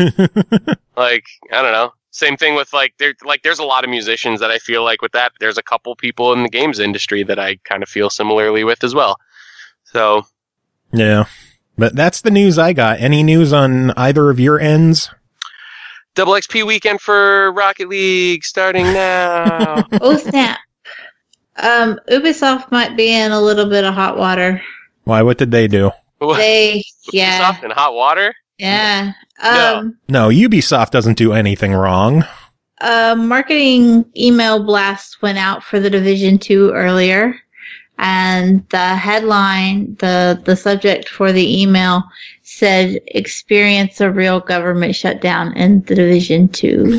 Like, I don't know. Same thing with like there like there's a lot of musicians that I feel like with that. There's a couple people in the games industry that I kind of feel similarly with as well. So, yeah. But that's the news I got. Any news on either of your ends? Double X P weekend for Rocket League starting now. Oh snap! Um, Ubisoft might be in a little bit of hot water. Why, what did they do? They, yeah, Ubisoft in hot water? yeah. No. Um, No, Ubisoft doesn't do anything wrong. a marketing email blast went out for the Division Two earlier, and the headline, the the subject for the email said, "Experience a real government shutdown in the Division Two."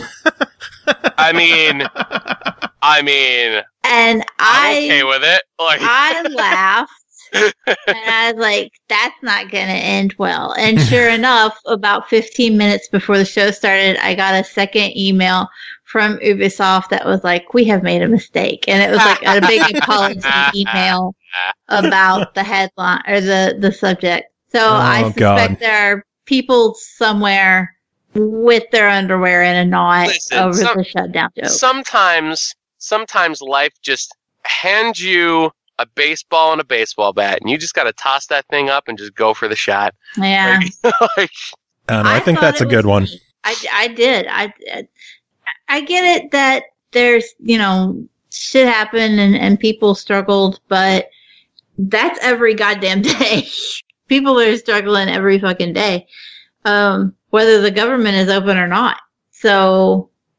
I mean, I mean, And I'm I, okay with it. Like, I laughed. And I was like, that's not going to end well. And sure enough, about fifteen minutes before the show started, I got a second email from Ubisoft that was like, we have made a mistake. And it was like a big apology email about the headline or the, the subject. So Oh, I suspect God. there are people somewhere with their underwear in a knot Listen, over some- the shutdown joke. sometimes, sometimes life just hands you a baseball and a baseball bat, and you just got to toss that thing up and just go for the shot. Yeah. Like, I don't know. I, think thought that's a it good was one. neat. I, I did. I, I get it that there's, you know, shit happened and, and people struggled, but that's every goddamn day. People are struggling every fucking day, um, whether the government is open or not. So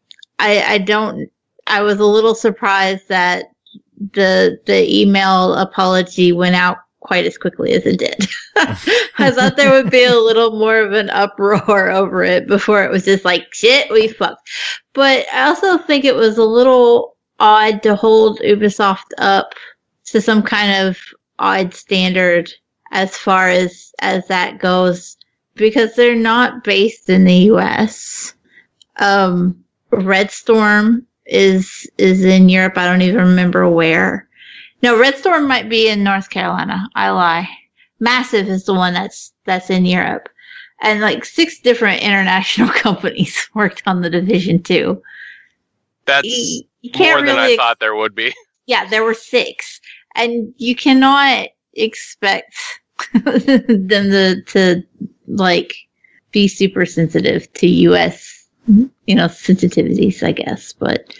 I, I don't. I was a little surprised that the the email apology went out quite as quickly as it did. I thought there would be a little more of an uproar over it before it was just like, shit, we fucked. But I also think it was a little odd to hold Ubisoft up to some kind of odd standard as far as, as that goes, because they're not based in the U S. Um, Red Storm is, is in Europe. I don't even remember where. No, Red Storm might be in North Carolina. I lie. Massive is the one that's that's in Europe. And like six different international companies worked on the Division two. That's you, you more than really I thought there would be. Yeah, there were six. And you cannot expect them to, to like be super sensitive to U S, you know, sensitivities, I guess. But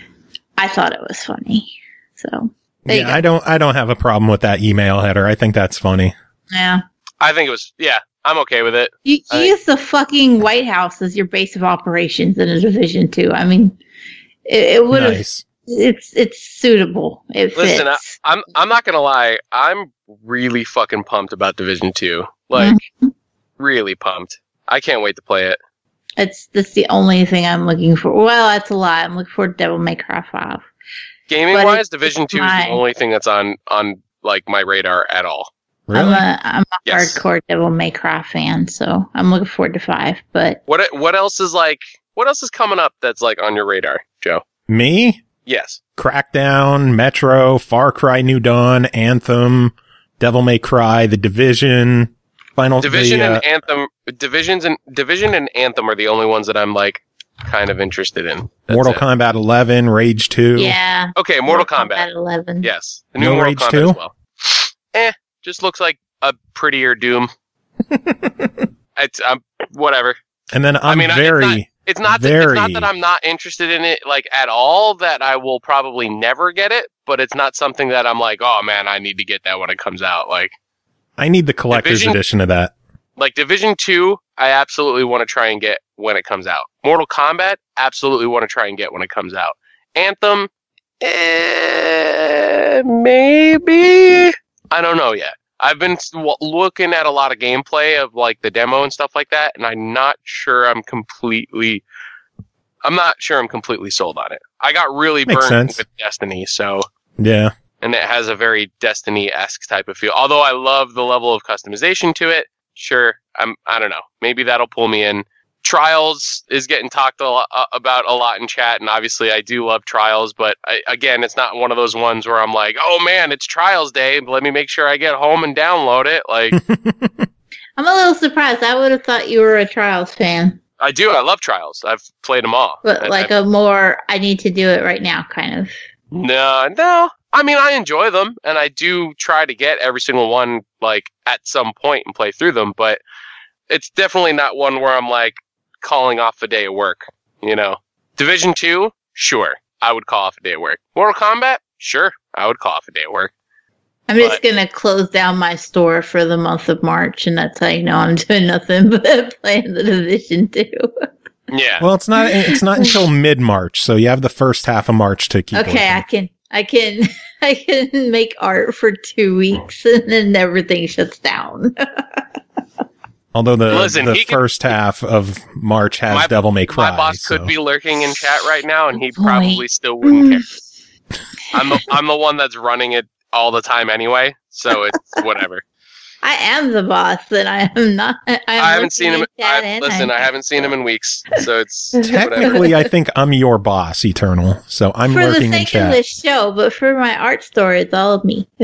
I thought it was funny. So there you Yeah, go. I don't I don't have a problem with that email header. I think that's funny. Yeah. I think it was, yeah, I'm okay with it. You, you I- use the fucking White House as your base of operations in a Division two. I mean, it, it would have. Nice. It's it's suitable. It fits. Listen, I, I'm I'm not gonna lie. I'm really fucking pumped about Division Two. Like, really pumped. I can't wait to play it. it's that's the only thing I'm looking for. Well, that's a lie. I'm looking for Devil May Cry five. Gaming But wise, it's- Division it's Two is my- the only thing that's on on like my radar at all. Really? I'm a I'm a Yes. hardcore Devil May Cry fan, so I'm looking forward to five. But What what else is like? What else is coming up that's like on your radar, Joe? Me? Yes. Crackdown, Metro, Far Cry New Dawn, Anthem, Devil May Cry, The Division, Final Division the, uh, and Anthem, Divisions and Division and Anthem are the only ones that I'm like kind of interested in. That's Mortal it. Kombat eleven, Rage two. yeah, Okay, Mortal Kombat. eleven. Yes, the No new Mortal Rage Kombat two? as well. Eh, just looks like a prettier Doom. It's um, whatever. And then I'm I mean, I- it's very, It's not that, very, it's not that I'm not interested in it like at all. That I will probably never get it, but it's not something that I'm like, oh man, I need to get that when it comes out. Like, I need the collector's Division- edition of that. like Division Two, I absolutely want to try and get when it comes out. Mortal Kombat, absolutely want to try and get when it comes out. Anthem, eh, maybe. I don't know yet. I've been s- w- looking at a lot of gameplay of like the demo and stuff like that, and I'm not sure I'm completely. I'm not sure I'm completely sold on it. I got really Makes burned sense. with Destiny, so Yeah. and it has a very Destiny-esque type of feel. Although I love the level of customization to it. Sure, I'm. I don't know. Maybe that'll pull me in. Trials is getting talked a lot, uh, about a lot in chat, and obviously I do love Trials. But I, again, it's not one of those ones where I'm like, "Oh man, it's Trials Day. Let me make sure I get home and download it." Like I'm a little surprised. I would have thought you were a Trials fan, I do. I love Trials. I've played them all. but I- like I- a more I need to do it right now kind of. No, no. I mean, I enjoy them, and I do try to get every single one, like, at some point and play through them, but it's definitely not one where I'm, like, calling off a day of work, you know? Division two? Sure. I would call off a day of work. Mortal Kombat? Sure. I would call off a day of work. I'm just But- gonna close down my store for the month of March, and that's how you know I'm doing nothing but playing the Division two. Yeah. Well, it's not, it's not until mid-March, so you have the first half of March to keep Okay, I working. can, I can, I can make art for two weeks, and then everything shuts down. Although the, Listen, the he can- first half of March has My- Devil May Cry. My boss so. could be lurking in chat right now, and he Boy. probably still wouldn't care. I'm the, I'm the one that's running it all the time anyway, so it's whatever. I am the boss, and I am not. I, am I haven't seen him. looking at chat I, and listen, I I'm- haven't seen him in weeks, so it's whatever. Technically, I think I'm your boss, Eternal. So I'm for the lurking in sake of chat. this show, but for my art store, it's all of me.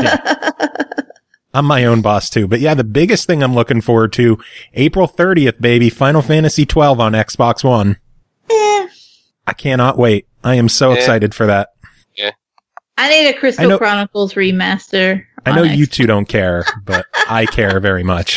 I'm my own boss too. But yeah, the biggest thing I'm looking forward to, April thirtieth, baby, Final Fantasy twelve on Xbox One. Eh, I cannot wait. I am so Yeah. excited for that. I need a I Crystal know- Chronicles remaster. I know on you Xbox. two don't care, but I care very much.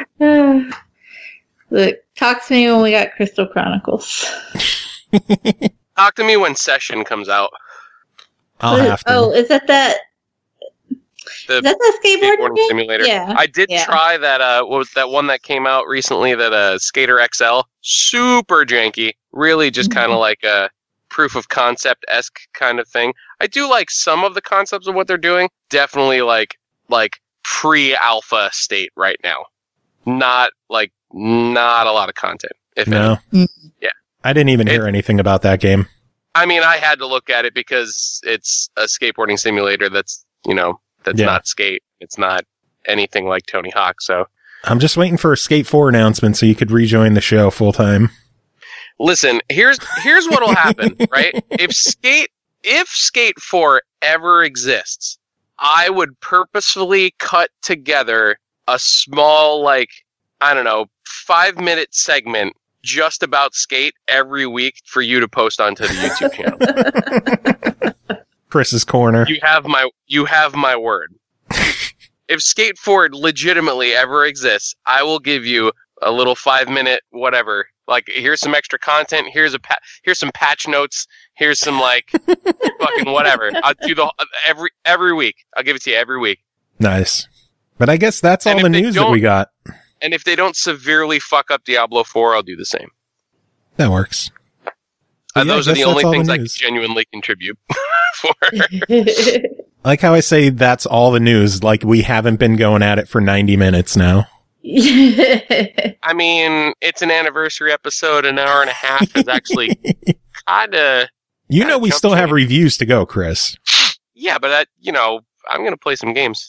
Look, talk to me when we got Crystal Chronicles. Talk to me when Session comes out. I'll What is- have to. Oh, is that that? The Is that the skateboarding skateboarding game? simulator. Yeah. I did yeah. try that. Uh, what was that one that came out recently? That uh, Skater X L, super janky. Really, just Mm-hmm. kind of like a proof of concept-esque kind of thing. I do like some of the concepts of what they're doing. Definitely like like pre-alpha state right now. Not like not a lot of content. If No. any. Yeah. I didn't even It- hear anything about that game. I mean, I had to look at it because it's a skateboarding simulator that's, you know, that's Yeah. not skate. It's not anything like Tony Hawk. So I'm just waiting for a Skate four announcement so you could rejoin the show full time. listen, here's here's what'll happen, right? If Skate if Skate four ever exists, I would purposefully cut together a small, like, I don't know, five minute segment just about Skate every week for you to post onto the YouTube channel. Chris's Corner. You have my you have my word. If Skate four legitimately ever exists, I will give you a little five minute whatever. Like, here's some extra content. Here's a pa- here's some patch notes. Here's some like fucking whatever. I'll do the every every week. I'll give it to you every week. Nice. But I guess that's all And the if they news that we don't- got. And if they don't severely fuck up Diablo four, I'll do the same. That works. Uh, Yeah, those I are the guess only that's all the things I can news. genuinely contribute for. I like how I say that's all the news, like we haven't been going at it for ninety minutes now. I mean, it's an anniversary episode. An hour and a half is actually kind of. You Kinda know we jump still have shooting. reviews to go, Chris. Yeah, but that, you know, I'm gonna play some games.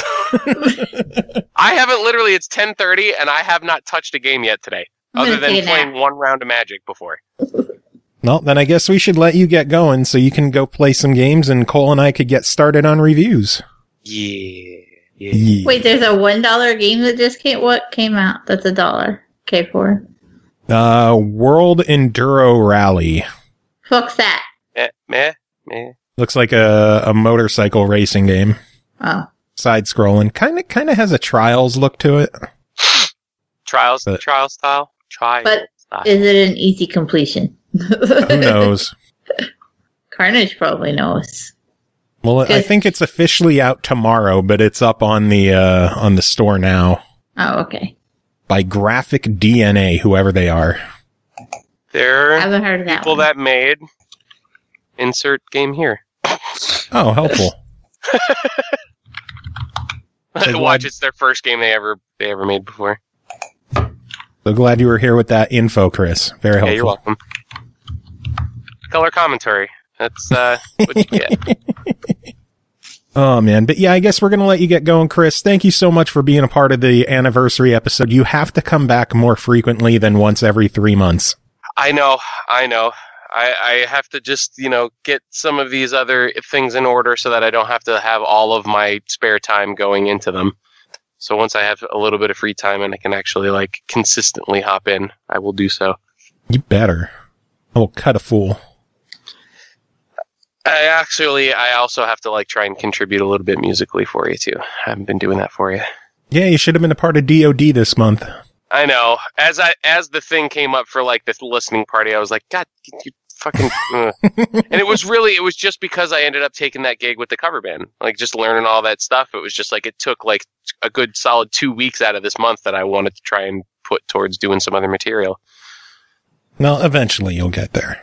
I haven't literally. It's ten thirty, and I have not touched a game yet today, I'm other gonna than take a nap. playing one round of Magic before. Well, then I guess we should let you get going so you can go play some games and Cole and I could get started on reviews. Yeah, yeah. Yeah. Wait, there's a one dollar game that just came. What came out? That's a dollar. K four. Uh, World Enduro Rally. Fuck's that. Meh, meh, meh. Looks like a, a motorcycle racing game. Oh, Side scrolling. Kinda, kinda has a Trials look to it. Trials, But- trial style, try. but style. is it an easy completion? Who knows? Carnage probably knows. Well, I Good. think it's officially out tomorrow, but it's up on the, uh, on the store now Oh, okay. by Graphic D N A, whoever they are. There I are haven't heard of that people one. that made insert game here. Oh, helpful. So glad- Watch, it's their first game they ever they ever made before. So glad you were here with that info, Chris. Very helpful. Yeah, you're welcome. Color commentary. That's uh, what you get. Oh, man. But yeah, I guess we're going to let you get going, Chris. Thank you so much for being a part of the anniversary episode. You have to come back more frequently than once every three months. I know, I know. I, I have to just, you know, get some of these other things in order so that I don't have to have all of my spare time going into them. So once I have a little bit of free time and I can actually, like, consistently hop in, I will do so. You better. I will cut a fool. I actually, I also have to, like, try and contribute a little bit musically for you, too. I haven't been doing that for you. Yeah, you should have been a part of D O D this month. I know. As I as the thing came up for like this listening party, I was like, God, you fucking. Uh. And it was really, it was just because I ended up taking that gig with the cover band, like just learning all that stuff. It was just like it took like a good solid two weeks out of this month that I wanted to try and put towards doing some other material. Well, eventually you'll get there.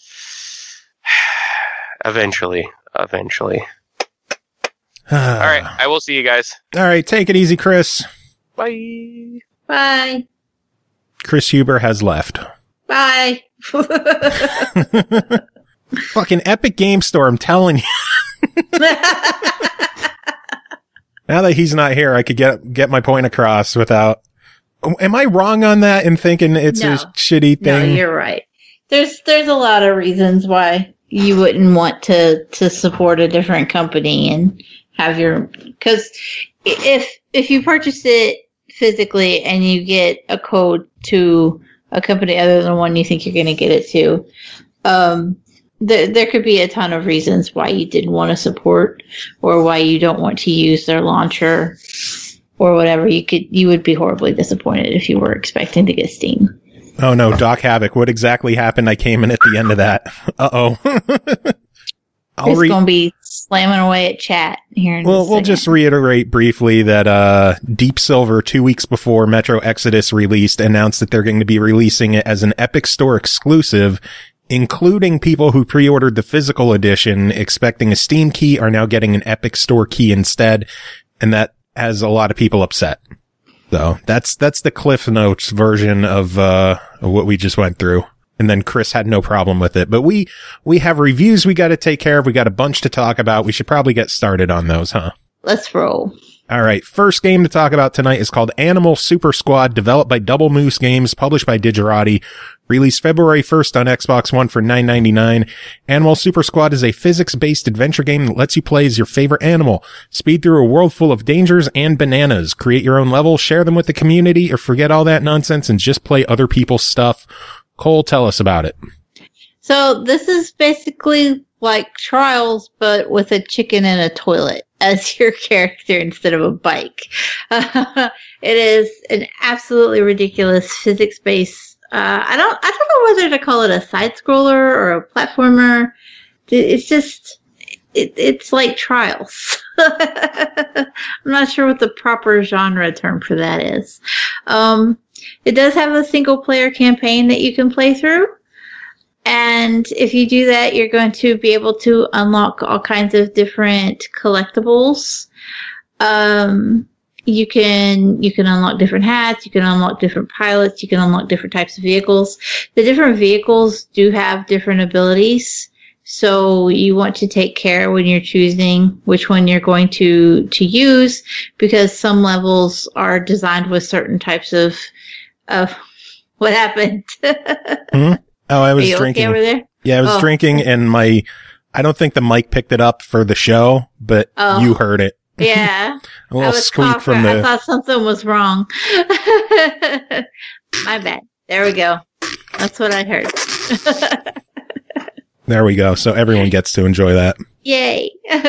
Eventually, eventually. All All right, I will see you guys. All right, take it easy, Chris. Bye. Bye. Chris Huber has left. Bye. Fucking Epic Game Store, I'm telling you. Now that he's not here, I could get get my point across without... Am I wrong on that in thinking it's No. a shitty No, thing? you're right. There's there's a lot of reasons why you wouldn't want to to support a different company and have your, because if if you purchase it physically and you get a code to a company other than one you think you're going to get it to, um, there there could be a ton of reasons why you didn't want to support or why you don't want to use their launcher or whatever. You could you would be horribly disappointed if you were expecting to get Steam. Oh no, Doc Havoc, what exactly happened? I came in at the end of that. Uh-oh. I'll It's re- going to be slamming away at chat here in Well, a we'll second. just reiterate briefly that uh, Deep Silver, two weeks before Metro Exodus released, announced that they're going to be releasing it as an Epic Store exclusive including people who pre-ordered the physical edition expecting a Steam key are now getting an Epic Store key instead. And that has a lot of people upset. So that's, that's the Cliff Notes version of, uh, of what we just went through. And then Chris had no problem with it. But we, we have reviews we got to take care of. We got a bunch to talk about. We should probably get started on those, huh? Let's roll. All right. First game to talk about tonight is called Animal Super Squad, developed by Double Moose Games, published by Digerati, released February first on Xbox One for nine ninety-nine. Animal Super Squad is a physics-based adventure game that lets you play as your favorite animal. Speed through a world full of dangers and bananas. Create your own level, share them with the community, or forget all that nonsense and just play other people's stuff. Cole, tell us about it. So this is basically like Trials, but with a chicken and a toilet as your character instead of a bike. Uh, it is an absolutely ridiculous physics-based. Uh, I don't. I don't know whether to call it a side scroller or a platformer. It's just. It, it's like Trials. I'm not sure what the proper genre term for that is. Um, it does have a single-player campaign that you can play through. And if you do that, you're going to be able to unlock all kinds of different collectibles. Um, you can, you can unlock different hats, you can unlock different pilots, you can unlock different types of vehicles. The different vehicles do have different abilities. So you want to take care when you're choosing which one you're going to, to use, because some levels are designed with certain types of, of what happened. Mm-hmm. Oh, I was Are you drinking. okay over there? Yeah, I was Oh. drinking and my, I don't think the mic picked it up for the show, but Oh. you heard it. Yeah. A little I was squeak coughing. from I the, thought something was wrong. My bad. There we go. That's what I heard. there we go. So everyone gets to enjoy that. Yay.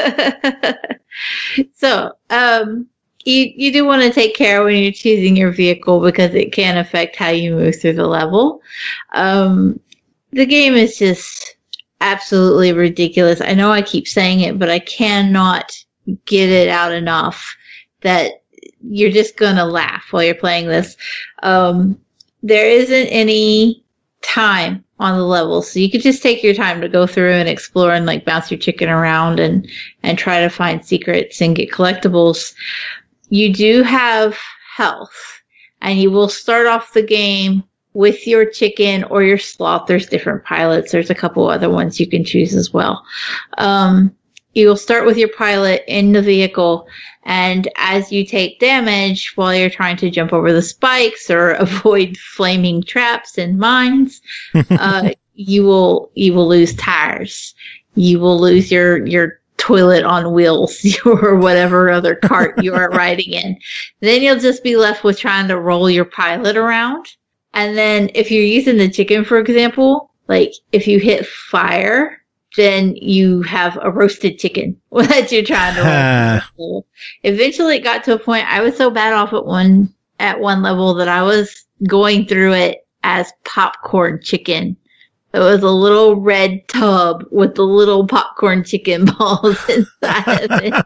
So, um, you, you do want to take care when you're choosing your vehicle because it can affect how you move through the level. Um, the game is just absolutely ridiculous. I know I keep saying it, but I cannot get it out enough that you're just going to laugh while you're playing this. Um, there isn't any time on the level, so you could just take your time to go through and explore and like bounce your chicken around and, and try to find secrets and get collectibles. You do have health, and you will start off the game with your chicken or your sloth. There's different pilots. There's a couple other ones you can choose as well. Um, you will start with your pilot in the vehicle, and as you take damage while you're trying to jump over the spikes or avoid flaming traps and mines, uh, you will you will lose tires. You will lose your your toilet on wheels or whatever other cart you are riding in. Then you'll just be left with trying to roll your pilot around. And then if you're using the chicken, for example, like if you hit fire, then you have a roasted chicken that you're trying to roll. Eventually it got to a point I was so bad off at one at one level that I was going through it as popcorn chicken. It was a little red tub with the little popcorn chicken balls inside of it.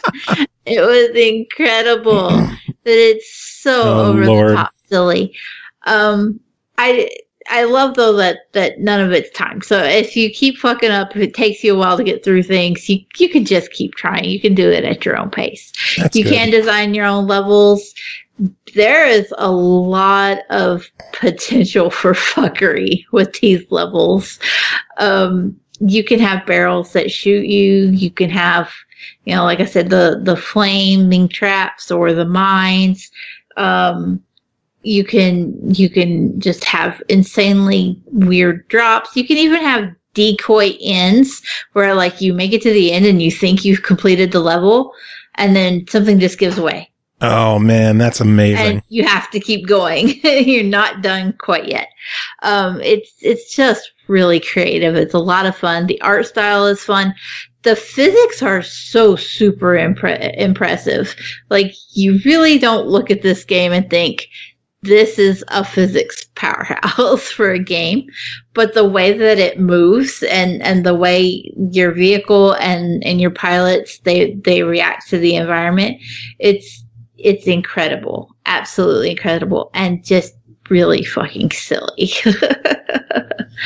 It was incredible. But it's so Oh, over Lord. the top silly. Um, I I love though that that none of it's timed. So if you keep fucking up, if it takes you a while to get through things, you you can just keep trying. You can do it at your own pace. That's you good. can design your own levels. There is a lot of potential for fuckery with these levels. Um, you can have barrels that shoot you. You can have, you know, like I said, the, the flaming traps or the mines. Um, you can, you can just have insanely weird drops. You can even have decoy ends where like you make it to the end and you think you've completed the level and then something just gives away. Oh man, that's amazing. And you have to keep going. You're not done quite yet. Um, it's it's just really creative. It's a lot of fun. The art style is fun. The physics are so super impre- impressive. Like you really don't look at this game and think this is a physics powerhouse for a game, but the way that it moves and, and the way your vehicle and, and your pilots they they react to the environment, it's It's incredible. Absolutely incredible. And just really fucking silly.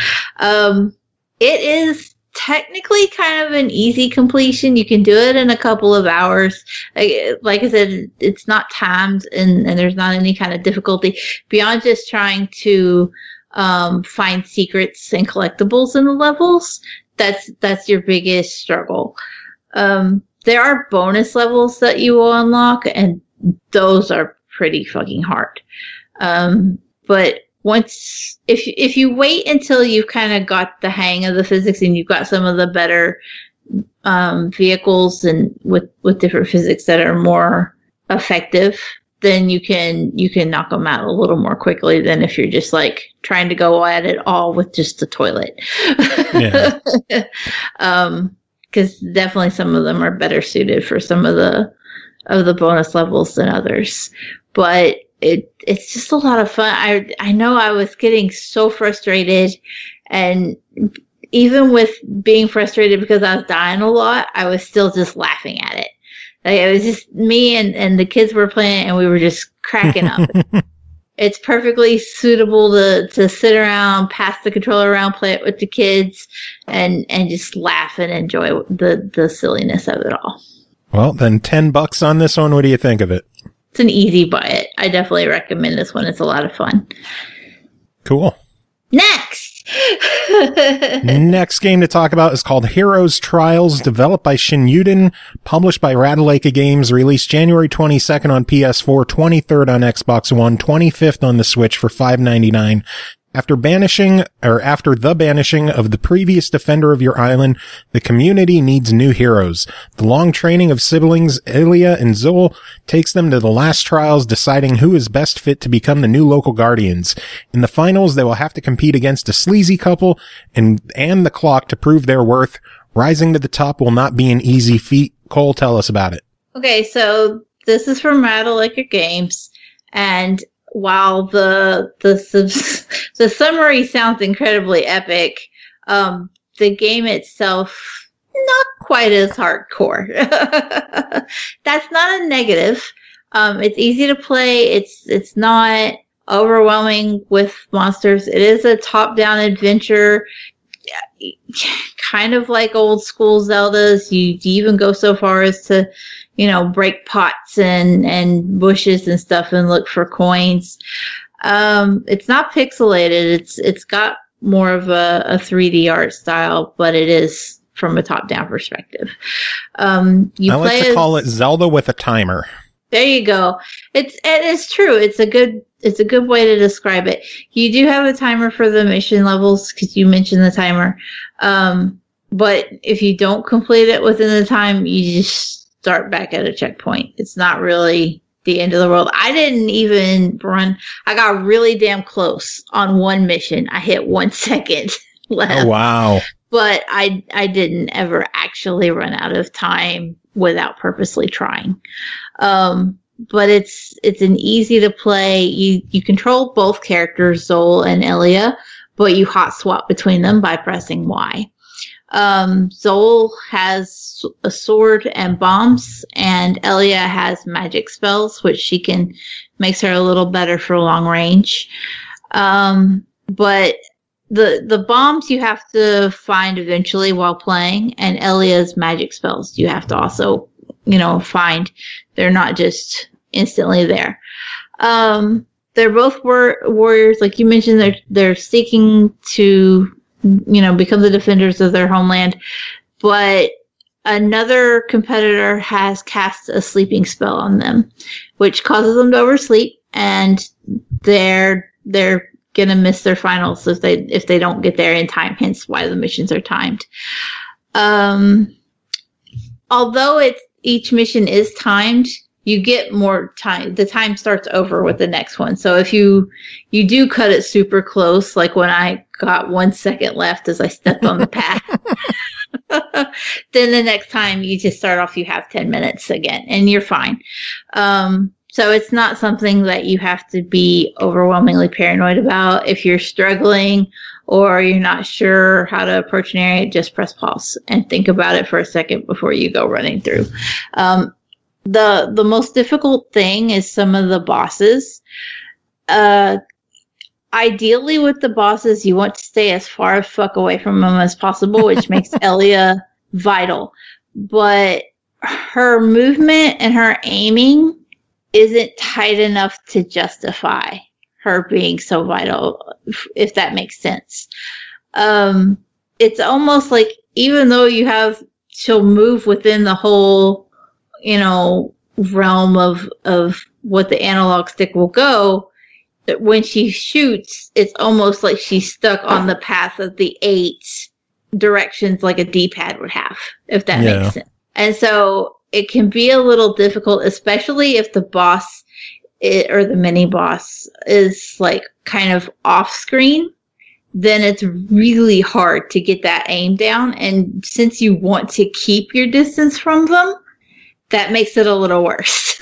Um, it is technically kind of an easy completion. You can do it in a couple of hours. Like, like I said, it's not timed and, and there's not any kind of difficulty beyond just trying to um, find secrets and collectibles in the levels. That's, that's your biggest struggle. Um, there are bonus levels that you will unlock, and those are pretty fucking hard. Um, but once, if if you wait until you've kind of got the hang of the physics and you've got some of the better um, vehicles and with, with different physics that are more effective, then you can you can knock them out a little more quickly than if you're just like trying to go at it all with just the toilet. Yeah. um, because definitely some of them are better suited for some of the of the bonus levels than others, but it it's just a lot of fun. I I know I was getting so frustrated, and even with being frustrated because I was dying a lot, I was still just laughing at it. Like, it was just me and, and the kids were playing, and we were just cracking up. It's perfectly suitable to, to sit around, pass the controller around, play it with the kids, and, and just laugh and enjoy the, the silliness of it all. Well, then ten bucks on this one. What do you think of it? It's an easy buy it. I definitely recommend this one. It's a lot of fun. Cool. Next! Next game to talk about is called Heroes Trials, developed by Shinyuden, published by Ratalaika Games, released January twenty-second on P S four, twenty-third on Xbox One, twenty-fifth on the Switch for five ninety-nine. After banishing, or after the banishing of the previous defender of your island, the community needs new heroes. The long training of siblings Ilya and Zol takes them to the last trials, deciding who is best fit to become the new local guardians. In the finals, they will have to compete against a sleazy couple and, and the clock to prove their worth. Rising to the top will not be an easy feat. Cole, tell us about it. Okay, so this is from Ratalaika Games, and while the the subs, the summary sounds incredibly epic, um, the game itself not quite as hardcore. That's not a negative. Um, it's easy to play. It's it's not overwhelming with monsters. It is a top-down adventure, kind of like old school Zeldas. You, you even go so far as to, you know, break pots and, and bushes and stuff and look for coins. Um, it's not pixelated. It's, it's got more of a, a three D art style, but it is from a top-down perspective. Um, you I play like to as, call it Zelda with a timer. There you go. It's, it is true. It's a good, it's a good way to describe it. You do have a timer for the mission levels because you mentioned the timer. Um, but if you don't complete it within the time, you just start back at a checkpoint. It's not really the end of the world. I didn't even run. I got really damn close on one mission. I hit one second left. Oh, wow. But I, I didn't ever actually run out of time without purposely trying. Um, but it's, it's an easy to play. You, you control both characters, Zol and Ilya, but you hot swap between them by pressing Y. Um, Zol has a sword and bombs, and Ilya has magic spells, which she can, makes her a little better for long range. Um, but the, the bombs you have to find eventually while playing, and Ilya's magic spells you have to also, you know, find. They're not just instantly there. Um, they're both war- warriors. Like you mentioned, they're, they're seeking to, you know, become the defenders of their homeland. But another competitor has cast a sleeping spell on them, which causes them to oversleep, and they're, they're gonna miss their finals if they, if they don't get there in time, hence why the missions are timed. Um, although it's, each mission is timed, you get more time. The time starts over with the next one. So if you, you do cut it super close, like when I got one second left as I stepped on the path, then the next time you just start off, you have ten minutes again and you're fine. Um, so it's not something that you have to be overwhelmingly paranoid about. If you're struggling or you're not sure how to approach an area, just press pause and think about it for a second before you go running through. Um, the the most difficult thing is some of the bosses. Uh, ideally with the bosses, you want to stay as far as fuck away from them as possible, which makes Elia vital. But her movement and her aiming isn't tight enough to justify her being so vital, if that makes sense. Um, it's almost like even though you have, she'll move within the whole, you know, realm of, of what the analog stick will go, that when she shoots, it's almost like she's stuck on the path of the eight directions like a D-pad would have, if that Yeah. makes sense. And so it can be a little difficult, especially if the boss it, or the mini boss is like kind of off screen. Then it's really hard to get that aim down. And since you want to keep your distance from them, that makes it a little worse.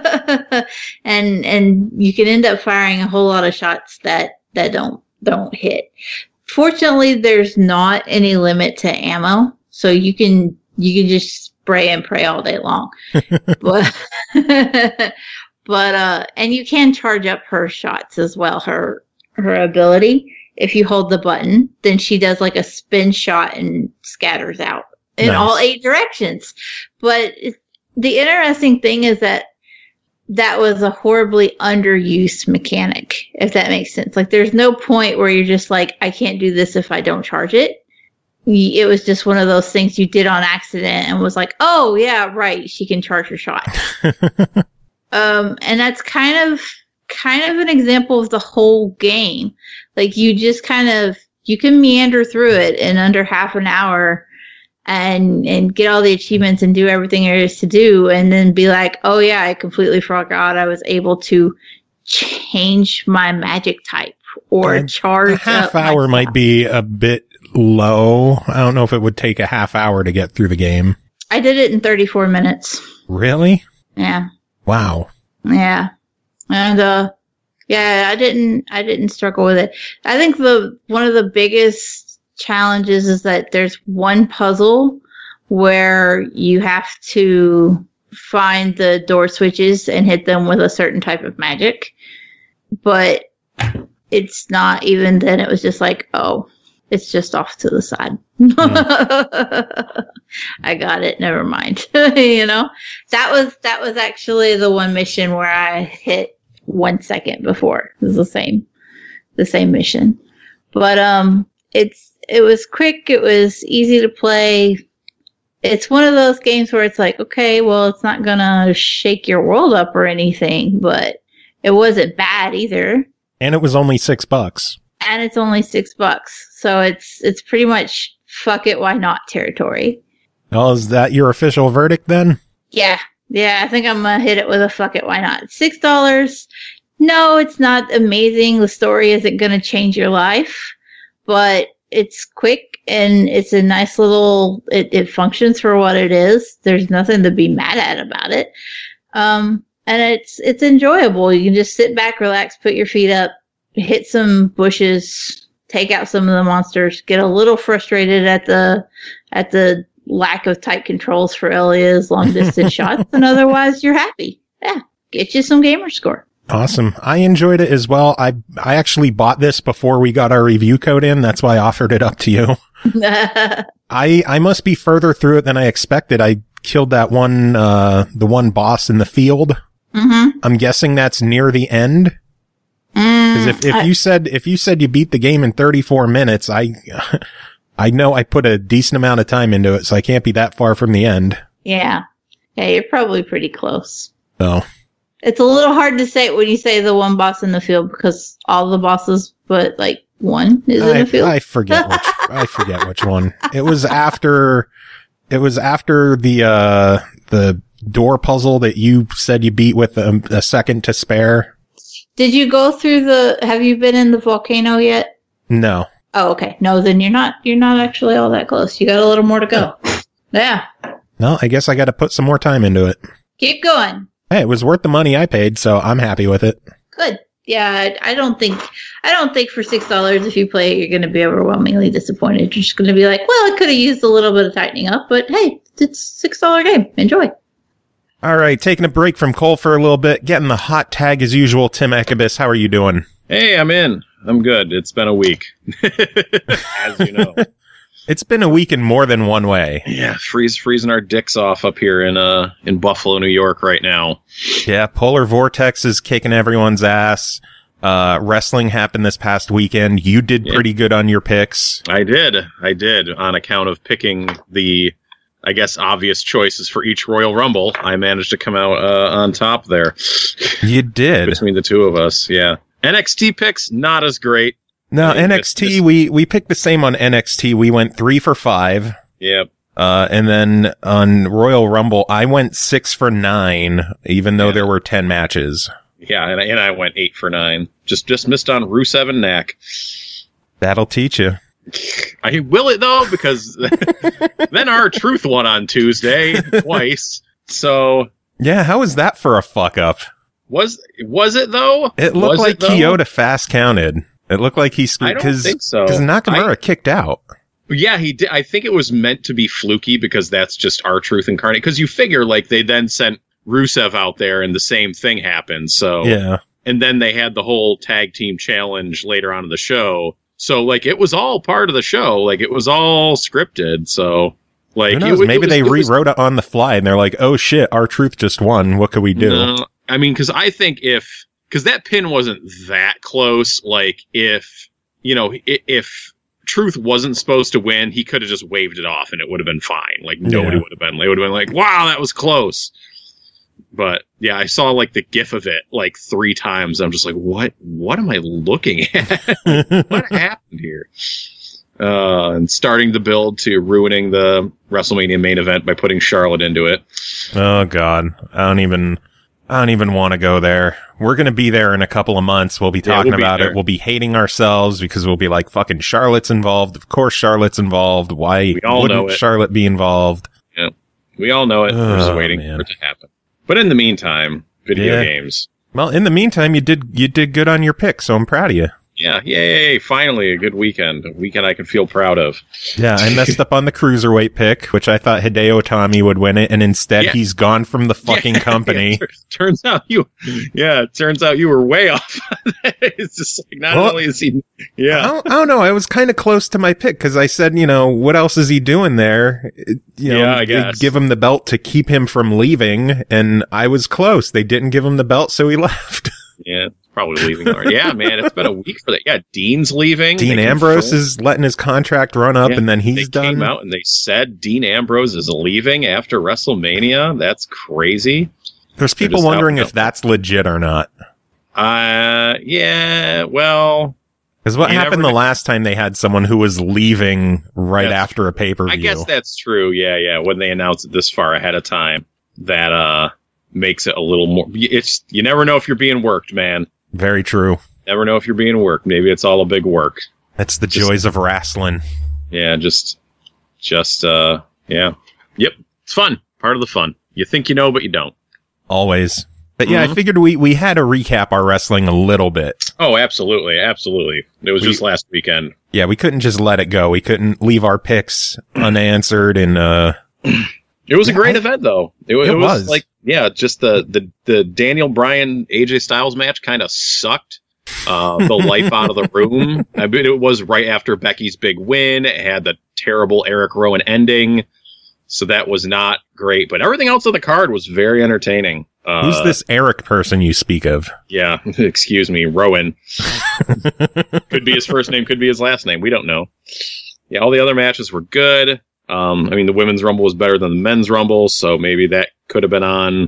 and and you can end up firing a whole lot of shots that, that don't don't hit. Fortunately, there's not any limit to ammo, so you can you can just spray and pray all day long. but but uh and you can charge up her shots as well, her her ability. If you hold the button, then she does like a spin shot and scatters out in Nice. all eight directions. But it's, the interesting thing is that that was a horribly underused mechanic, if that makes sense. Like, there's no point where you're just like, I can't do this if I don't charge it. It was just one of those things you did on accident and was like, oh, yeah, right, she can charge her shot. um, and that's kind of kind of an example of the whole game. Like, you just kind of, you can meander through it in under half an hour and and get all the achievements and do everything there is to do, and then be like, oh yeah, I completely forgot I was able to change my magic type or And charge a half up my hour might stuff. be a bit low. I don't know if it would take a half hour to get through the game. I did it in thirty-four minutes. Really? Yeah. Wow. Yeah. And uh yeah, I didn't I didn't struggle with it. I think the one of the biggest challenges is that there's one puzzle where you have to find the door switches and hit them with a certain type of magic. But it's not even then, it was just like, oh, it's just off to the side. I got it, never mind. You know? That was that was actually the one mission where I hit one second before. It was the same the same mission. But um it's it was quick, it was easy to play. It's one of those games where it's like, okay, well, it's not gonna shake your world up or anything, but it wasn't bad either. And it was only six bucks. And it's only six bucks. So it's it's pretty much fuck it, why not territory. Well, is that your official verdict then? Yeah. Yeah, I think I'm gonna hit it with a fuck it, why not? Six dollars. No, it's not amazing. The story isn't gonna change your life, but it's quick and it's a nice little, it, it functions for what it is. There's nothing to be mad at about it. Um, and it's, it's enjoyable. You can just sit back, relax, put your feet up, hit some bushes, take out some of the monsters, get a little frustrated at the, at the lack of tight controls for Elia's long distance shots. And otherwise you're happy. Yeah. Get you some gamer score. Awesome. I enjoyed it as well. I I actually bought this before we got our review code in. That's why I offered it up to you. I I must be further through it than I expected. I killed that one, uh, the one boss in the field. Mm-hmm. I'm guessing that's near the end. Because if, if I- you said if you said you beat the game in thirty-four minutes, I I know I put a decent amount of time into it, so I can't be that far from the end. Yeah. Yeah, you're probably pretty close. So It's a little hard to say when you say the one boss in the field because all the bosses but like one is in I, the field. I forget which I forget which one. It was after it was after the uh the door puzzle that you said you beat with a, a second to spare. Did you go through the have you been in the volcano yet? No. Oh, okay. No, then you're not you're not actually all that close. You got a little more to go. Yeah. No, I guess I got to put some more time into it. Keep going. Hey, it was worth the money I paid, so I'm happy with it. Good. Yeah, I, I don't think I don't think for six dollars if you play it, you're going to be overwhelmingly disappointed. You're just going to be like, well, I could have used a little bit of tightening up, but hey, it's a six dollar game. Enjoy. All right, taking a break from Cole for a little bit, getting the hot tag as usual. Tim Ekibus, how are you doing? Hey, I'm in. I'm good. It's been a week, as you know. It's been a week in more than one way. Yeah, freeze, freezing our dicks off up here in uh in Buffalo, New York right now. Yeah, Polar Vortex is kicking everyone's ass. Uh, wrestling happened this past weekend. You did Yeah. pretty good on your picks. I did. I did, on account of picking the, I guess, obvious choices for each Royal Rumble. I managed to come out uh, on top there You did. between the two of us, yeah. N X T picks, not as great. No, I mean, N X T, this- this- we, we picked the same on N X T. We went three for five. Yep. Uh, and then on Royal Rumble, I went six for nine, even though Yeah. there were ten matches. Yeah, and I, and I went eight for nine. Just just missed on Rusev and Knack. That'll teach you. I will it though, because then our truth won on Tuesday twice. So Yeah, how is that for a fuck up? was was it though? It looked Was like it, though? Kyoto fast counted. It looked like he I don't because think so. because Nakamura kicked out. Yeah, he did. I think it was meant to be fluky because that's just our truth incarnate. Because you figure like they then sent Rusev out there and the same thing happened. So Yeah, and then they had the whole tag team challenge later on in the show. So like it was all part of the show. Like it was all scripted. So like who it knows? was- Maybe it was- they it was- rewrote it on the fly and they're like, "Oh shit, our truth just won. What could we do?" No, I mean, because I think if because that pin wasn't that close. Like if you know i- if Truth wasn't supposed to win, he could have just waved it off and it would have been fine. Like nobody Yeah. would have been. They would have been like, "Wow, that was close." But yeah, I saw like the gif of it like three times. I'm just like, what? What am I looking at? What happened here? Uh, and starting the build to ruining the WrestleMania main event by putting Charlotte into it. Oh god, I don't even, I don't even want to go there. We're gonna be there in a couple of months. We'll be Yeah, talking we'll be about there. it. We'll be hating ourselves because we'll be like, "Fucking Charlotte's involved. Of course, Charlotte's involved. Why We all wouldn't know it. Charlotte be involved?" We all know it. We're just Oh, waiting man. for it to happen. But in the meantime, video Yeah. games. Well, in the meantime, you did you did good on your pick, so I'm proud of you. Yeah, yay! Finally, a good weekend. A weekend I can feel proud of. Yeah, I messed up on the cruiserweight pick, which I thought Hideo Itami would win it, and instead Yeah. he's gone from the fucking Yeah, company. yeah, tur- turns out you, yeah, it turns out you were way off. It's just like not Well, only is he, I, yeah, don't, I don't know. I was kind of close to my pick because I said, you know, what else is he doing there? It- You know, Yeah, I they guess. give him the belt to keep him from leaving, and I was close. They didn't give him the belt, so he left. yeah, probably leaving already. Yeah, man, it's been a week for that. Yeah, Dean's leaving. Dean They Ambrose confirmed- is letting his contract run up, Yeah, and then They he's done. came out and they said Dean Ambrose is leaving after WrestleMania. That's crazy. There's They're people just wondering out- if that's legit or not. Uh, yeah, well, Because what You happened never the last time they had someone who was leaving right That's- after a pay per view? I guess that's true. Yeah, yeah. When they announce it this far ahead of time, that uh makes it a little more. It's you never know if you're being worked, man. Very true. Never know if you're being worked. Maybe it's all a big work. That's the Just- joys of wrestling. Yeah, just, just uh, yeah, yep. It's fun. Part of the fun. You think you know, but you don't. Always. But yeah, I Mhm. figured we, we had to recap our wrestling a little bit. Oh, absolutely, absolutely. It was We- just last weekend. Yeah, we couldn't just let it go. We couldn't leave our picks unanswered and, uh, It was a Yeah, great I- event, though. It, it It was, was. like, yeah, just the the the Daniel Bryan A J Styles match kind of sucked. Uh, the life out of the room. I mean, it was right after Becky's big win. It had the terrible Eric Rowan ending, so that was not great. But everything else on the card was very entertaining. Uh, who's this Eric person you speak of? Yeah, excuse me, Rowan. Could be his first name, could be his last name. We don't know. Yeah, all the other matches were good. Um, I mean, the women's rumble was better than the men's rumble, so maybe that could have been on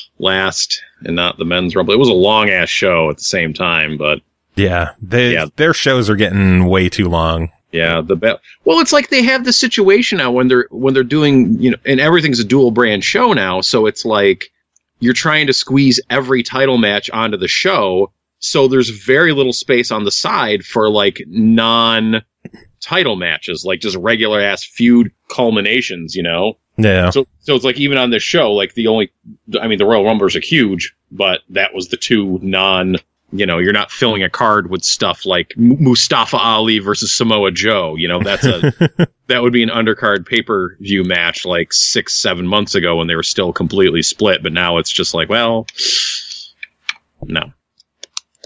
last and not the men's rumble. It was a long ass show at the same time, but Yeah, they, Yeah. their shows are getting way too long. yeah, the be- well, it's like they have this situation now when they're when they're doing, you know, and everything's a dual brand show now, so it's like you're trying to squeeze every title match onto the show, so there's very little space on the side for like non title matches, like just regular ass feud culminations, you know. Yeah. So, so it's like even on this show, like the only, I mean, the Royal Rumblers are huge, but that was the two non, you know, you're not filling a card with stuff like M- Mustafa Ali versus Samoa Joe. You know, that's a, that would be an undercard pay-per-view match like six, seven months ago when they were still completely split. But now it's just like, well, no.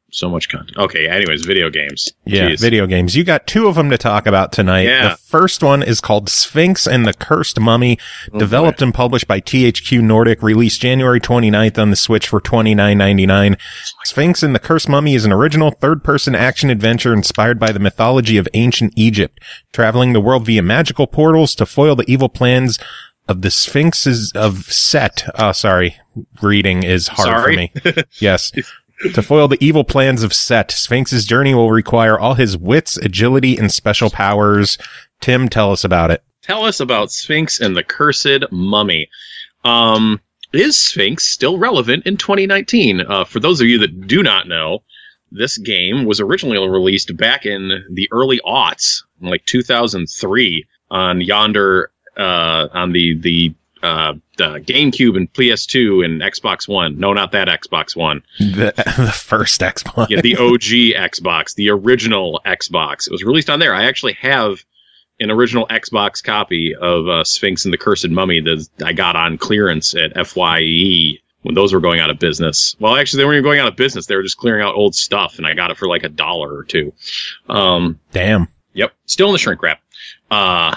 So much content. Okay, anyways, video games. Yeah, Jeez. video games. You got two of them to talk about tonight. Yeah. The first one is called Sphinx and the Cursed Mummy, Oh, developed boy. and published by T H Q Nordic, released January twenty-ninth on the Switch for twenty-nine ninety-nine. Sphinx and the Cursed Mummy is an original third-person action adventure inspired by the mythology of ancient Egypt, traveling the world via magical portals to foil the evil plans of the Sphinxes of Set. Oh, sorry. Reading is hard Sorry? for me. Yes. To foil the evil plans of Set, Sphinx's journey will require all his wits, agility, and special powers. Tim, tell us about it. Tell us about Sphinx and the Cursed Mummy. Um, is Sphinx still relevant in twenty nineteen? Uh, for those of you that do not know, this game was originally released back in the early aughts, in like two thousand three, on yonder, uh, on the, the, uh, the GameCube and P S two and Xbox One. No, not that Xbox One. The, the first Xbox. Yeah, the O G Xbox, the original Xbox. It was released on there. I actually have an original Xbox copy of uh, Sphinx and the Cursed Mummy that I got on clearance at F Y E when those were going out of business. Well, actually, they weren't even going out of business. They were just clearing out old stuff, and I got it for like a dollar or two. Um, Damn. Yep, still in the shrink wrap. Uh,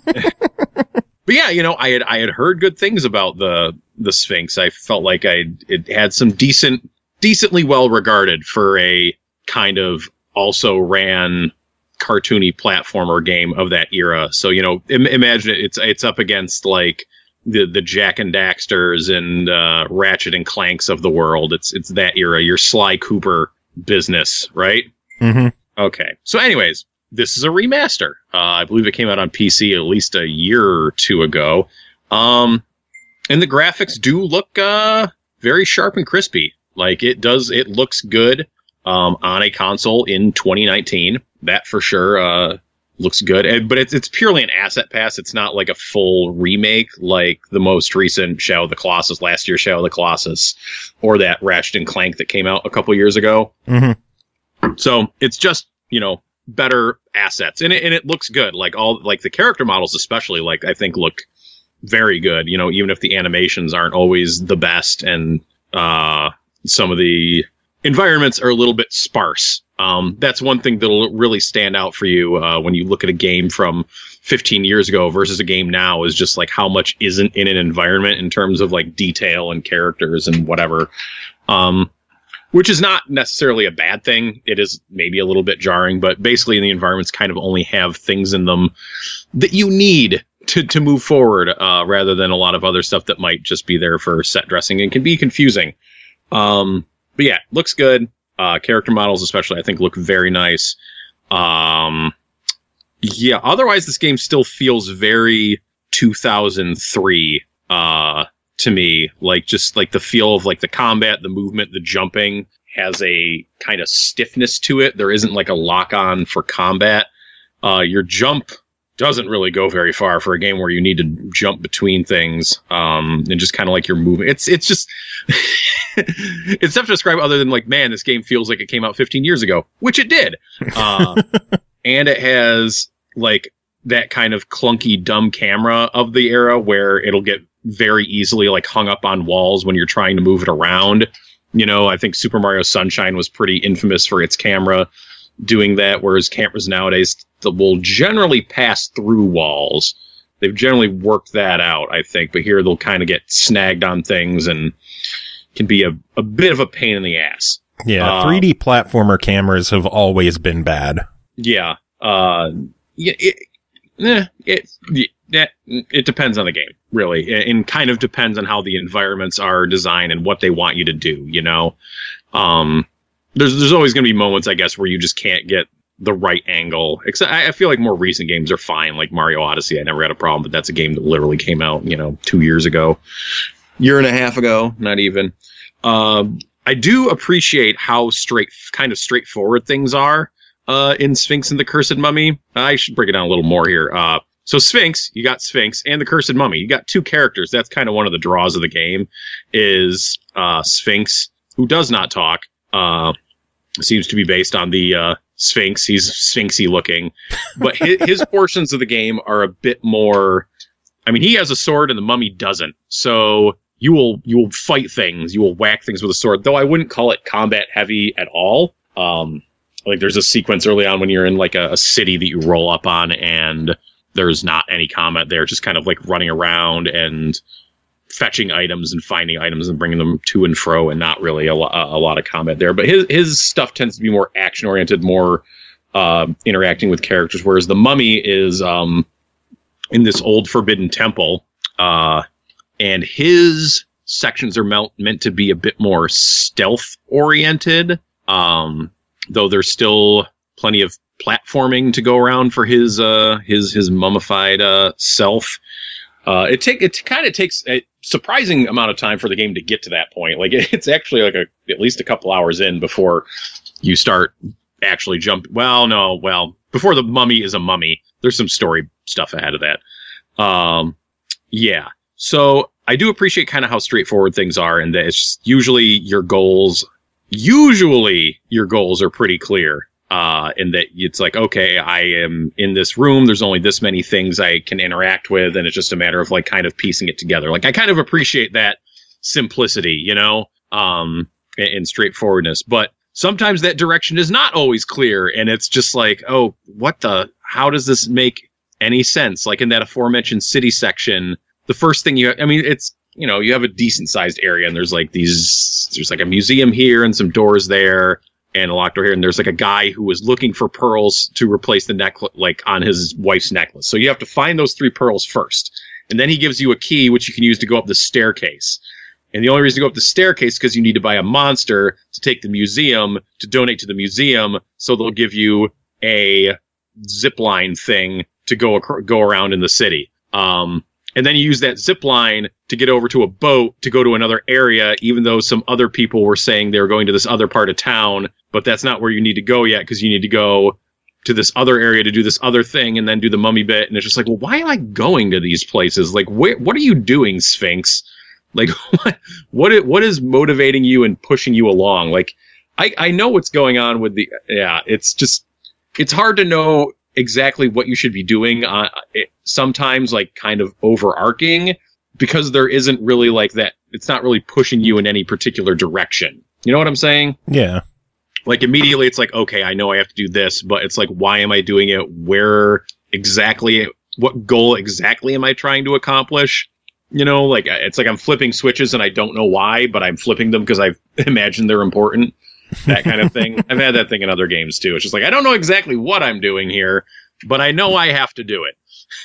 but yeah, you know, I had I had heard good things about the the Sphinx. I felt like I it had some decent, decently well regarded for a kind of also ran cartoony platformer game of that era. So you know, Im- imagine it, it's it's up against like the the Jack and Daxters and uh, Ratchet and Clanks of the world. It's it's that era. Your Sly Cooper business, right? Mm-hmm. Okay. So, anyways. This is a remaster. Uh, I believe it came out on P C at least a year or two ago. Um, and the graphics do look uh, very sharp and crispy. Like it does, it looks good um, on a console in twenty nineteen. That for sure uh, looks good. And, but it's it's purely an asset pass. It's not like a full remake like the most recent Shadow of the Colossus, last year's Shadow of the Colossus, or that Ratchet and Clank that came out a couple years ago. Mm-hmm. So it's just, you know, better assets, and it, and it looks good. Like all, like the character models, especially, like I think look very good. You know, even if the animations aren't always the best, and uh, some of the environments are a little bit sparse. Um, that's one thing that'll really stand out for you uh, when you look at a game from fifteen years ago versus a game now. Is just like how much isn't in an environment in terms of like detail and characters and whatever. Um, Which is not necessarily a bad thing. It is maybe a little bit jarring, but basically the environments kind of only have things in them that you need to, to move forward, uh, rather than a lot of other stuff that might just be there for set dressing and can be confusing. Um, but yeah, looks good. Uh, character models especially, I think, look very nice. Um, yeah, otherwise this game still feels very two thousand three, uh, to me, like just like the feel of like the combat, the movement, the jumping has a kind of stiffness to it. There isn't like a lock on for combat. Uh, your jump doesn't really go very far for a game where you need to jump between things. Um, and just kind of like your movement. It's, it's just, it's tough to describe other than like, man, this game feels like it came out fifteen years ago, which it did. Uh, and it has like that kind of clunky, dumb camera of the era where it'll get very easily like hung up on walls when you're trying to move it around. You know, I think Super Mario Sunshine was pretty infamous for its camera doing that, whereas cameras nowadays will generally pass through walls. They've generally worked that out, I think, but here they'll kind of get snagged on things and can be a, a bit of a pain in the ass. Yeah, Uh, three D platformer cameras have always been bad. Yeah. Uh, yeah, it, eh, it, it, it depends on the game, really. And kind of depends on how the environments are designed and what they want you to do, you know? Um, there's, there's always going to be moments, I guess, where you just can't get the right angle. Except I, I feel like more recent games are fine, like Mario Odyssey. I never had a problem, but that's a game that literally came out, you know, two years ago. Year and a half ago, not even. Um, I do appreciate how straight, kind of straightforward things are uh, in Sphinx and the Cursed Mummy. I should break it down a little more here. Uh, so Sphinx, you got Sphinx and the Cursed Mummy. You got two characters. That's kind of one of the draws of the game is uh, Sphinx, who does not talk. Uh, seems to be based on the uh, Sphinx. He's Sphinxy looking. But his, his portions of the game are a bit more... I mean, he has a sword and the mummy doesn't. So you will you will fight things. You will whack things with a sword. Though I wouldn't call it combat heavy at all. Um, like there's a sequence early on when you're in like a, a city that you roll up on, and there's not any combat there, just kind of like running around and fetching items and finding items and bringing them to and fro, and not really a, lo- a lot of combat there. But his his stuff tends to be more action oriented, more uh, interacting with characters, whereas the Mummy is um, in this old forbidden temple, uh, and his sections are mel- meant to be a bit more stealth oriented, um, though there's still plenty of platforming to go around for his uh, his his mummified uh, self. Uh, it take it kind of takes a surprising amount of time for the game to get to that point. Like it's actually like a at least a couple hours in before you start actually jump. Well, no, well before the mummy is a mummy. There's some story stuff ahead of that. Um, yeah. So I do appreciate kind of how straightforward things are, and that it's usually your goals. Usually your goals are pretty clear. Uh, and that it's like, okay, I am in this room. There's only this many things I can interact with. And it's just a matter of like kind of piecing it together. Like I kind of appreciate that simplicity, you know, um, and, and straightforwardness. But sometimes that direction is not always clear. And it's just like, oh, what the, how does this make any sense? Like in that aforementioned city section, the first thing you, I mean, it's, you know, you have a decent sized area and there's like these, there's like a museum here and some doors there. And a locked door here, and there's like a guy who was looking for pearls to replace the necklace, like on his wife's necklace. So you have to find those three pearls first, and then he gives you a key which you can use to go up the staircase. And the only reason to go up the staircase is because you need to buy a monster to take the museum to donate to the museum. So they'll give you a zip line thing to go ac- go around in the city. Um, and then you use that zip line to get over to a boat to go to another area, even though some other people were saying they were going to this other part of town. But that's not where you need to go yet, because you need to go to this other area to do this other thing and then do the mummy bit. And it's just like, well, why am I going to these places? Like, wh- what are you doing, Sphinx? Like, what, what, is, what is motivating you and pushing you along? Like, I, I know what's going on with the, yeah, it's just, it's hard to know exactly what you should be doing. Uh, it, sometimes like kind of overarching, because there isn't really like that. It's not really pushing you in any particular direction. You know what I'm saying? Yeah. Like immediately it's like, okay, I know I have to do this, but it's like, why am I doing it? Where exactly, what goal exactly am I trying to accomplish? You know, like it's like I'm flipping switches and I don't know why, but I'm flipping them because I've imagined they're important. That kind of thing. I've had that thing in other games too. It's just like, I don't know exactly what I'm doing here, but I know I have to do it.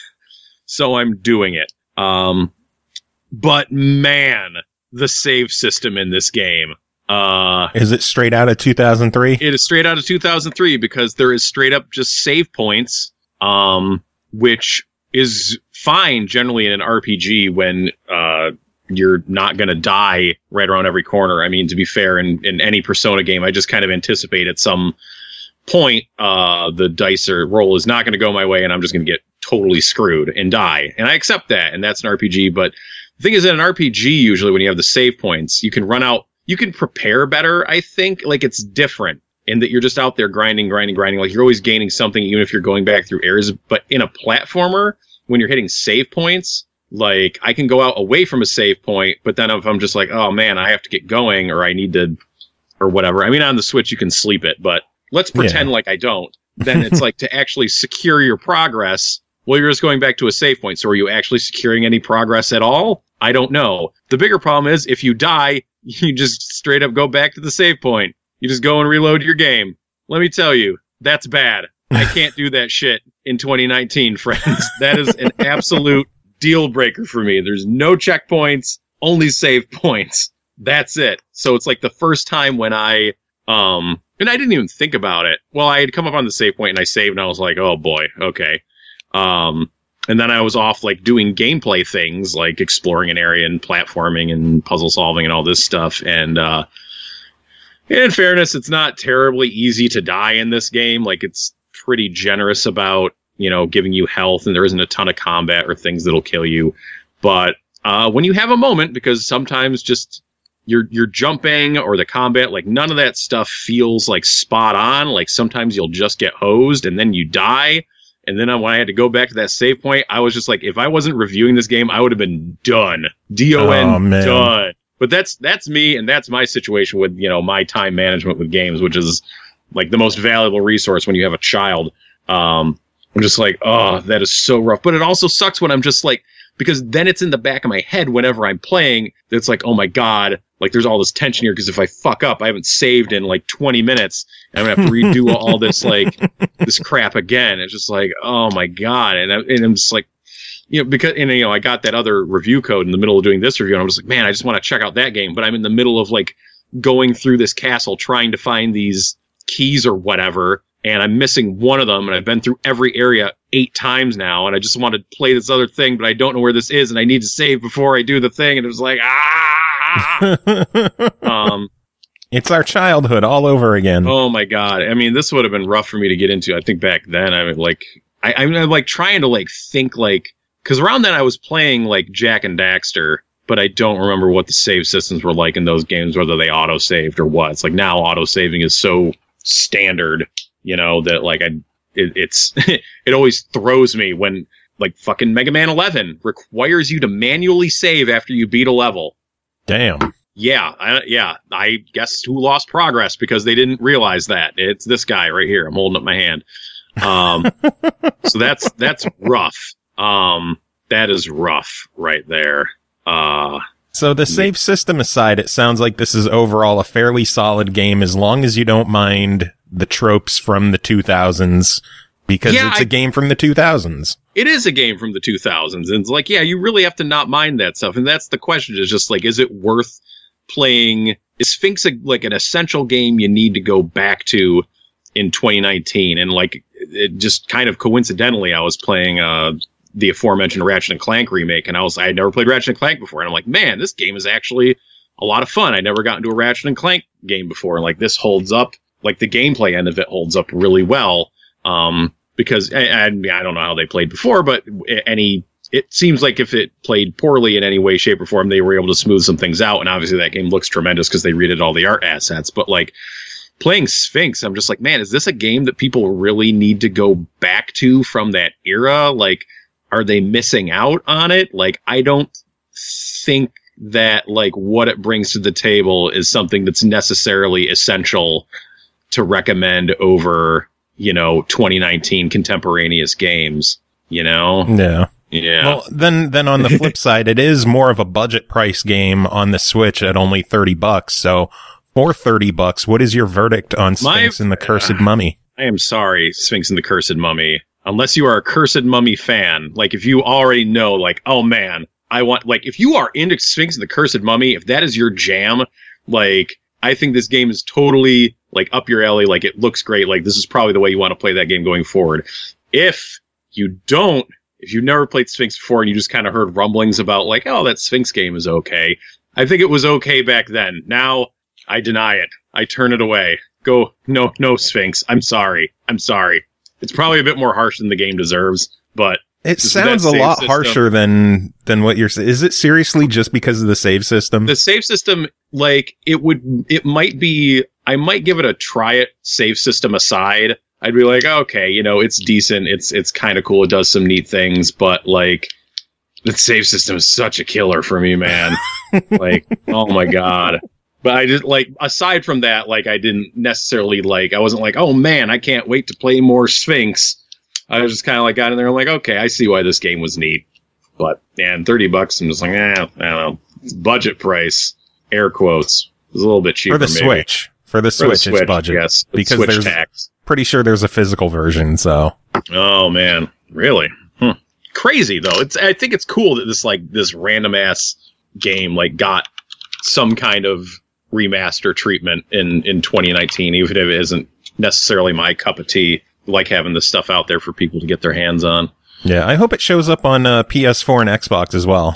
So I'm doing it. Um, but man, the save system in this game. Uh, is it straight out of two thousand three? It is straight out of two thousand three because there is straight up just save points, um, which is fine generally in an R P G when uh, you're not going to die right around every corner. I mean, to be fair, in, in any Persona game, I just kind of anticipate at some point uh, the dice or roll is not going to go my way and I'm just going to get totally screwed and die. And I accept that, and that's an R P G. But the thing is, in an R P G, usually when you have the save points, you can run out. You can prepare better, I think. Like, it's different in that you're just out there grinding, grinding, grinding. Like, you're always gaining something, even if you're going back through areas. But in a platformer, when you're hitting save points, like, I can go out away from a save point, but then if I'm just like, oh, man, I have to get going, or I need to, or whatever. I mean, on the Switch, you can sleep it, but let's pretend yeah. like I don't. Then it's like to actually secure your progress, well, you're just going back to a save point. So are you actually securing any progress at all? I don't know. The bigger problem is, if you die, you just straight up go back to the save point. You just go and reload your game. Let me tell you, that's bad. I can't do that shit in twenty nineteen, friends. That is an absolute deal breaker for me. There's no checkpoints, only save points. That's it. So it's like the first time when I, um, and I didn't even think about it. Well, I had come up on the save point and I saved and I was like, oh boy, okay. Um, And then I was off like doing gameplay things like exploring an area and platforming and puzzle solving and all this stuff. And uh, in fairness, it's not terribly easy to die in this game. Like, it's pretty generous about, you know, giving you health, and there isn't a ton of combat or things that'll kill you. But uh, when you have a moment, because sometimes just you're you're jumping or the combat, like none of that stuff feels like spot on. Like sometimes you'll just get hosed and then you die. And then when I had to go back to that save point, I was just like, if I wasn't reviewing this game, I would have been done. D O N, oh, done. But that's that's me, and that's my situation with, you know, my time management with games, which is like the most valuable resource when you have a child. Um, I'm just like, oh, that is so rough. But it also sucks when I'm just like, because then it's in the back of my head whenever I'm playing. It's like, oh my God, like there's all this tension here because if I fuck up, I haven't saved in like twenty minutes. And I'm gonna have to redo all this like this crap again. It's just like, oh my God, and, I, and I'm just like, you know, because and you know I got that other review code in the middle of doing this review, and I'm just like, man, I just want to check out that game, but I'm in the middle of like going through this castle trying to find these keys or whatever. And I'm missing one of them, and I've been through every area eight times now, and I just want to play this other thing, but I don't know where this is, and I need to save before I do the thing, and it was like, ah! um, it's our childhood all over again. Oh my God. I mean, this would have been rough for me to get into. I think back then, I mean, like, I, I'm like trying to like think like, because around then I was playing like Jack and Daxter, but I don't remember what the save systems were like in those games, whether they auto-saved or what. It's like now auto-saving is so standard, you know, that like I, it, it's, it always throws me when like fucking Mega Man eleven requires you to manually save after you beat a level. Damn. Yeah, I, yeah. I guess who lost progress because they didn't realize that. It's this guy right here. I'm holding up my hand. Um, so that's that's rough. Um, that is rough right there. Uh, so the save system aside, it sounds like this is overall a fairly solid game as long as you don't mind the tropes from the two thousands, because yeah, it's I, a game from the two thousands. It is a game from the two thousands. And it's like, yeah, you really have to not mind that stuff. And that's the question, is just like, is it worth playing? Is Sphinx a, like an essential game you need to go back to in twenty nineteen? And like, it just kind of coincidentally, I was playing uh, the aforementioned Ratchet and Clank remake, and I was I had never played Ratchet and Clank before, and I'm like, man, this game is actually a lot of fun. I never got into a Ratchet and Clank game before, and like this holds up. Like the gameplay end of it holds up really well, um, because I, I, I don't know how they played before, but any it seems like if it played poorly in any way, shape, or form, they were able to smooth some things out. And obviously that game looks tremendous because they redid all the art assets. But like playing Sphinx, I'm just like, man, is this a game that people really need to go back to from that era? Like, are they missing out on it? Like, I don't think that like what it brings to the table is something that's necessarily essential to recommend over, you know, twenty nineteen contemporaneous games, you know? Yeah. Yeah. Well, then, then on the flip side, it is more of a budget price game on the Switch at only thirty bucks. So for thirty bucks, what is your verdict on Sphinx My, and the Cursed uh, Mummy? I am sorry, Sphinx and the Cursed Mummy. Unless you are a Cursed Mummy fan, like if you already know, like, oh man, I want, like, if you are into Sphinx and the Cursed Mummy, if that is your jam, like, I think this game is totally like up your alley. Like it looks great. Like this is probably the way you want to play that game going forward. If you don't, if you've never played Sphinx before and you just kind of heard rumblings about like, oh, that Sphinx game is okay. I think it was okay back then. Now I deny it. I turn it away. Go, no, no Sphinx. I'm sorry. I'm sorry. It's probably a bit more harsh than the game deserves, but it sounds a lot system, harsher than, than what you're saying. Is it seriously just because of the save system? The save system, like, it would, it might be, I might give it a try it save system aside. I'd be like, okay, you know, it's decent. It's, it's kind of cool. It does some neat things, but like, the save system is such a killer for me, man. Like, oh my God. But I just, like, aside from that, like, I didn't necessarily, like, I wasn't like, oh man, I can't wait to play more Sphinx. I was just kind of like, got in there and like, okay, I see why this game was neat. But, man, thirty bucks, I'm just like, eh, I don't know. It's budget price, air quotes. It was a little bit cheaper, For the maybe. Switch. For the For Switch, the Switch, it's budget. Yes, because Switch there's, tax. Pretty sure there's a physical version, so. Oh, man. Really? Hmm. Crazy, though. It's. I think it's cool that this, like, this random-ass game, like, got some kind of remaster treatment in, in twenty nineteen, even if it isn't necessarily my cup of tea. Like having this stuff out there for people to get their hands on. Yeah, I hope it shows up on uh, P S four and Xbox as well.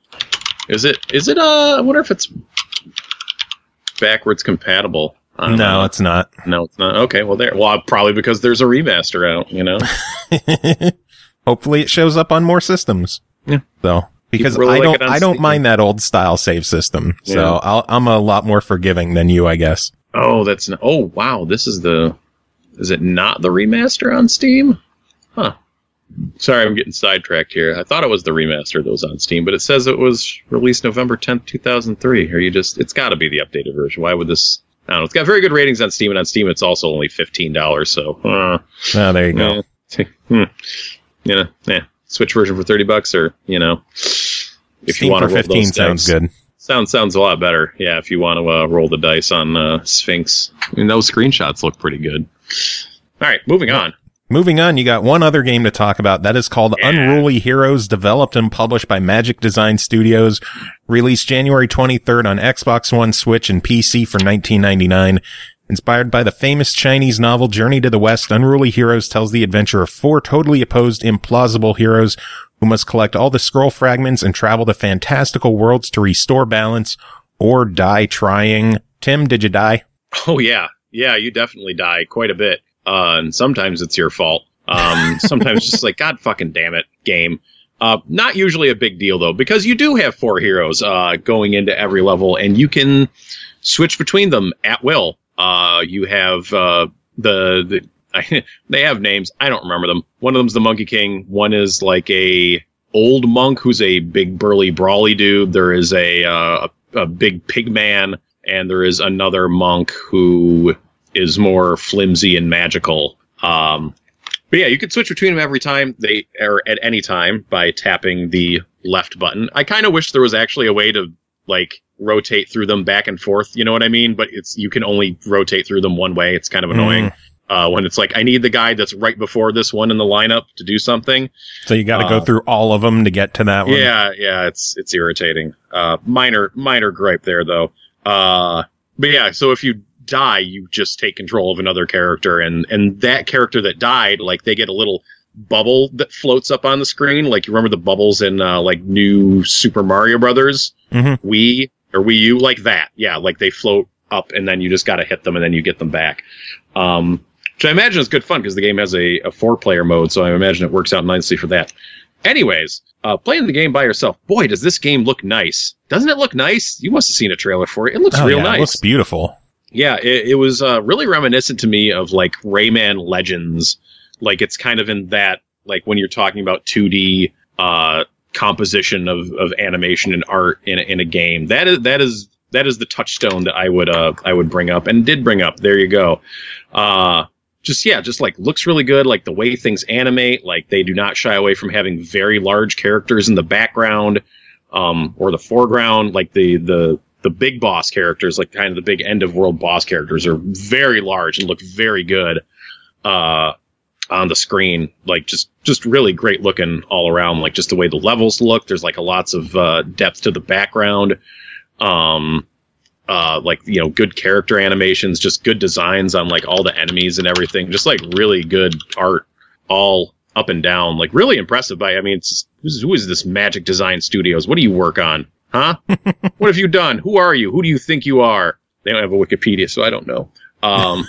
Is it? Is it? Uh, I wonder if it's backwards compatible. I don't no, know. it's not. No, it's not. Okay, well, there. Well, probably because there's a remaster out. You know. Hopefully, it shows up on more systems. Yeah. So because really I like don't, I don't mind that old style save system. So Yeah. I'll, I'm a lot more forgiving than you, I guess. Oh, that's. Not, oh, wow. This is the. Is it not the remaster on Steam? Huh. Sorry, I'm getting sidetracked here. I thought it was the remaster that was on Steam, but it says it was released November tenth, two thousand three. Are you just... It's got to be the updated version. Why would this I don't know. It's got very good ratings on Steam, and on Steam it's also only fifteen dollars. So, uh, oh, there you go. Uh, hmm. You know, yeah. Switch version for thirty bucks, or you know, if Steam you want for to roll fifteen those sounds dice. good. Sounds sounds a lot better. Yeah, if you want to uh, roll the dice on uh, Sphinx. I mean, those screenshots look pretty good. All right, moving on. Moving on, you got one other game to talk about. That is called Yeah. Unruly Heroes, developed and published by Magic Design Studios. Released January twenty-third on Xbox One, Switch, and P C for nineteen ninety-nine. Inspired by the famous Chinese novel Journey to the West, Unruly Heroes tells the adventure of four totally opposed, implausible heroes who must collect all the scroll fragments and travel to fantastical worlds to restore balance or die trying. Tim, did you die? Oh yeah, yeah, you definitely die quite a bit, uh, and sometimes it's your fault. Um, sometimes just like, God fucking damn it, game. Uh, not usually a big deal though, because you do have four heroes uh, going into every level, and you can switch between them at will. Uh, you have uh, the the I, they have names. I don't remember them. One of them's the Monkey King. One is like a old monk who's a big burly brawly dude. There is a uh, a, a big pig man, and there is another monk who is more flimsy and magical. Um, but yeah, you can switch between them every time they or at any time by tapping the left button. I kind of wish there was actually a way to like rotate through them back and forth. You know what I mean? But it's you can only rotate through them one way. It's kind of annoying. Mm. Uh, when it's like, I need the guy that's right before this one in the lineup to do something. So you got to uh, go through all of them to get to that one. Yeah, yeah, it's it's irritating. Uh, minor minor gripe there though. Uh, but yeah, so if you die, you just take control of another character, and and that character that died, like they get a little bubble that floats up on the screen. Like you remember the bubbles in uh, like new Super Mario Brothers, mm-hmm. Wii or Wii U, like that. Yeah, like they float up, and then you just got to hit them, and then you get them back. Um, Which I imagine is good fun because the game has a, a four-player mode, so I imagine it works out nicely for that. Anyways, uh, playing the game by yourself, boy, does this game look nice. Doesn't it look nice? You must have seen a trailer for it. It looks oh, real yeah, nice. It looks beautiful. Yeah, it, it was uh, really reminiscent to me of, like, Rayman Legends. Like, it's kind of in that, like, when you're talking about two D uh, composition of, of animation and art in a, in a game. That is that is that is the touchstone that I would uh, I would bring up and did bring up. There you go. Uh Just, yeah, just like looks really good. Like the way things animate, like they do not shy away from having very large characters in the background um, or the foreground. Like the, the, the big boss characters, like kind of the big end of world boss characters are very large and look very good uh, on the screen. Like just, just really great looking all around. Like just the way the levels look. There's like a lots of uh, depth to the background. Um, Uh, like, you know, good character animations, just good designs on, like, all the enemies and everything. Just, like, really good art all up and down. Like, really impressive. By, I mean, it's who's, who is this Magic Design Studios? What do you work on? Huh? What have you done? Who are you? Who do you think you are? They don't have a Wikipedia, so I don't know. Um,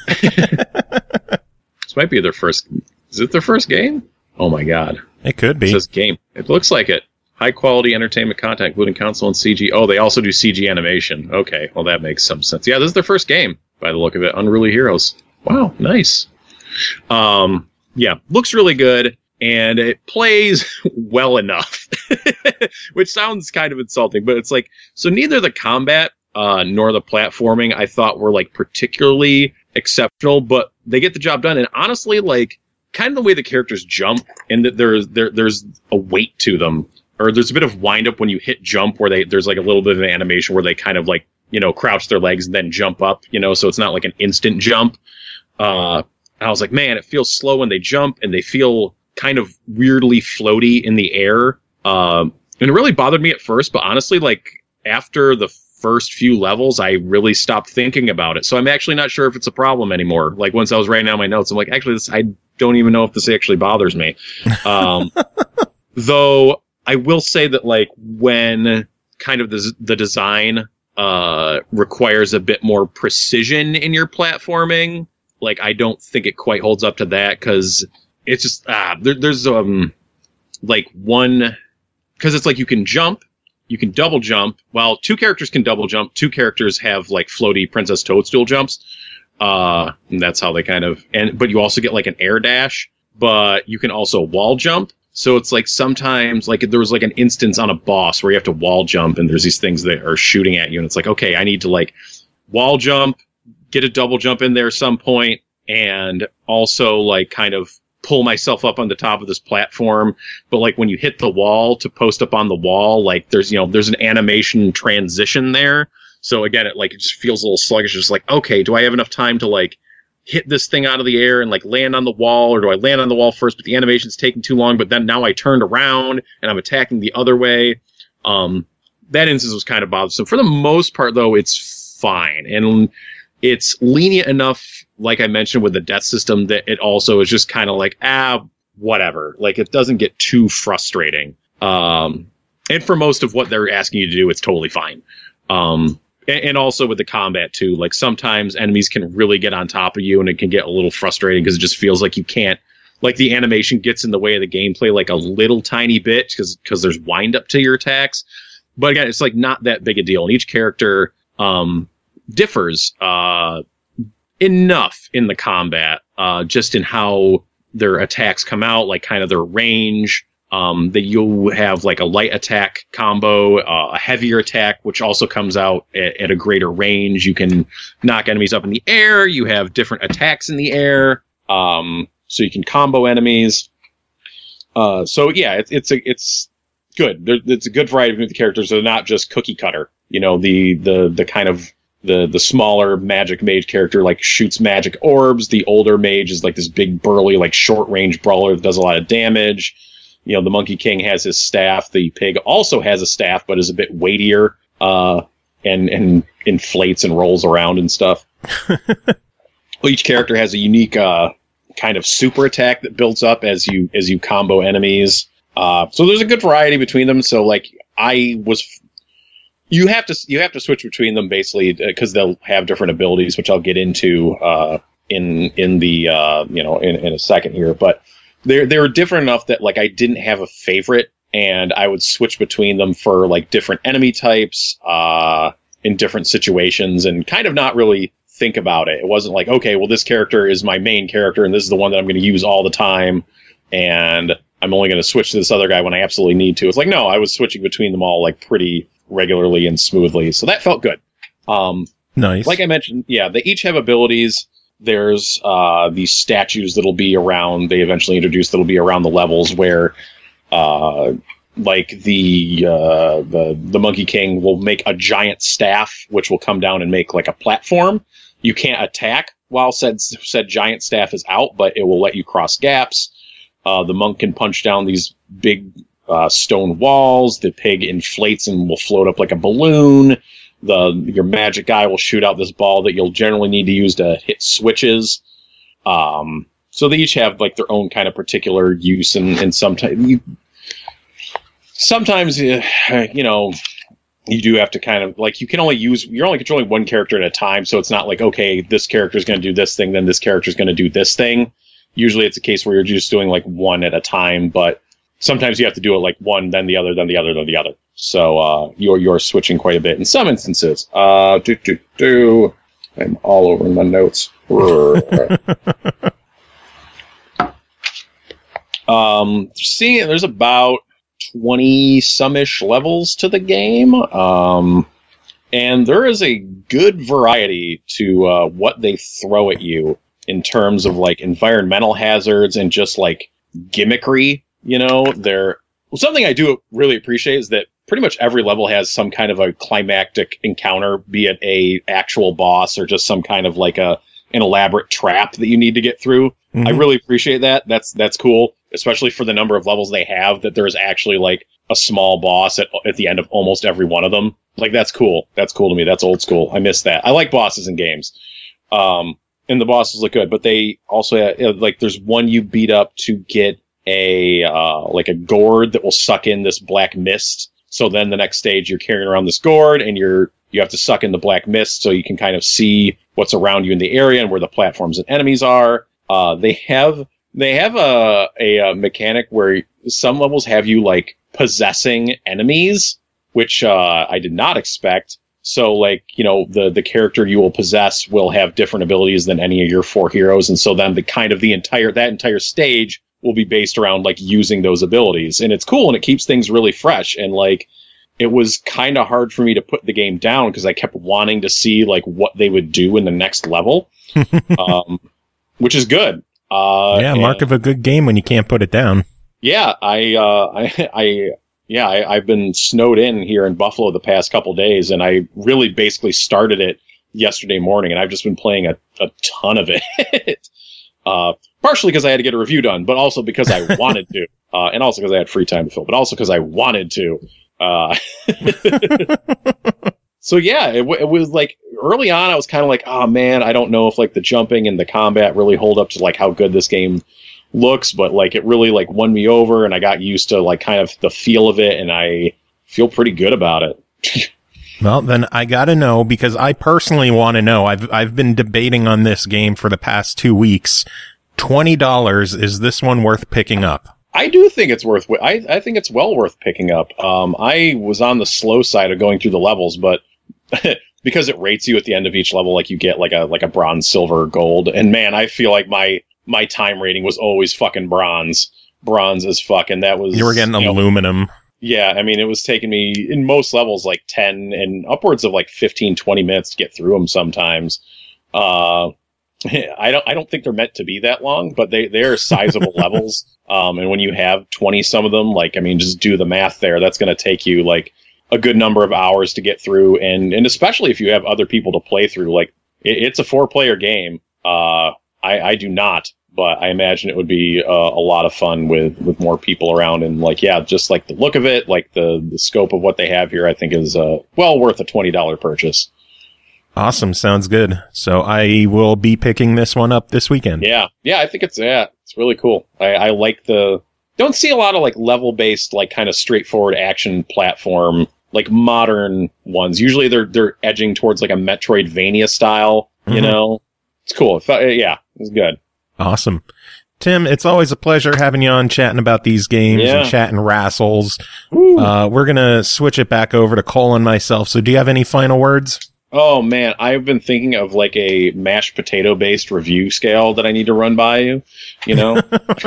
this might be their first... Is it their first game? Oh, my God. It could be. It says game. It looks like it. High quality entertainment content, including console and C G. Oh, they also do C G animation. Okay, well that makes some sense. Yeah, this is their first game by the look of it. Unruly Heroes. Wow, nice. Um, yeah, looks really good, and it plays well enough, which sounds kind of insulting, but it's like so. Neither the combat uh, nor the platforming I thought were like particularly exceptional, but they get the job done. And honestly, like kind of the way the characters jump, and that there's there there's a weight to them. Or there's a bit of wind up when you hit jump where they there's like a little bit of an animation where they kind of like, you know, crouch their legs and then jump up, you know, so it's not like an instant jump. Uh, I was like, man, it feels slow when they jump and they feel kind of weirdly floaty in the air. Um, and it really bothered me at first, but honestly, like after the first few levels, I really stopped thinking about it. So I'm actually not sure if it's a problem anymore. Like once I was writing down my notes, I'm like, actually, this, I don't even know if this actually bothers me. Um, though, I will say that, like, when kind of the, the design uh, requires a bit more precision in your platforming, like, I don't think it quite holds up to that, because it's just, ah, there, there's, um, like, one, because it's like you can jump, you can double jump, well, two characters can double jump, two characters have, like, floaty Princess Toadstool jumps, uh, and that's how they kind of, and but you also get, like, an air dash, but you can also wall jump. So it's like sometimes, like there was like an instance on a boss where you have to wall jump and there's these things that are shooting at you. And it's like, okay, I need to like wall jump, get a double jump in there at some point, and also like kind of pull myself up on the top of this platform. But like when you hit the wall to post up on the wall, like there's, you know, there's an animation transition there. So again, it like, it just feels a little sluggish. Just like, okay, do I have enough time to like hit this thing out of the air and like land on the wall, or do I land on the wall first, but the animation's taking too long, but then now I turned around and I'm attacking the other way. Um, that instance was kind of bothersome. For the most part though, it's fine. And it's lenient enough, like I mentioned with the death system, that it also is just kind of like, ah, whatever. Like it doesn't get too frustrating. Um, and for most of what they're asking you to do, it's totally fine. Um, and, and also with the combat too, like sometimes enemies can really get on top of you and it can get a little frustrating because it just feels like you can't, like the animation gets in the way of the gameplay like a little tiny bit because, because there's wind up to your attacks. But again, it's like not that big a deal. And each character, um, differs uh enough in the combat, uh just in how their attacks come out, like kind of their range, um that you'll have like a light attack combo, uh, a heavier attack which also comes out at, at a greater range. You can knock enemies up in the air, you have different attacks in the air, um so you can combo enemies. Uh so yeah, it's it's a, it's good. There, it's a good variety between the characters. They're not just cookie cutter, you know, the the the kind of The the smaller magic mage character like shoots magic orbs. The older mage is like this big burly like short range brawler that does a lot of damage. You know, the Monkey King has his staff. The pig also has a staff, but is a bit weightier, uh, and and inflates and rolls around and stuff. Each character has a unique uh, kind of super attack that builds up as you as you combo enemies. Uh, so there's a good variety between them. So like I was. You have to you have to switch between them basically because they'll have different abilities, which I'll get into uh, in in the uh, you know in, in a second here. But they're they were different enough that like I didn't have a favorite, and I would switch between them for like different enemy types uh, in different situations, and kind of not really think about it. It wasn't like, okay, well this character is my main character, and this is the one that I'm going to use all the time, and I'm only going to switch to this other guy when I absolutely need to. It's like no, I was switching between them all like pretty regularly and smoothly, so that felt good. Um, nice. Like I mentioned, yeah, they each have abilities. There's uh, these statues that'll be around. They eventually introduce that'll be around the levels where, uh, like the uh, the the Monkey King will make a giant staff, which will come down and make like a platform. You can't attack while said said giant staff is out, but it will let you cross gaps. Uh, the monk can punch down these big Uh, stone walls. The pig inflates and will float up like a balloon. The your magic guy will shoot out this ball that you'll generally need to use to hit switches. Um, so they each have like their own kind of particular use, and, and sometimes you sometimes uh, you know you do have to kind of like you can only use you're only controlling one character at a time, so it's not like okay this character is going to do this thing, then this character is going to do this thing. Usually it's a case where you're just doing like one at a time, but sometimes you have to do it like one, then the other, then the other, then the other. So uh, you're you're switching quite a bit in some instances. Uh, do do do. I'm all over my notes. um, see, there's about twenty some ish levels to the game, um, and there is a good variety to uh, what they throw at you in terms of like environmental hazards and just like gimmickry. You know, they're well, something I do really appreciate is that pretty much every level has some kind of a climactic encounter, be it a actual boss or just some kind of like a an elaborate trap that you need to get through. Mm-hmm. I really appreciate that. That's that's cool, especially for the number of levels they have, that there's actually like a small boss at at the end of almost every one of them. Like that's cool. That's cool to me. That's old school. I miss that. I like bosses in games. Um, and the bosses look good, but they also have, like there's one you beat up to get a uh, like a gourd that will suck in this black mist. So then the next stage you're carrying around this gourd and you're you have to suck in the black mist so you can kind of see what's around you in the area and where the platforms and enemies are. Uh, they have they have a, a a mechanic where some levels have you like possessing enemies, which uh, I did not expect. So like, you know, the the character you will possess will have different abilities than any of your four heroes, and so then the kind of the entire that entire stage will be based around like using those abilities, and it's cool and it keeps things really fresh. And like it was kind of hard for me to put the game down because I kept wanting to see like what they would do in the next level, um, which is good. Uh, yeah, mark of a good game when you can't put it down. Yeah, I, uh, I, I, yeah, I, I've been snowed in here in Buffalo the past couple days, and I really basically started it yesterday morning, and I've just been playing a, a ton of it. uh, partially because I had to get a review done, but also because I wanted to, uh, and also because I had free time to fill, but also because I wanted to. Uh, so yeah, it, w- it was like early on, I was kind of like, oh man, I don't know if like the jumping and the combat really hold up to like how good this game looks, but like it really like won me over, and I got used to like kind of the feel of it, and I feel pretty good about it. Well, then I gotta know, because I personally want to know. I've I've been debating on this game for the past two weeks. twenty dollars, is this one worth picking up? I do think it's worth. I I think it's well worth picking up. Um, I was on the slow side of going through the levels, but because it rates you at the end of each level, like you get like a like a bronze, silver, gold, and man, I feel like my my time rating was always fucking bronze, bronze as fuck, and that was You were getting you know, aluminum. Yeah, I mean, it was taking me in most levels like ten and upwards of like fifteen, twenty minutes to get through them sometimes. Uh, I don't I don't think they're meant to be that long, but they, they're sizable levels. Um, and when you have twenty some of them, like, I mean, just do the math there. That's going to take you like a good number of hours to get through. And, and especially if you have other people to play through, like it, it's a four player game. Uh, I, I do not, but I imagine it would be uh, a lot of fun with, with more people around. And like, yeah, just like the look of it, like the, the scope of what they have here, I think is uh, well worth a twenty dollars purchase. Awesome. Sounds good. So I will be picking this one up this weekend. Yeah. Yeah. I think it's, yeah, it's really cool. I, I like the, don't see a lot of like level based, like kind of straightforward action platform, like modern ones. Usually they're, they're edging towards like a Metroidvania style, you mm-hmm. know, it's cool. It felt, yeah, it was good. Awesome. Tim, it's always a pleasure having you on chatting about these games yeah. and chatting wrestles. Uh, we're going to switch it back over to Cole and myself. So do you have any final words? Oh man, I've been thinking of like a mashed potato based review scale that I need to run by you, you know?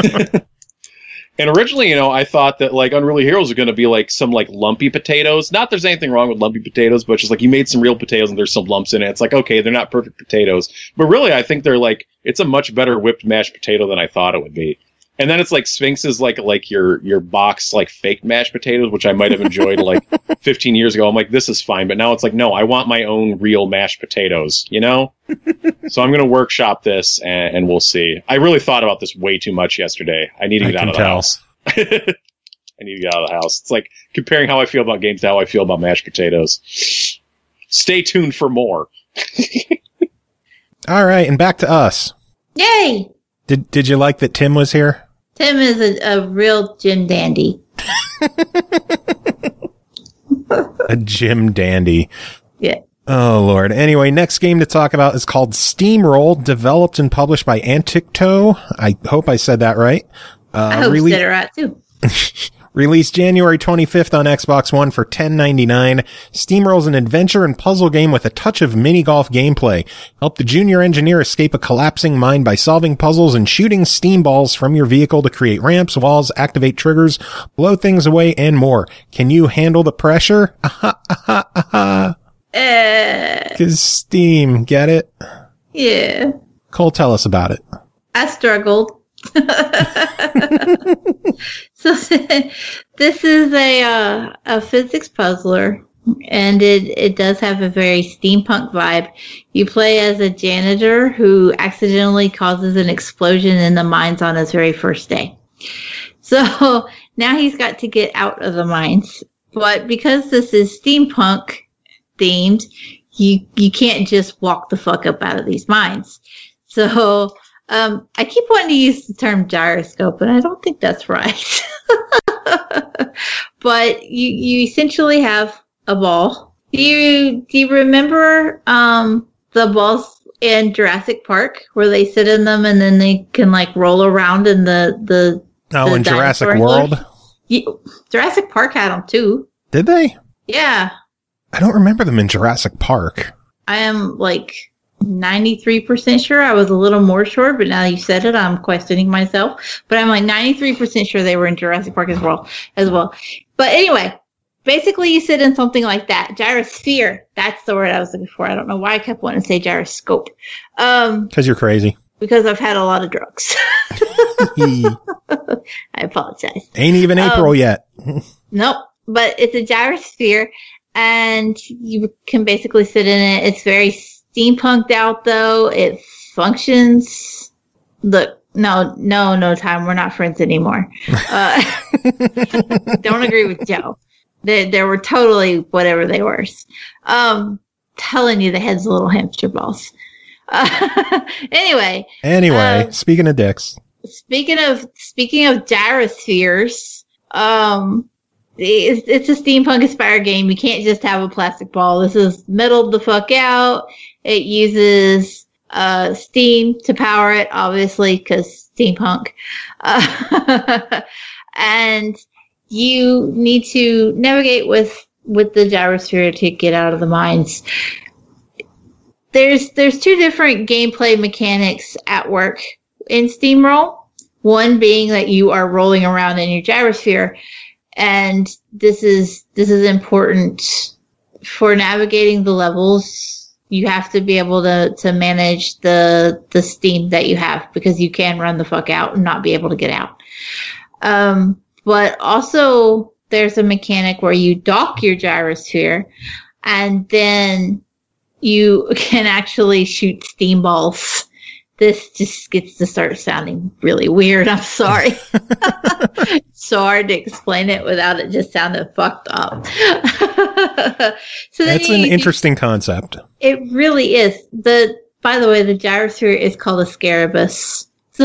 And originally, you know, I thought that like Unruly Heroes are going to be like some like lumpy potatoes. Not there's anything wrong with lumpy potatoes, but just like you made some real potatoes and there's some lumps in it. It's like, okay, they're not perfect potatoes. But really, I think they're like, it's a much better whipped mashed potato than I thought it would be. And then it's like Sphinx is like like your your box like fake mashed potatoes, which I might have enjoyed like fifteen years ago. I'm like, this is fine, but now it's like, no, I want my own real mashed potatoes, you know? So I'm gonna workshop this, and, and we'll see. I really thought about this way too much yesterday. I need to get out of the tell. house. I need to get out of the house. It's like comparing how I feel about games to how I feel about mashed potatoes. Stay tuned for more. All right, and back to us. Yay! Did Did you like that Tim was here? Tim is a, a real Jim Dandy. A Jim Dandy. Yeah. Oh, Lord. Anyway, next game to talk about is called Steamroll, developed and published by Anticto. I hope I said that right. Uh, I hope rele- you said it right, too. Released January twenty-fifth on Xbox One for ten ninety-nine. Steamroll's an adventure and puzzle game with a touch of mini-golf gameplay. Help the junior engineer escape a collapsing mine by solving puzzles and shooting steam balls from your vehicle to create ramps, walls, activate triggers, blow things away, and more. Can you handle the pressure? Aha, aha, aha. Uh, Cause Steam, get it? Yeah. Cole, tell us about it. I struggled. So this is a uh, a physics puzzler, and it it does have a very steampunk vibe. You play as a janitor who accidentally causes an explosion in the mines on his very first day. So now he's got to get out of the mines, but because this is steampunk themed, you you can't just walk the fuck up out of these mines. So Um, I keep wanting to use the term gyroscope, and I don't think that's right. But you, you essentially have a ball. Do you, do you remember um, the balls in Jurassic Park where they sit in them and then they can like roll around in the the Oh, the in Jurassic dinosaur World? Yeah, Jurassic Park had them too. Did they? Yeah. I don't remember them in Jurassic Park. I am like ninety-three percent sure. I was a little more sure, but now you said it, I'm questioning myself. But I'm like ninety-three percent sure they were in Jurassic Park as well. As well. But anyway, basically you sit in something like that. Gyrosphere. That's the word I was looking for. I don't know why I kept wanting to say gyroscope. Um, Because you're crazy. Because I've had a lot of drugs. I apologize. Ain't even April um, yet. Nope. But it's a gyrosphere, and you can basically sit in it. It's very steampunked out, though. It functions. Look, no, no, no time. We're not friends anymore. Uh, don't agree with Joe. They, they were totally whatever they were. Um, telling you the head's little hamster balls. Uh, anyway. Anyway, uh, speaking of dicks. Speaking of speaking of gyrospheres, um, it's, it's a steampunk inspired game. You can't just have a plastic ball. This is metaled the fuck out. It uses uh, steam to power it, obviously, because steampunk. Uh, and you need to navigate with with the gyrosphere to get out of the mines. There's there's two different gameplay mechanics at work in Steamroll. One being that you are rolling around in your gyrosphere, and this is this is important for navigating the levels. You have to be able to to manage the the steam that you have, because you can run the fuck out and not be able to get out. Um, but also there's a mechanic where you dock your gyrosphere, and then you can actually shoot steam balls. This just gets to start sounding really weird. I'm sorry. It's so hard to explain it without it just sounding fucked up. So That's you, an you, interesting concept. It really is. The by the way, the gyrosphere is called a Scarabus. So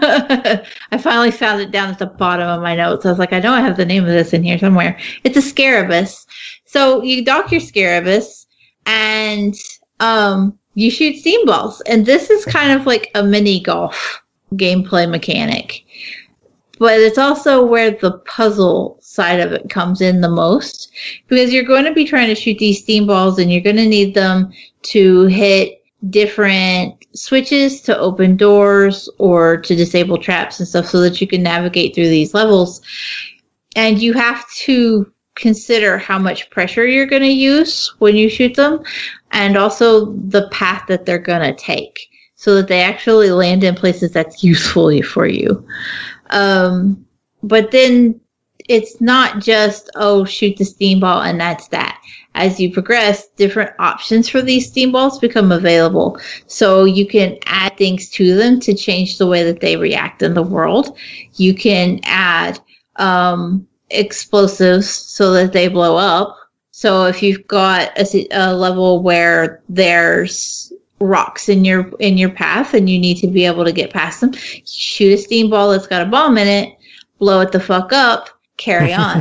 I finally found it down at the bottom of my notes. I was like, I know I have the name of this in here somewhere. It's a Scarabus. So you dock your Scarabus, and um, you shoot steam balls. And this is kind of like a mini golf gameplay mechanic. But it's also where the puzzle side of it comes in the most. Because you're going to be trying to shoot these steam balls, and you're going to need them to hit different switches to open doors or to disable traps and stuff, so that you can navigate through these levels. And you have to consider how much pressure you're going to use when you shoot them, and also the path that they're going to take, so that they actually land in places that's useful for you. Um, but then it's not just, oh, shoot the steam ball and that's that. As you progress, different options for these steam balls become available. So you can add things to them to change the way that they react in the world. You can add um, explosives so that they blow up. So if you've got a, a level where there's rocks in your in your path and you need to be able to get past them, shoot a steam ball that's got a bomb in it, blow it the fuck up, carry on.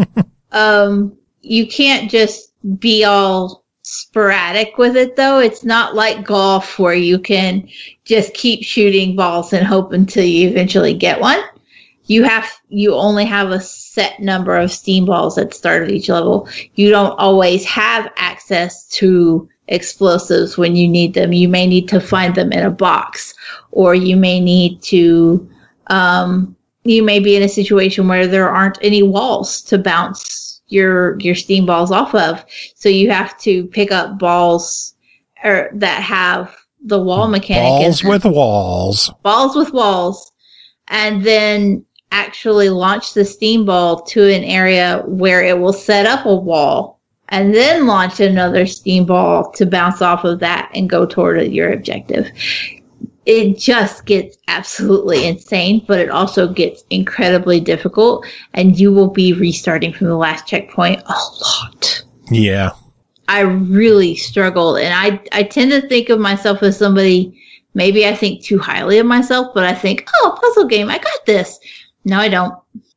um, you can't just be all sporadic with it, though. It's not like golf where you can just keep shooting balls and hope until you eventually get one. You have you only have a set number of steam balls at the start of each level. You don't always have access to explosives when you need them. You may need to find them in a box, or you may need to um, you may be in a situation where there aren't any walls to bounce your your steam balls off of, so you have to pick up balls or that have the wall mechanic. Balls with walls. Balls with walls, and then actually launch the steam ball to an area where it will set up a wall, and then launch another steam ball to bounce off of that and go toward your objective. It just gets absolutely insane, but it also gets incredibly difficult, and you will be restarting from the last checkpoint a lot. Yeah. I really struggled, and I, I tend to think of myself as somebody, maybe I think too highly of myself, but I think, oh, puzzle game, I got this. No, I don't.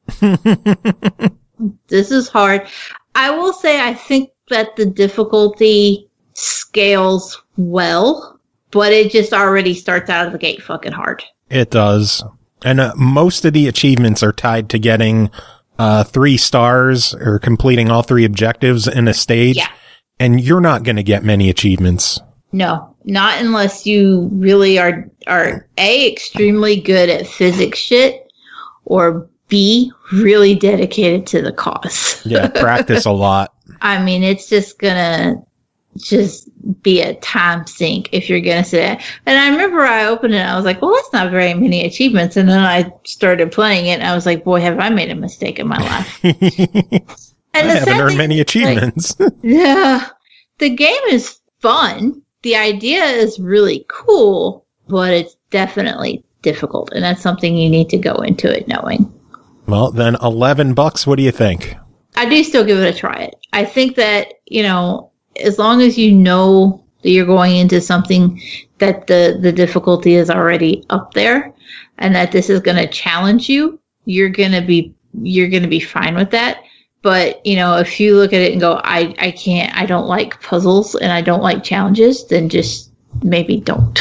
This is hard. I will say I think that the difficulty scales well, but it just already starts out of the gate fucking hard. It does. And uh, most of the achievements are tied to getting uh, three stars or completing all three objectives in a stage. Yeah. And you're not going to get many achievements. No, not unless you really are, are A, extremely good at physics shit, or be really dedicated to the cause. Yeah, practice a lot. I mean, it's just gonna just be a time sink if you're gonna sit there. And I remember I opened it and I was like, well, that's not very many achievements. And then I started playing it and I was like, boy, have I made a mistake in my life. And I haven't earned many achievements. Like, yeah, the game is fun. The idea is really cool, but it's definitely difficult. And that's something you need to go into it knowing. Well, then eleven bucks. What do you think? I do still give it a try. It. I think that, you know, as long as you know that you're going into something that the, the difficulty is already up there and that this is going to challenge you, you're going to be, you're going to be fine with that. But, you know, if you look at it and go, I, I can't, I don't like puzzles and I don't like challenges, then just maybe don't.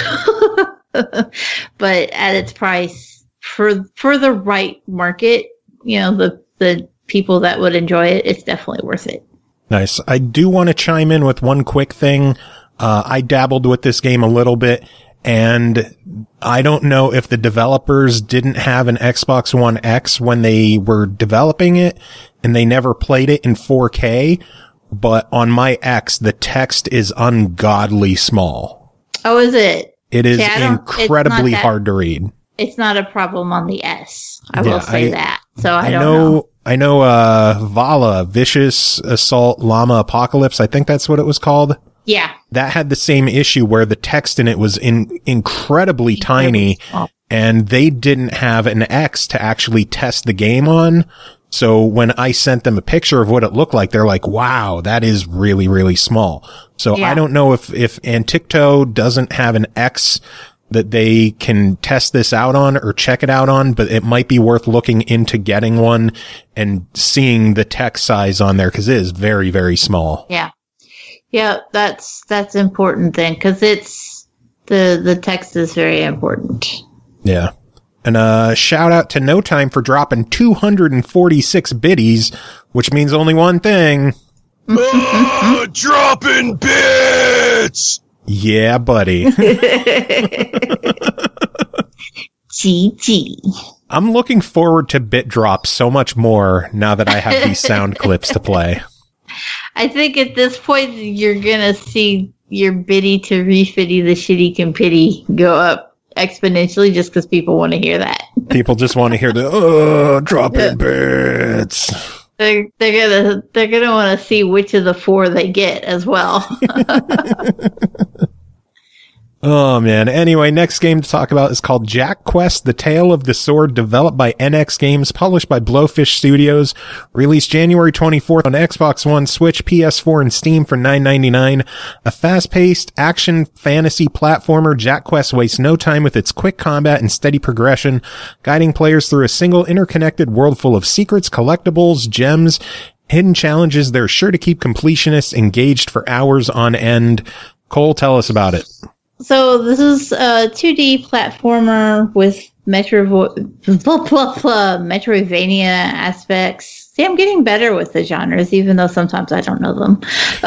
But at its price, for for the right market, you know, the the people that would enjoy it, it's definitely worth it. Nice. I do want to chime in with one quick thing. Uh, I dabbled with this game a little bit, and I don't know if the developers didn't have an Xbox One X when they were developing it, and they never played it in four K, but on my X, the text is ungodly small. Oh, is it? It is yeah, incredibly that, hard to read. It's not a problem on the S. I yeah, will say I, that. So I, I don't know, know. I know, uh, Vala, Vicious Assault Llama Apocalypse. I think that's what it was called. Yeah. That had the same issue where the text in it was in incredibly tiny, oh. and they didn't have an X to actually test the game on. So when I sent them a picture of what it looked like, they're like, wow, that is really, really small. So yeah. I don't know if, if Anticto doesn't have an X that they can test this out on or check it out on, but it might be worth looking into getting one and seeing the text size on there because it is very, very small. Yeah. Yeah, that's, that's important then because it's, the, the text is very important. Yeah. And uh shout out to No Time for dropping two hundred forty-six biddies, which means only one thing. uh, dropping bits! Yeah, buddy. G G. I'm looking forward to bit drops so much more now that I have these sound clips to play. I think at this point you're gonna see your biddy to refitty the shitty can pity go up exponentially just because people want to hear that. People just want to hear the oh dropping bits. They're they're gonna they're gonna want to see which of the four they get as well. Oh man. Anyway, next game to talk about is called Jack Quest: The Tale of the Sword, developed by N X Games, published by Blowfish Studios, released January twenty-fourth on Xbox One, Switch, P S four, and Steam for nine ninety-nine. A fast-paced action fantasy platformer, Jack Quest wastes no time with its quick combat and steady progression, guiding players through a single interconnected world full of secrets, collectibles, gems, hidden challenges. They're sure to keep completionists engaged for hours on end. Cole, tell us about it. So this is a two D platformer with Metro blah, blah, blah, Metroidvania aspects. See, I'm getting better with the genres, even though sometimes I don't know them.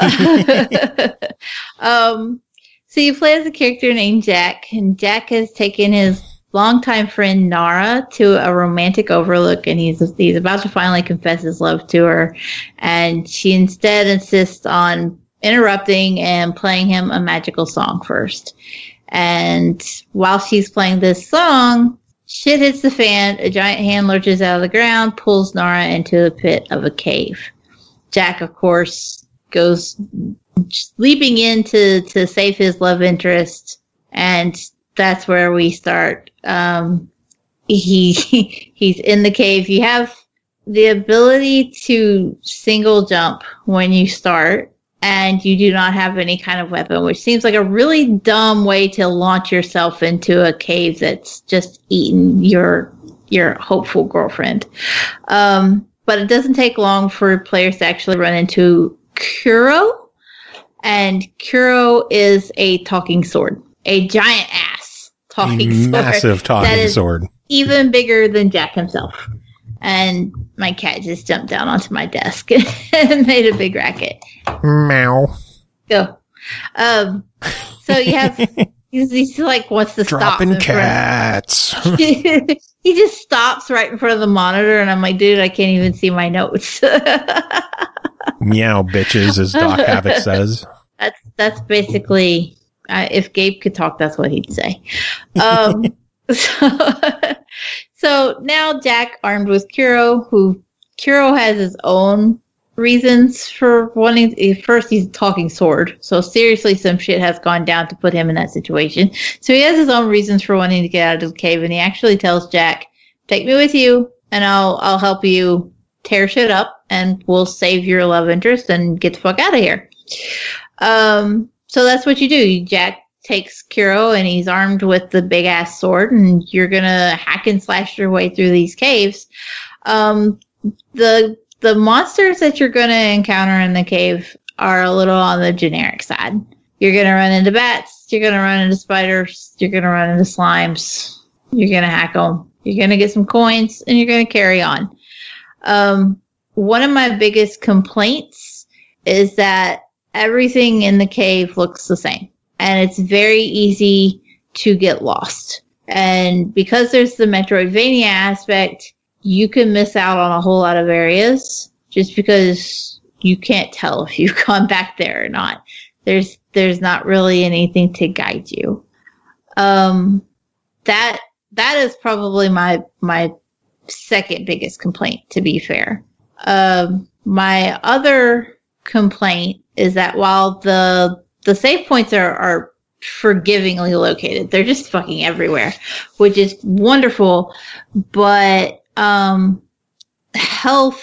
um, so you play as a character named Jack, and Jack has taken his longtime friend Nara to a romantic overlook, and he's he's about to finally confess his love to her, and she instead insists on interrupting and playing him a magical song first. And while she's playing this song, shit hits the fan. A giant hand lurches out of the ground, pulls Nara into the pit of a cave. Jack, of course, goes leaping in to, to save his love interest. And that's where we start. Um, he he's in the cave. You have the ability to single jump when you start, and you do not have any kind of weapon, which seems like a really dumb way to launch yourself into a cave that's just eaten your your hopeful girlfriend. Um, but it doesn't take long for players to actually run into Kuro, and Kuro is a talking sword, a giant ass talking a sword, massive talking sword, even bigger than Jack himself. And my cat just jumped down onto my desk and made a big racket. Meow. Go. Um, so you have, he's, he's like, wants to Dropping stop. cats. he he just stops right in front of the monitor, and I'm like, dude, I can't even see my notes. Meow, bitches, as Doc Havoc says. That's that's basically, uh, if Gabe could talk, that's what he'd say. Um, so, so now Jack, armed with Kuro, who Kuro has his own reasons for wanting to, first he's talking sword, so seriously some shit has gone down to put him in that situation, so he has his own reasons for wanting to get out of the cave, and he actually tells Jack, take me with you and I'll I'll help you tear shit up and we'll save your love interest and get the fuck out of here. Um so that's what you do. Jack takes Kuro and he's armed with the big ass sword, and you're gonna hack and slash your way through these caves. um the The monsters that you're going to encounter in the cave are a little on the generic side. You're going to run into bats. You're going to run into spiders. You're going to run into slimes. You're going to hack them. You're going to get some coins, and you're going to carry on. Um, one of my biggest complaints is that everything in the cave looks the same, and it's very easy to get lost. And because there's the Metroidvania aspect, you can miss out on a whole lot of areas just because you can't tell if you've gone back there or not. There's there's not really anything to guide you. Um, that that is probably my my second biggest complaint, to be fair. Um, my other complaint is that while the the save points are, are forgivingly located, they're just fucking everywhere, which is wonderful, but Um, health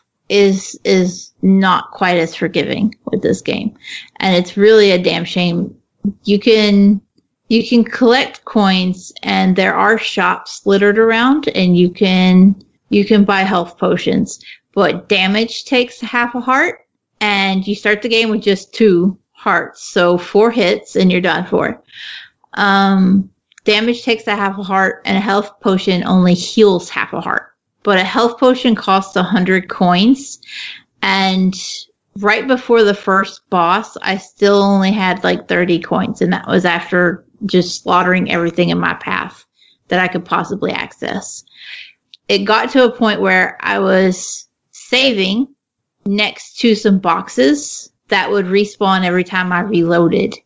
is is not quite as forgiving with this game, and it's really a damn shame. You can you can collect coins, and there are shops littered around, and you can you can buy health potions, but damage takes half a heart, and you start the game with just two hearts, so four hits, and you're done for. Um. Damage takes a half a heart, and a health potion only heals half a heart. But a health potion costs one hundred coins, and right before the first boss, I still only had like thirty coins, and that was after just slaughtering everything in my path that I could possibly access. It got to a point where I was saving next to some boxes that would respawn every time I reloaded.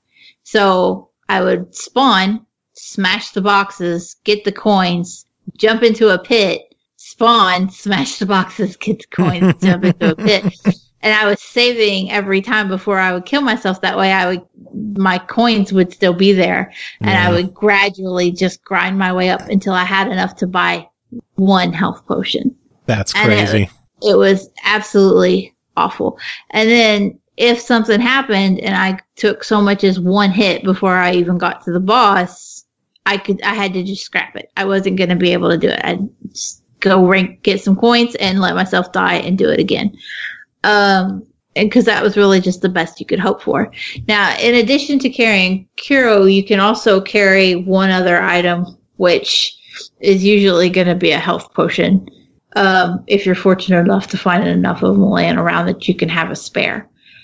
So I would spawn, smash the boxes, get the coins, jump into a pit, spawn, smash the boxes, get the coins, jump into a pit. And I was saving every time before I would kill myself. That way I would, my coins would still be there. And yeah. I would gradually just grind my way up until I had enough to buy one health potion. That's crazy. It, it was absolutely awful. And then if something happened and I took so much as one hit before I even got to the boss, I could, I had to just scrap it. I wasn't going to be able to do it. I'd just go rank, get some coins and let myself die and do it again. Um, and cause that was really just the best you could hope for. Now, in addition to carrying Kuro, you can also carry one other item, which is usually going to be a health potion. Um, if you're fortunate enough to find enough of them laying around that you can have a spare.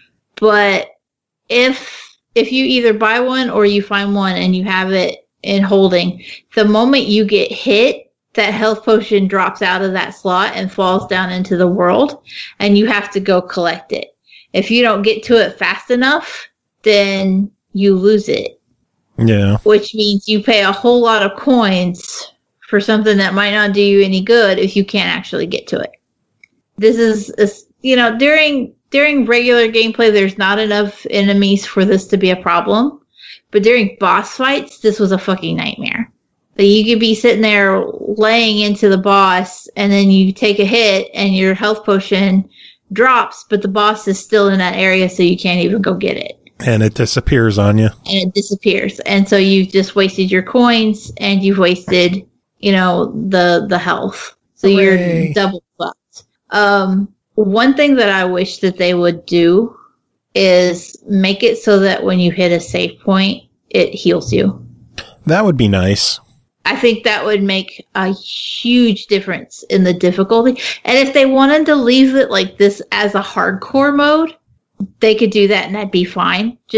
But if, if you either buy one or you find one and you have it in holding, the moment you get hit, that health potion drops out of that slot and falls down into the world, and you have to go collect it. If you don't get to it fast enough, then you lose it. Yeah. Which means you pay a whole lot of coins for something that might not do you any good if you can't actually get to it. This is, is you know, during during regular gameplay, there's not enough enemies for this to be a problem. But during boss fights, this was a fucking nightmare. That you could be sitting there laying into the boss, and then you take a hit, and your health potion drops, but the boss is still in that area, so you can't even go get it. And it disappears on you. And it disappears. And so you've just wasted your coins, and you've wasted, you know, the the health. So Hooray. You're double fucked. Um, one thing that I wish that they would do is make it so that when you hit a save point, it heals you. That would be nice. I think that would make a huge difference in the difficulty. And if they wanted to leave it like this as a hardcore mode, they could do that and that'd be fine. Just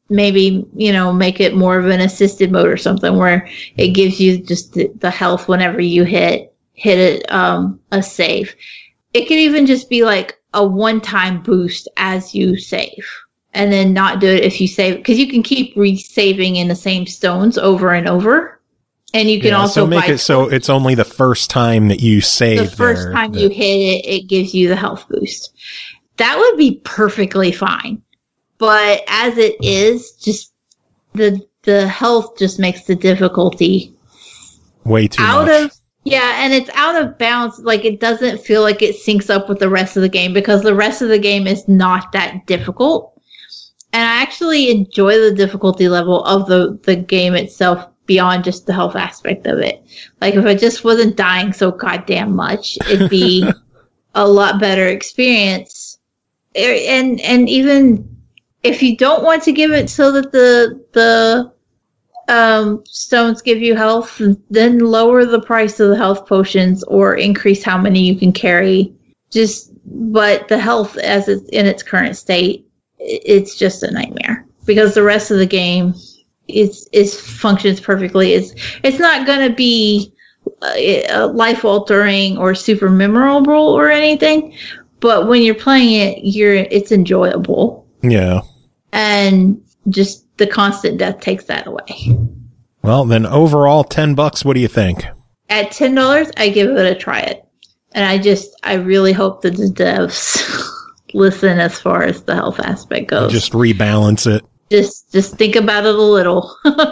maybe, you know, make it more of an assisted mode or something where it gives you just the, the health whenever you hit hit it, um, a save. It could even just be like a one-time boost as you save, and then not do it if you save, because you can keep re-saving in the same stones over and over, and you can yeah, also so make buy it so it's only the first time that you save. the first there time that- you hit it, it gives you the health boost. That would be perfectly fine. But as it is, just the the health just makes the difficulty way too out much. of yeah, and it's out of bounds. Like, it doesn't feel like it syncs up with the rest of the game, because the rest of the game is not that difficult. And I actually enjoy the difficulty level of the, the game itself beyond just the health aspect of it. Like, if I just wasn't dying so goddamn much, it'd be a lot better experience. And and even if you don't want to give it so that the the um, stones give you health, then lower the price of the health potions or increase how many you can carry. Just, but the health as it's in its current state, it's just a nightmare, because the rest of the game is is functions perfectly. It's it's not going to be uh, life altering or super memorable or anything, but when you're playing it, you're it's enjoyable. Yeah. And just the constant death takes that away. Well, then overall, ten bucks. What do you think? At ten dollars, I give it a try it. And I just, I really hope that the devs listen as far as the health aspect goes. Just rebalance it. Just, just think about it a little.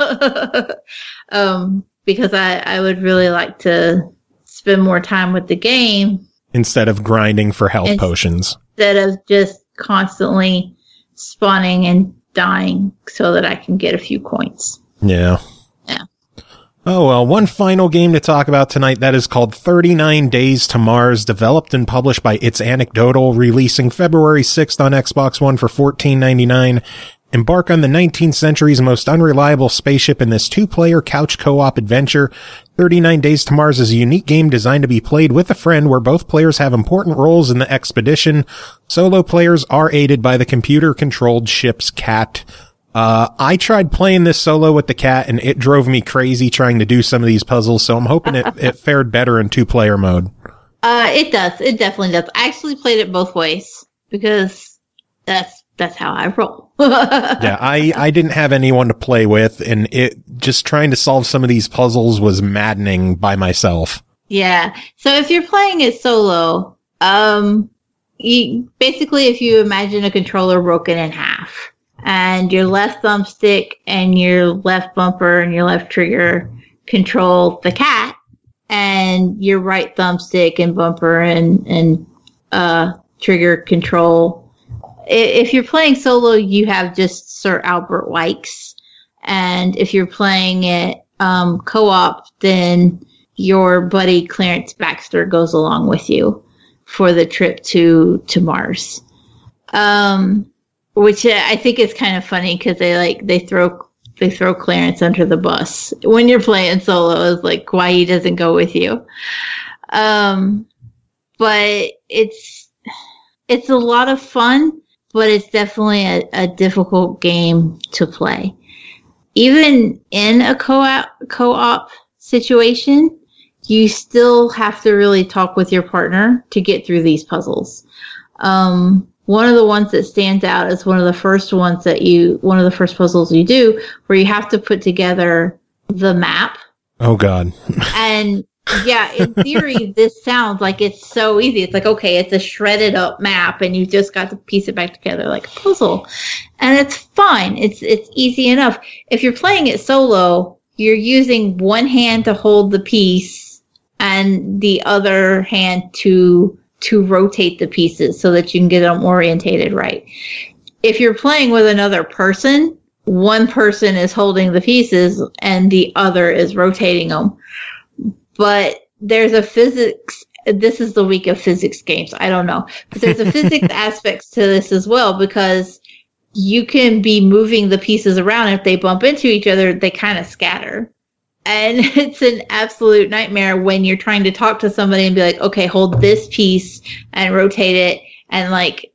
um, because I, I would really like to spend more time with the game. Instead of grinding for health And- potions. Instead of just constantly spawning and dying so that I can get a few coins. Yeah. Yeah. Oh, well, one final game to talk about tonight that is called thirty-nine Days to Mars, developed and published by It's Anecdotal, releasing February sixth on Xbox One for fourteen ninety-nine. Embark on the nineteenth century's most unreliable spaceship in this two-player couch co-op adventure. thirty-nine Days to Mars is a unique game designed to be played with a friend where both players have important roles in the expedition. Solo players are aided by the computer-controlled ship's cat. Uh, I tried playing this solo with the cat, and it drove me crazy trying to do some of these puzzles, so I'm hoping it, it fared better in two-player mode. Uh, it does. It definitely does. I actually played it both ways, because that's that's how I roll. Yeah, I, I didn't have anyone to play with, and it just trying to solve some of these puzzles was maddening by myself. Yeah. So if you're playing it solo, um, you, basically if you imagine a controller broken in half, and your left thumbstick and your left bumper and your left trigger control the cat, and your right thumbstick and bumper and, and, uh, trigger control. If you're playing solo, you have just Sir Albert Wykes. And if you're playing it, um, co-op, then your buddy Clarence Baxter goes along with you for the trip to, to Mars. Um, which I think is kind of funny, because they like, they throw, they throw Clarence under the bus when you're playing solo. It's like, why he doesn't go with you. Um, but it's, it's a lot of fun, but it's definitely a, a difficult game to play. Even in a co-op, co-op situation, you still have to really talk with your partner to get through these puzzles. Um, one of the ones that stands out is one of the first ones that you, one of the first puzzles you do, where you have to put together the map. Oh, God. And yeah, in theory, this sounds like it's so easy. It's like, okay, it's a shredded up map, and you just got to piece it back together like a puzzle. And it's fine. It's, it's easy enough. If you're playing it solo, you're using one hand to hold the piece and the other hand to, to rotate the pieces so that you can get them orientated right. If you're playing with another person, one person is holding the pieces and the other is rotating them. But there's a physics, this is the week of physics games, I don't know. But there's a physics aspects to this as well, because you can be moving the pieces around. If they bump into each other, they kind of scatter. And it's an absolute nightmare when you're trying to talk to somebody and be like, okay, hold this piece and rotate it. And like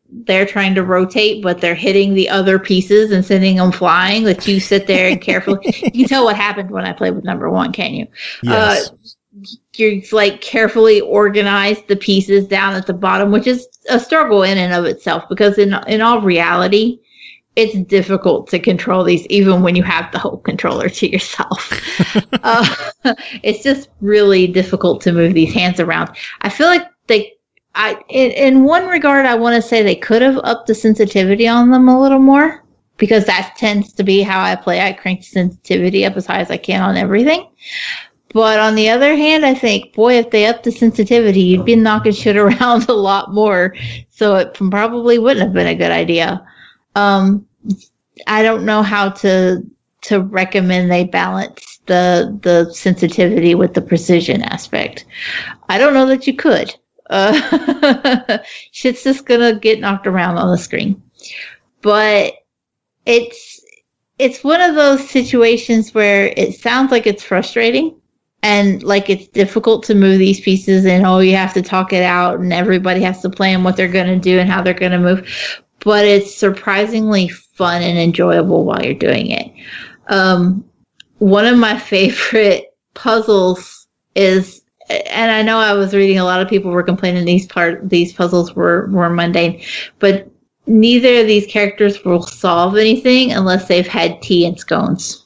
they're trying to rotate, but they're hitting the other pieces and sending them flying, that you sit there and carefully, you can tell what happened when I played with number one, can you? Yes. Uh, you like carefully organize the pieces down at the bottom, which is a struggle in and of itself, because in in all reality, it's difficult to control these even when you have the whole controller to yourself. uh, it's just really difficult to move these hands around. I feel like they, I in, in one regard, I want to say they could have upped the sensitivity on them a little more, because that tends to be how I play. I crank the sensitivity up as high as I can on everything. But on the other hand, I think, boy, if they upped the sensitivity, you'd be knocking shit around a lot more. So it probably wouldn't have been a good idea. Um, I don't know how to to recommend they balance the the sensitivity with the precision aspect. I don't know that you could. Uh, shit's just gonna get knocked around on the screen. But it's it's one of those situations where it sounds like it's frustrating. And like it's difficult to move these pieces, and oh, you have to talk it out, and everybody has to plan what they're going to do and how they're going to move. But it's surprisingly fun and enjoyable while you're doing it. Um, one of my favorite puzzles is, and I know I was reading a lot of people were complaining these part these puzzles were were mundane, but neither of these characters will solve anything unless they've had tea and scones.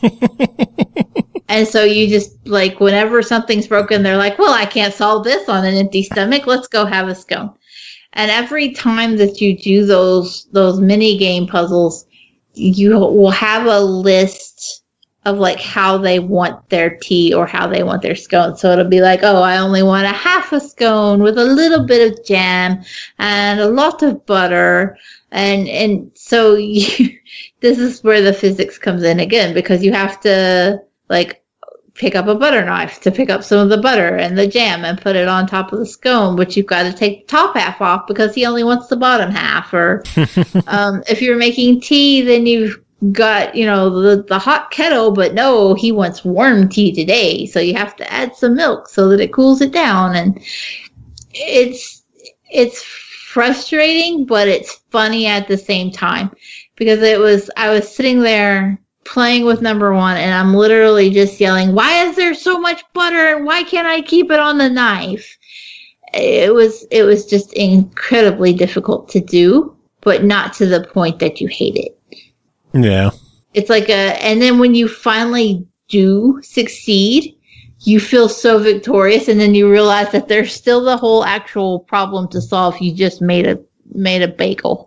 And so you just, like, whenever something's broken, they're like, well, I can't solve this on an empty stomach. Let's go have a scone. And every time that you do those those mini game puzzles, you will have a list of, like, how they want their tea or how they want their scone. So it'll be like, oh, I only want a half a scone with a little bit of jam and a lot of butter. And and so you, this is where the physics comes in again, because you have to, like, pick up a butter knife to pick up some of the butter and the jam and put it on top of the scone, but you've got to take the top half off because he only wants the bottom half. Or um, if you're making tea, then you've got, you know, the, the hot kettle, but no, he wants warm tea today. So you have to add some milk so that it cools it down. And it's, it's frustrating, but it's funny at the same time, because it was, I was sitting there playing with number one, and I'm literally just yelling, why is there so much butter, and why can't I keep it on the knife? It was it was just incredibly difficult to do, but not to the point that you hate it. Yeah. It's like a, and then when you finally do succeed, you feel so victorious, and then you realize that there's still the whole actual problem to solve. You just made a made a bagel.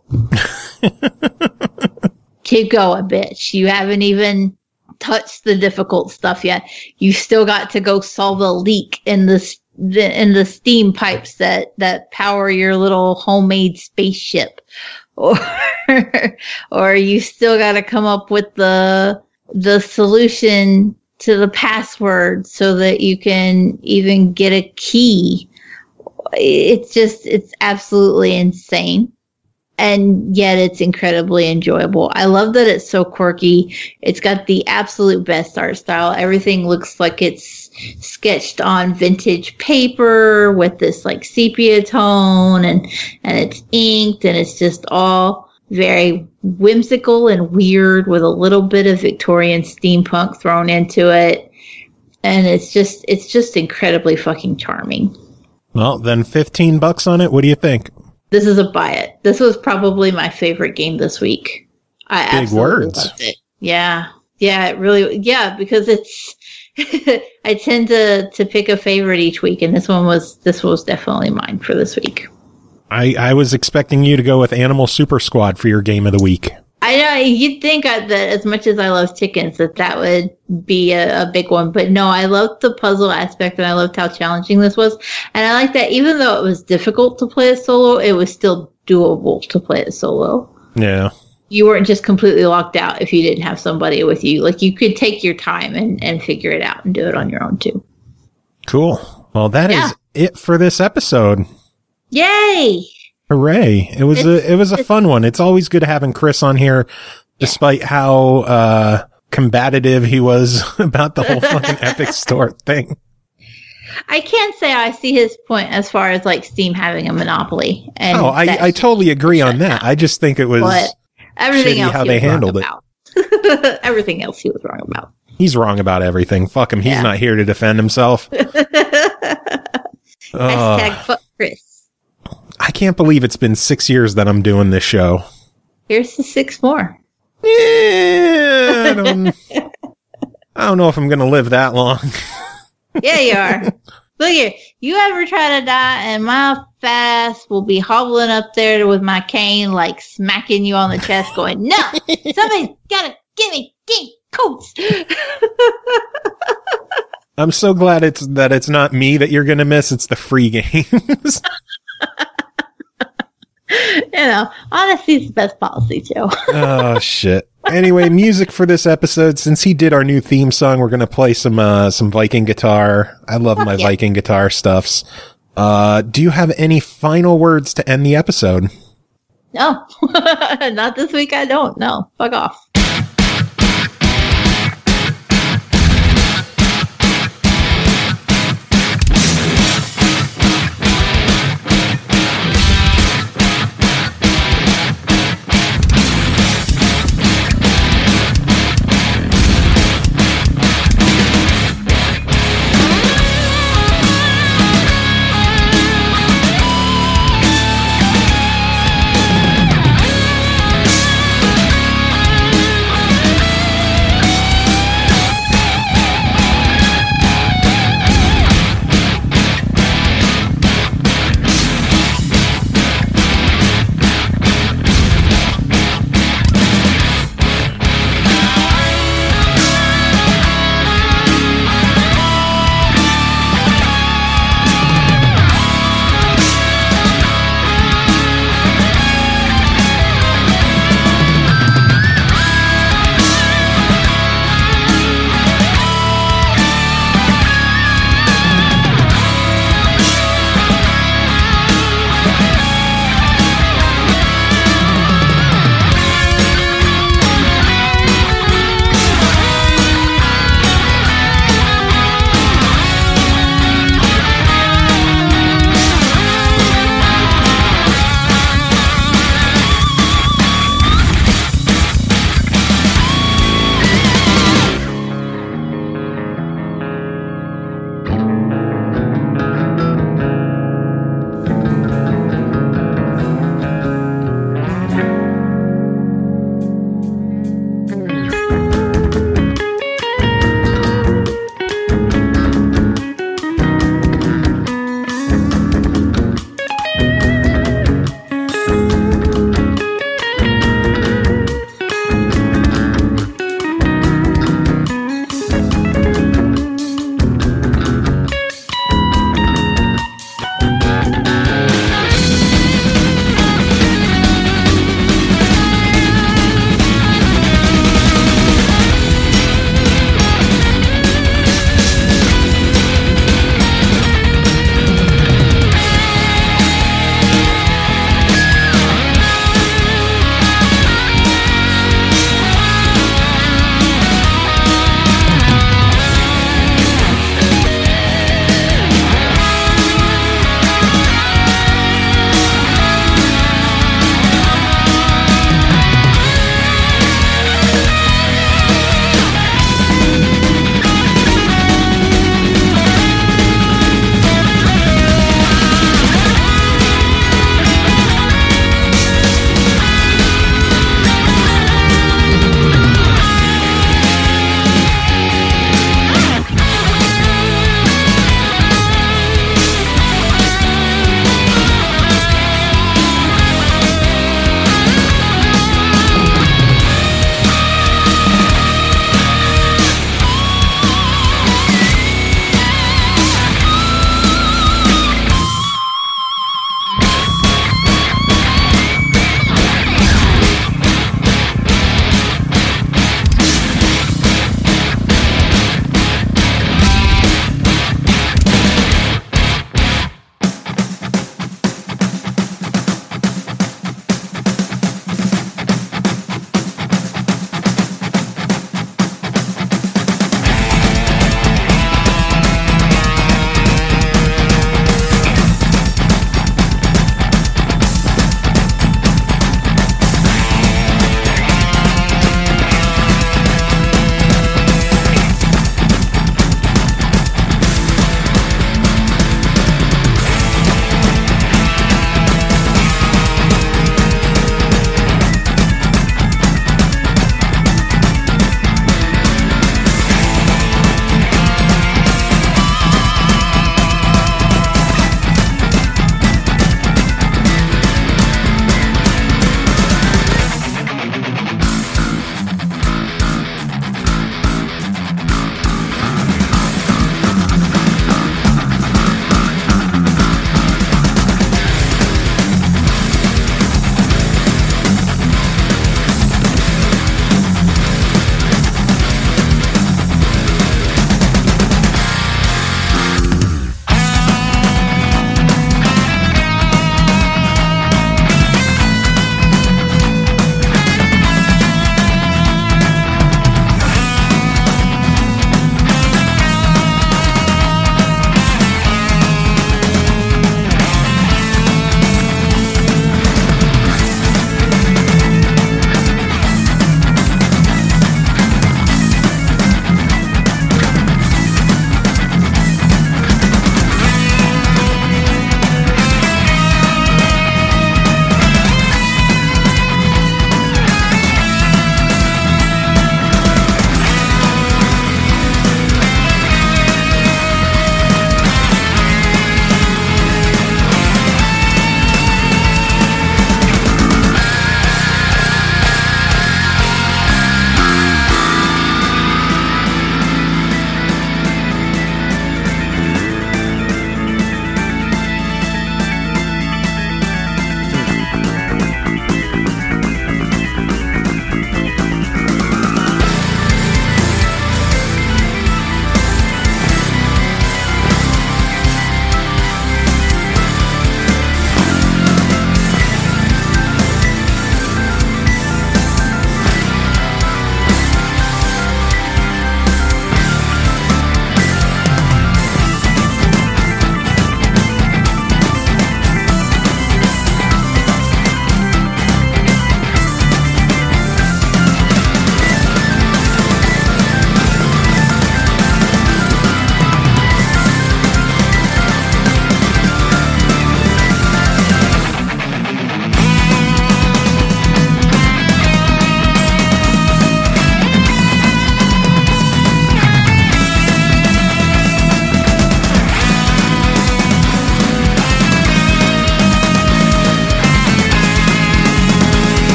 Keep going, bitch. You haven't even touched the difficult stuff yet. You still got to go solve a leak in the, the in the steam pipes that, that power your little homemade spaceship. Or or you still got to come up with the the solution to the password so that you can even get a key. It's just, it's absolutely insane. And yet it's incredibly enjoyable. I love that it's so quirky. It's got the absolute best art style. Everything looks like it's sketched on vintage paper with this like sepia tone, and, and it's inked, and it's just all very whimsical and weird with a little bit of Victorian steampunk thrown into it. And it's just, it's just incredibly fucking charming. Well, then fifteen bucks on it. What do you think? This is a buy it. This was probably my favorite game this week. I Big absolutely words. loved it. Yeah. Yeah, it really, yeah, because it's, I tend to, to pick a favorite each week, and this one was, this was definitely mine for this week. I, I was expecting you to go with Animal Super Squad for your game of the week. I know, you'd think that as much as I love chickens, that that would be a, a big one. But no, I loved the puzzle aspect, and I loved how challenging this was. And I like that even though it was difficult to play it solo, it was still doable to play it solo. Yeah. You weren't just completely locked out if you didn't have somebody with you. Like, you could take your time and, and figure it out and do it on your own, too. Cool. Well, that Yeah. is it for this episode. Yay! Hooray. It was It's- a, it was a fun one. It's always good having Chris on here, despite how, uh, combative he was about the whole fucking Epic Store thing. I can't say I see his point as far as like Steam having a monopoly. And oh, I, I totally agree on that. I just think it was but everything shitty else how he they was handled it. wrong about. Everything else he was wrong about. He's wrong about everything. Fuck him. He's Yeah. not here to defend himself. Hashtag fuck Chris. I can't believe it's been six years that I'm doing this show. Here's the six more. Yeah, I don't, I don't know if I'm going to live that long. Yeah, you are. Look here. You ever try to die, and my fast will be hobbling up there with my cane, like smacking you on the chest, going, "No, somebody's gotta give me King Coats." I'm so glad it's that it's not me that you're going to miss. It's the free games. You know, honesty is the best policy too. Oh shit. Anyway, music for this episode. Since he did our new theme song, we're gonna play some uh some Viking guitar. I love my yeah. Viking guitar stuffs. Uh do you have any final words to end the episode? No, not this week. I don't. No, fuck off.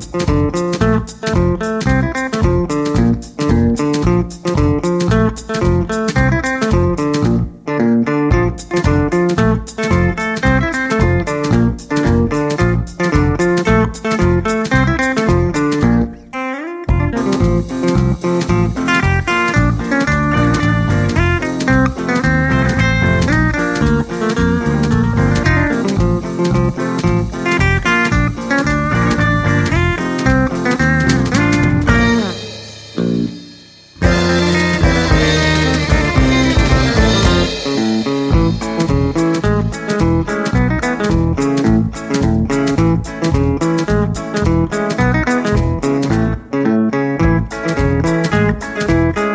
Thank you.